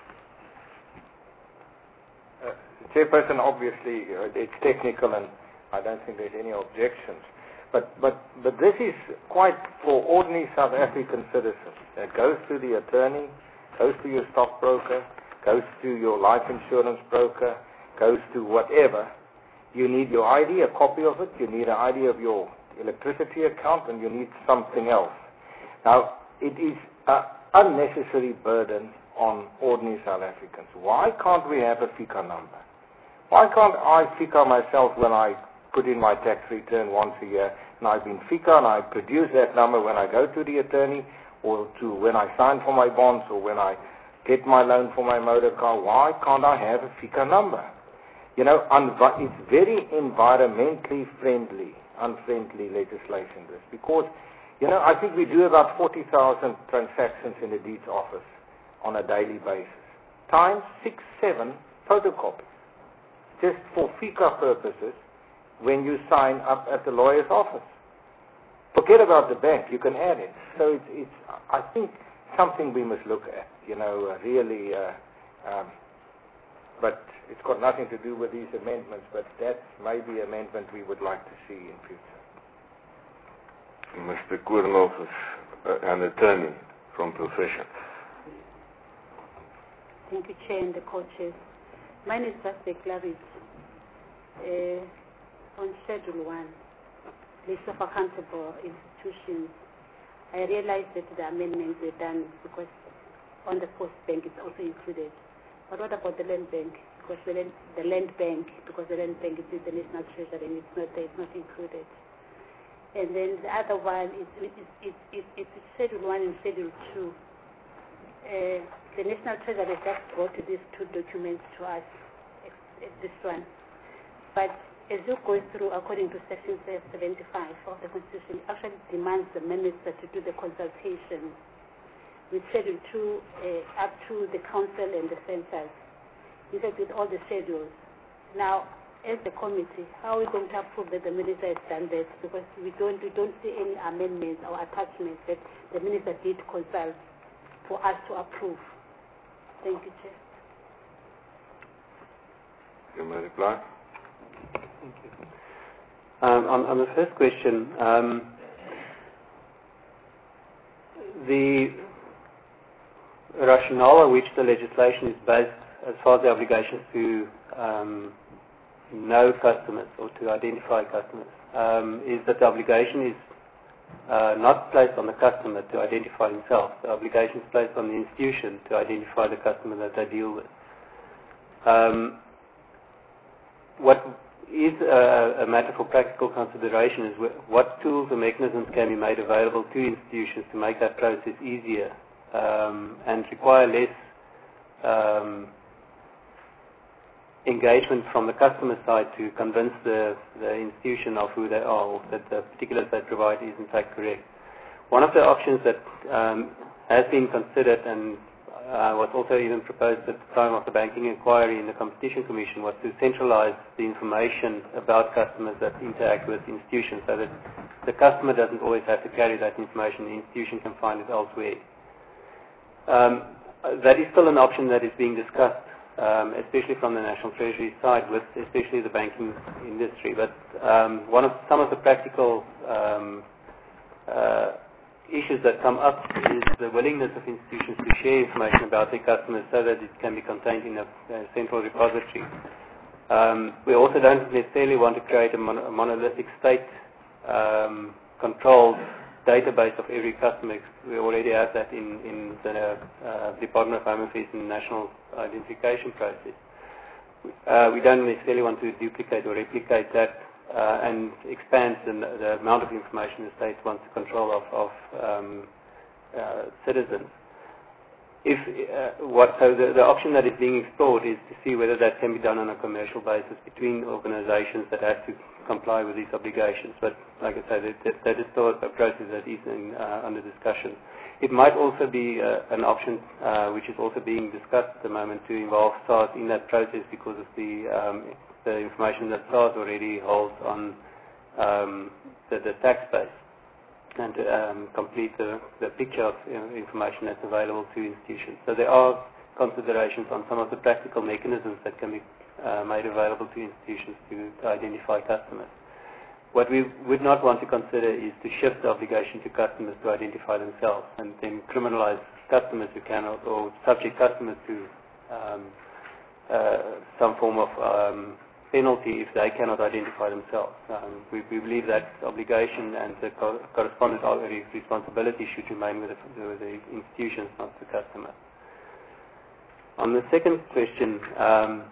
Uh, Chairperson, obviously uh, it's technical and I don't think there's any objections. But, but, but this is quite for ordinary South African citizens. It goes to the attorney, goes to your stockbroker, goes to your life insurance broker, goes to whatever. You need your I D, a copy of it. You need an I D of your electricity account, and you need something else. Now, it is an unnecessary burden on ordinary South Africans. Why can't we have a FICA number? Why can't I FICA myself when I put in my tax return once a year, and I've been FICA and I produce that number when I go to the attorney or to when I sign for my bonds or when I get my loan for my motor car? Why can't I have a FICA number? You know, it's very environmentally friendly, unfriendly legislation, this, because, you know, I think we do about forty thousand transactions in the deeds office on a daily basis, times six, seven photocopies, just for FICA purposes when you sign up at the lawyer's office. Forget about the bank, you can add it. So it's, it's I think, something we must look at, you know, uh, really, uh, um, but it's got nothing to do with these amendments, but that's maybe an amendment we would like to see in future. Mister Koornhof is uh, an attorney from profession. Thank you, Chair and the co-chairs. Mine is just a clarity. Uh, on Schedule one, list of accountable institutions, I realized that the amendments were done because on the Post Bank it's also included. But what about the Land Bank? because the land, the land bank, because the land bank is in the National Treasury and it's not there, it's not included. And then the other one is it's it's it's, it's Schedule One and Schedule Two. Uh, the National Treasury just brought these two documents to us, this one. But as you go through, according to Section seventy-five of the Constitution, it actually demands the minister to do the consultation with Schedule Two uh, up to the council and the centers. In fact, with all the schedules. Now, as the committee, how are we going to approve that the minister has done that? Because we don't, we don't see any amendments or attachments that the minister did consult for us to approve. Thank you, Chair. You may reply. Thank you. Um, on, on the first question, um, the rationale on which the legislation is based as far as the obligations to um, know customers or to identify customers um, is that the obligation is uh, not placed on the customer to identify himself. The obligation is placed on the institution to identify the customer that they deal with. Um, what is a, a matter for practical consideration is wh- what tools or mechanisms can be made available to institutions to make that process easier um, and require less um, engagement from the customer side to convince the, the institution of who they are or that the particulars they provide is in fact correct. One of the options that um, has been considered and uh, was also even proposed at the time of the banking inquiry in the Competition Commission was to centralize the information about customers that interact with institutions so that the customer doesn't always have to carry that information, the institution can find it elsewhere. Um, that is still an option that is being discussed, um, especially from the National Treasury side, with especially the banking industry. But um, one of some of the practical um, uh, issues that come up is the willingness of institutions to share information about their customers so that it can be contained in a, a central repository. Um, we also don't necessarily want to create a, mon- a monolithic state um, controlled database of every customer. We already have that in, in the uh, Department of Home Affairs and National Identification process. Uh, we don't necessarily want to duplicate or replicate that uh, and expand the, the amount of information the state wants control of, of um, uh, citizens. If uh, what so the, the option that is being explored is to see whether that can be done on a commercial basis between organizations that have to comply with these obligations. But like I said, that, that is still a process that is in, uh, under discussion. It might also be uh, an option uh, which is also being discussed at the moment to involve SARS in that process because of the, um, the information that SARS already holds on um, the, the tax base, and to um, complete the, the picture of you know, information that's available to institutions. So there are considerations on some of the practical mechanisms that can be uh, made available to institutions to, to identify customers. What we would not want to consider is to shift the obligation to customers to identify themselves and then criminalize customers who cannot, or subject customers to um, uh, some form of um, penalty if they cannot identify themselves. Um, we, we believe that obligation and the co- correspondent responsibility should remain with the, with the institutions, not the customer. On the second question, um,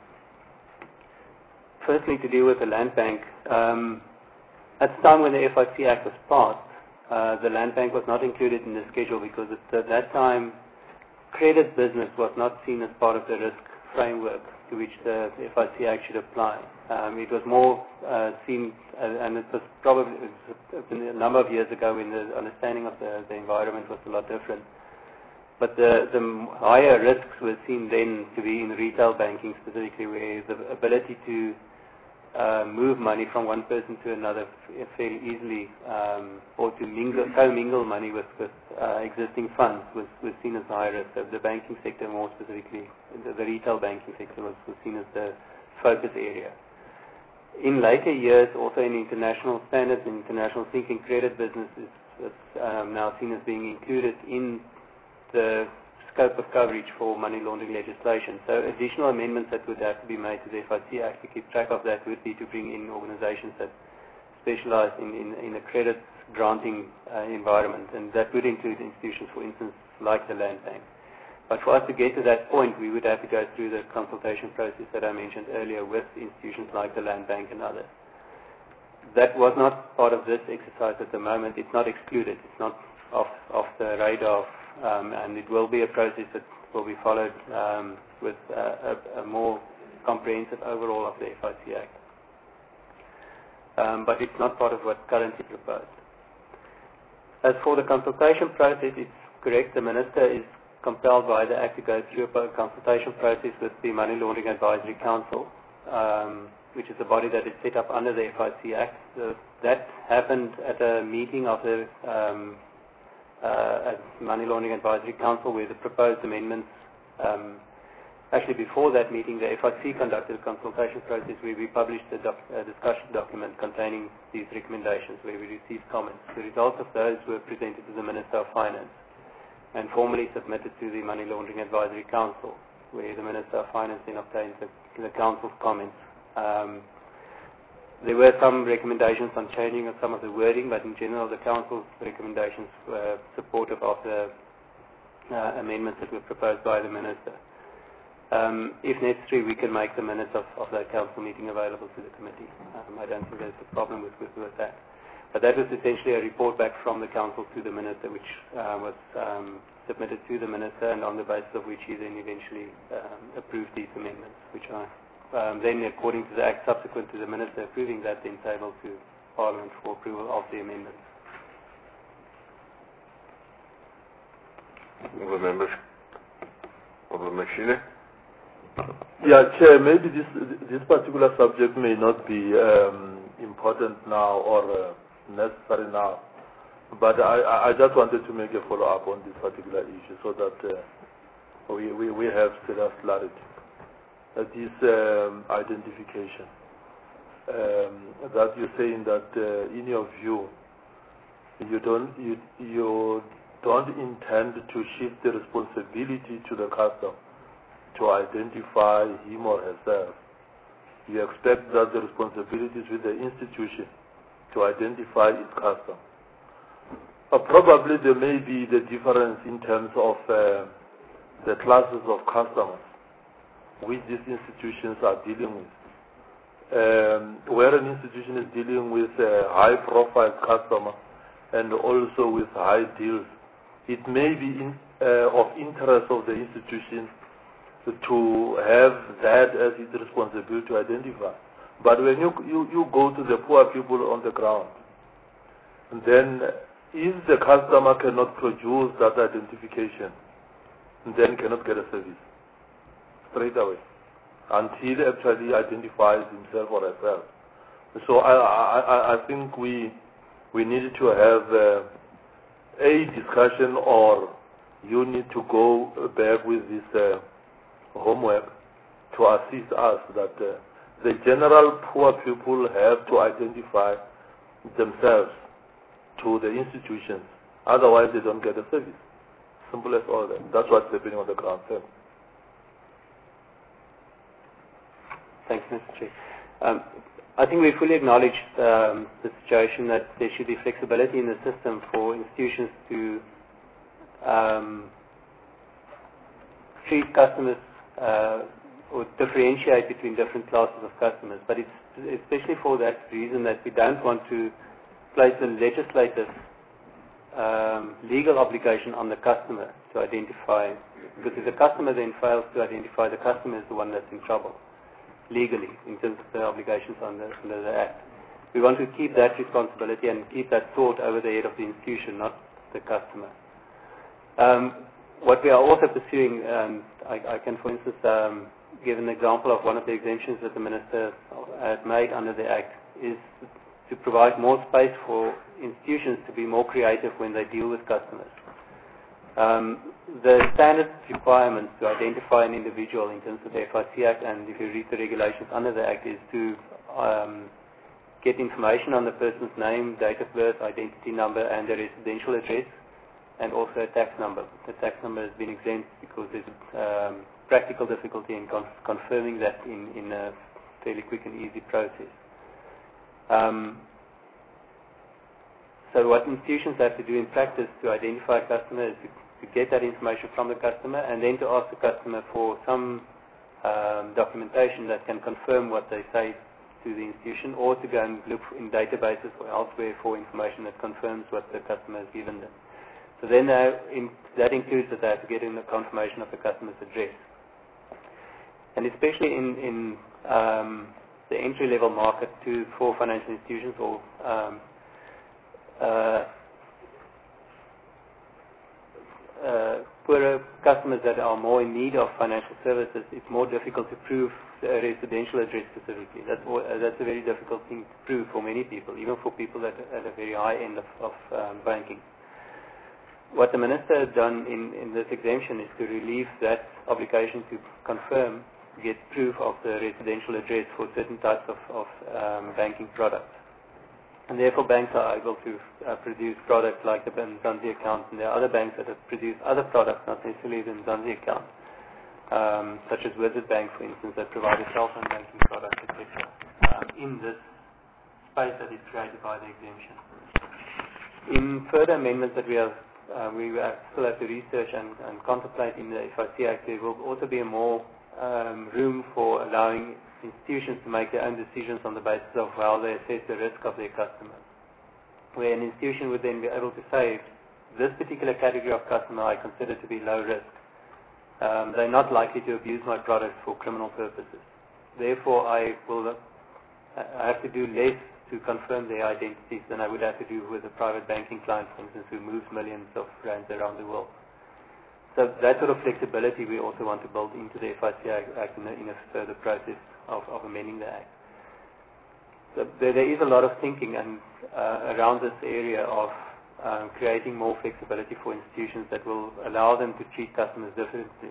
firstly to deal with the land bank, um, at the time when the F I C Act was passed, uh, the land bank was not included in the schedule because at that time credit business was not seen as part of the risk framework to which the F I C Act should apply. Um, it was more uh, seen, uh, and it was probably it was a number of years ago when the understanding of the, the environment was a lot different. But the, the higher risks were seen then to be in retail banking specifically, where the ability to uh, move money from one person to another fairly easily, um, or to mingle, co-mingle money with, with uh, existing funds was, was seen as high risk. So the banking sector, more specifically, the, the retail banking sector was, was seen as the focus area. In later years, also in international standards and international thinking, credit business is, is um, now seen as being included in the scope of coverage for money laundering legislation. So additional amendments that would have to be made to the F I C Act to keep track of that would be to bring in organizations that specialize in, in, in a credit granting uh, environment, and that would include institutions, for instance, like the Land Bank. But for us to get to that point, we would have to go through the consultation process that I mentioned earlier with institutions like the Land Bank and others. That was not part of this exercise at the moment. It's not excluded. It's not off, off the radar, um, and it will be a process that will be followed um, with uh, a, a more comprehensive overhaul of the F I C Act. Um, but it's not part of what's currently proposed. As for the consultation process, it's correct. The Minister is compelled by the Act to go through a consultation process with the Money Laundering Advisory Council, um, which is a body that is set up under the F I C Act. So that happened at a meeting of the um, uh, Money Laundering Advisory Council where the proposed amendments, um, actually before that meeting, the F I C conducted a consultation process where we published a, doc, a discussion document containing these recommendations where we received comments. The results of those were presented to the Minister of Finance and formally submitted to the Money Laundering Advisory Council, where the Minister of Finance then obtained the, the Council's comments. Um, there were some recommendations on changing of some of the wording, but in general the Council's recommendations were supportive of the uh, amendments that were proposed by the Minister. Um, if necessary, we can make the minutes of, of that Council meeting available to the committee. Um, I don't think there's a problem with, with, with that. But that was essentially a report back from the Council to the Minister, which uh, was um, submitted to the Minister, and on the basis of which he then eventually um, approved these amendments, which are um, then, according to the Act, subsequent to the Minister approving that, then tabled to Parliament for approval of the amendments. Other members? Other machine? Yeah, Chair, maybe this this particular subject may not be um, important now or uh, necessary now, but I, I just wanted to make a follow-up on this particular issue so that uh, we, we, we have serious clarity. Uh, this um, identification, um, that you're saying that uh, in your view, you don't, you, you don't intend to shift the responsibility to the custom to identify him or herself. You expect that the responsibility is with the institution to identify its custom. Uh, probably there may be the difference in terms of uh, the classes of customers which these institutions are dealing with. Um, where an institution is dealing with a high-profile customer and also with high deals, it may be in, uh, of interest of the institution to have that as its responsibility to identify. But when you, you, you go to the poor people on the ground, then if the customer cannot produce that identification, then cannot get a service straight away until he actually identifies himself or herself. So I, I, I think we, we need to have uh, a discussion, or you need to go back with this uh, homework to assist us that uh, the general poor people have to identify themselves to the institutions. Otherwise, they don't get a service. Simple as all that. That's what's happening on the ground. Sir. Thanks, Mister Chair. Um, I think we fully acknowledge um, the situation that there should be flexibility in the system for institutions to um, treat customers uh, or differentiate between different classes of customers. But it's especially for that reason that we don't want to place a legislative um, legal obligation on the customer to identify, because if the customer then fails to identify, the customer is the one that's in trouble legally in terms of the obligations under, under the Act. We want to keep that responsibility and keep that thought over the head of the institution, not the customer. Um, what we are also pursuing, um, I, I can for instance um, give an example of one of the exemptions that the Minister had made under the Act, is to provide more space for institutions to be more creative when they deal with customers. Um, the standard requirements to identify an individual in terms of the F I C Act, and if you read the regulations under the Act, is to um, get information on the person's name, date of birth, identity number, and their residential address, and also a tax number. The tax number has been exempt because there's um, practical difficulty in con confirming that in, in a fairly quick and easy process. Um, so what institutions have to do in practice to identify customers is to get that information from the customer and then to ask the customer for some um, documentation that can confirm what they say to the institution, or to go and look in databases or elsewhere for information that confirms what the customer has given them. So then uh, in, that includes that they have to get in the confirmation of the customer's address. And especially in, in um, the entry-level market to, for financial institutions or um, uh, uh, poorer customers that are more in need of financial services, it's more difficult to prove a residential address specifically. That's, all, uh, that's a very difficult thing to prove for many people, even for people that at a very high end of, of um, banking. What the Minister has done in, in this exemption is to relieve that obligation to confirm, to get proof of the residential address for certain types of, of um, banking products. And therefore banks are able to uh, produce products like the Mzansi account, and there are other banks that have produced other products, not necessarily the Mzansi account, um, such as Wizard Bank, for instance, that provide a cell phone banking product, et cetera, um, in this space that is created by the exemption. In further amendments that we have Uh, we uh, still have to research and, and contemplate in the F I C Act, there will also be a more um, room for allowing institutions to make their own decisions on the basis of how they assess the risk of their customers. Where an institution would then be able to say, this particular category of customer I consider to be low risk. Um, they're not likely to abuse my products for criminal purposes. Therefore, I will I have to do less to confirm their identities than I would have to do with a private banking client, for instance, who moves millions of rands around the world. So that sort of flexibility we also want to build into the F I C Act in a, in a further process of, of amending the Act. So there, there is a lot of thinking and uh, around this area of um, creating more flexibility for institutions that will allow them to treat customers differently.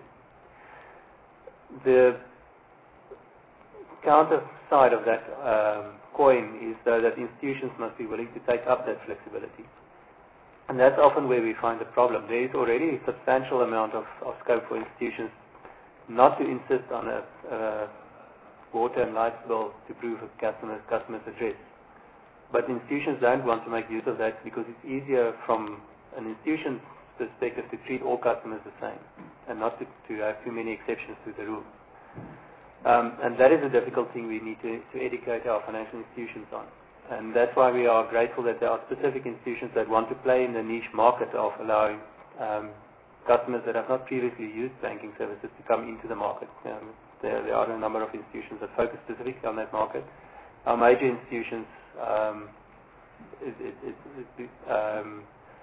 The counter side of that um, coin is uh, that institutions must be willing to take up that flexibility. And that's often where we find the problem. There is already a substantial amount of, of scope for institutions not to insist on a, a water and light bill to prove a customer's, customer's address. But institutions don't want to make use of that because it's easier from an institution's perspective to treat all customers the same and not to, to have too many exceptions to the rule. Um, and that is a difficult thing we need to, to educate our financial institutions on. And that's why we are grateful that there are specific institutions that want to play in the niche market of allowing um, customers that have not previously used banking services to come into the market. Um, there, there are a number of institutions that focus specifically on that market. Our major institutions um, it, it, it, it, um,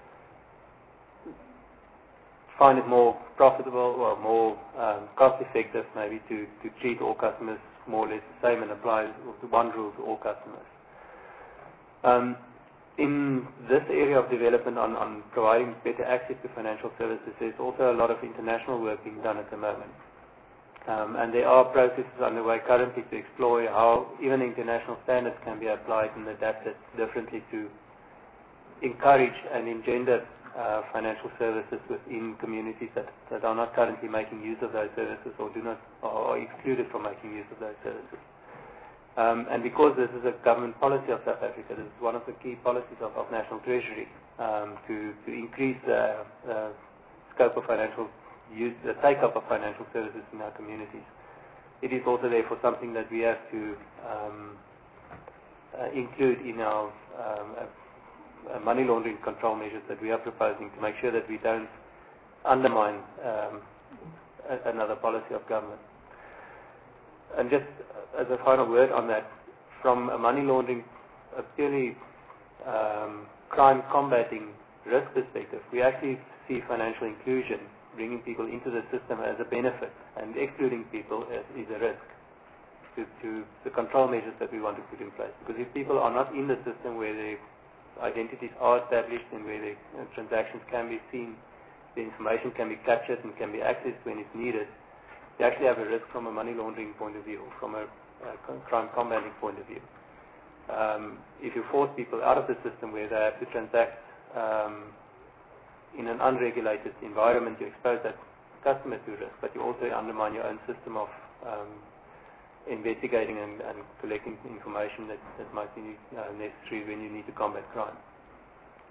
find it more profitable or more um, cost-effective maybe to, to treat all customers more or less the same and apply the one rule to all customers. Um, in this area of development on, on providing better access to financial services, there's also a lot of international work being done at the moment. Um, and there are processes underway currently to explore how even international standards can be applied and adapted differently to encourage and engender Uh, financial services within communities that, that are not currently making use of those services or do not or are excluded from making use of those services. Um, and because this is a government policy of South Africa, this is one of the key policies of, of National Treasury um, to, to increase the uh, scope of financial use, the take-up of financial services in our communities. It is also therefore something that we have to um, uh, include in our um, uh, Uh, money laundering control measures that we are proposing to make sure that we don't undermine um, a, another policy of government. And just as a final word on that, from a money laundering, a purely um, crime combating risk perspective, we actually see financial inclusion, bringing people into the system as a benefit, and excluding people as, is a risk to, to the control measures that we want to put in place. Because if people are not in the system where they identities are established and where the uh, transactions can be seen, the information can be captured and can be accessed when it's needed, they actually have a risk from a money laundering point of view, from a, a crime combating point of view. Um, if you force people out of the system where they have to transact um, in an unregulated environment, you expose that customer to risk, but you also undermine your own system of um, investigating and, and collecting information that, that might be uh, necessary when you need to combat crime.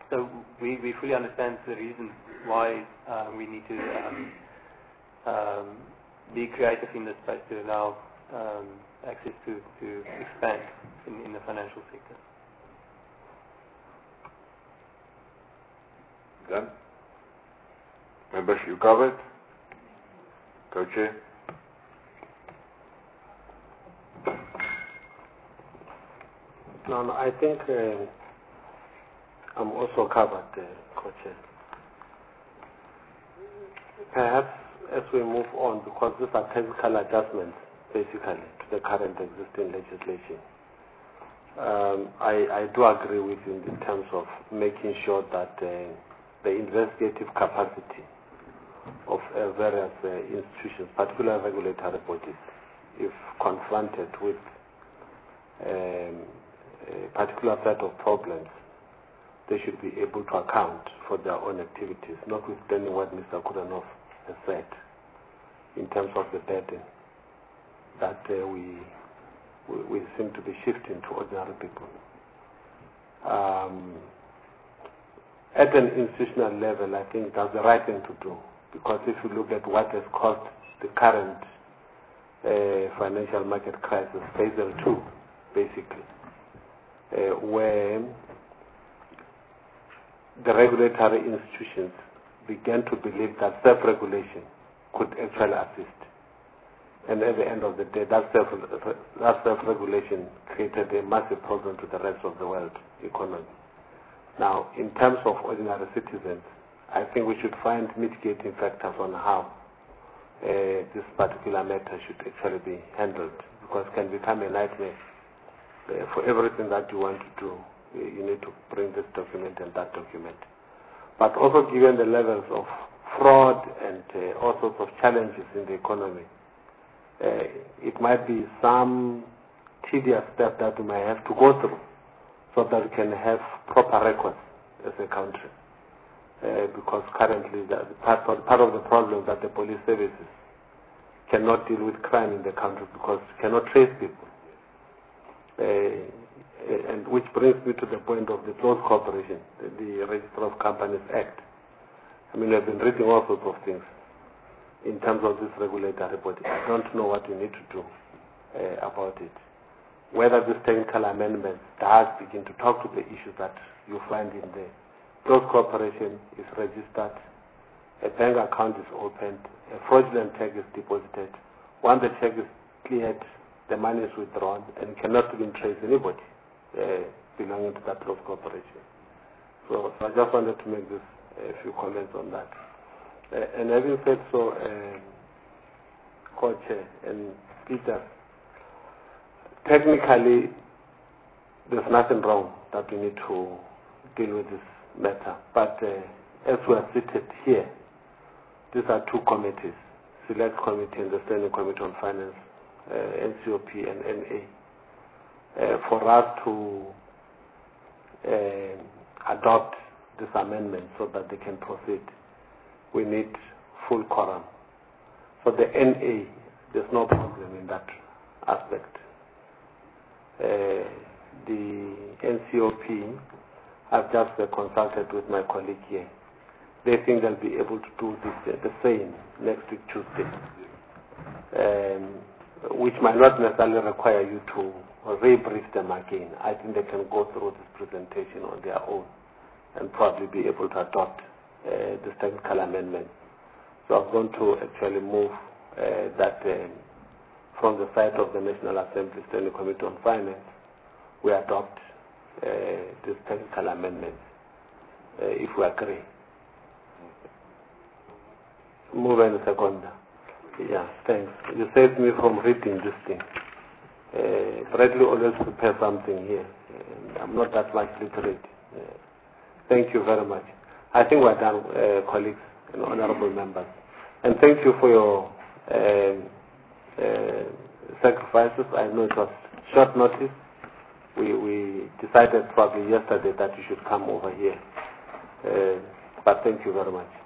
So we, we fully understand the reasons why uh, we need to um, um, be creative in this space to allow um, access to, to expand in, in the financial sector. Done? Members, you covered? Co-chair? No, no, I think uh, I'm also covered, uh, co-chair. Perhaps as we move on, because these are technical adjustments, basically, to the current existing legislation, um, I, I do agree with you in terms of making sure that uh, the investigative capacity of uh, various uh, institutions, particularly regulatory bodies, if confronted with um, a particular set of problems, they should be able to account for their own activities, notwithstanding what Mister Kudanov has said in terms of the burden that uh, we, we we seem to be shifting to ordinary people. Um, at an institutional level, I think that's the right thing to do, because if you look at what has caused the current uh, financial market crisis, Basel two, basically, uh, where the regulatory institutions began to believe that self-regulation could actually assist. And at the end of the day, that, self, that self-regulation created a massive problem to the rest of the world economy. Now, in terms of ordinary citizens, I think we should find mitigating factors on how uh, this particular matter should actually be handled, because it can become a nightmare. Uh, for everything that you want to do, you need to bring this document and that document. But also given the levels of fraud and uh, all sorts of challenges in the economy, uh, it might be some tedious step that we might have to go through so that we can have proper records as a country. Uh, because currently the part of, part of the problem that the police services cannot deal with crime in the country because cannot trace people. Uh, and which brings me to the point of the close cooperation, the, the Register of Companies Act. I mean, I've been reading all sorts of things in terms of this regulatory body. I don't know what we need to do uh, about it. Whether this technical amendment does begin to talk to the issues that you find in there. Close cooperation is registered, a bank account is opened, a fraudulent check is deposited. Once the check is cleared, the money is withdrawn, and you cannot even trace anybody uh, belonging to that close cooperation. So, so I just wanted to make this a few comments on that. Uh, and having said so, uh, Co-Chair and Peter, technically, there's nothing wrong that we need to deal with this matter. But uh, as we are seated here, these are two committees, Select Committee and the Standing Committee on Finance, uh, N C O P and N A. Uh, for us to uh, adopt this amendment so that they can proceed, we need full quorum. For the N A, there's no problem in that aspect. Uh, the N C O P, I've just uh, consulted with my colleague here. They think they'll be able to do this, uh, the same next week, Tuesday, um, which might not necessarily require you to re-brief them again. I think they can go through this presentation on their own and probably be able to adopt uh, this technical amendment. So I'm going to actually move uh, that um, from the side of the National Assembly Standing Committee on Finance, we adopt uh, this technical amendment, uh, if we agree. Move and second. Yeah, thanks. You saved me from reading this thing. Uh, Bradley always prepare something here. And I'm not that much literate. Uh, thank you very much. I think we're done, uh, colleagues and honorable members. And thank you for your uh, uh, sacrifices. I know it was short notice. We, we decided probably yesterday that you should come over here. Uh, but thank you very much.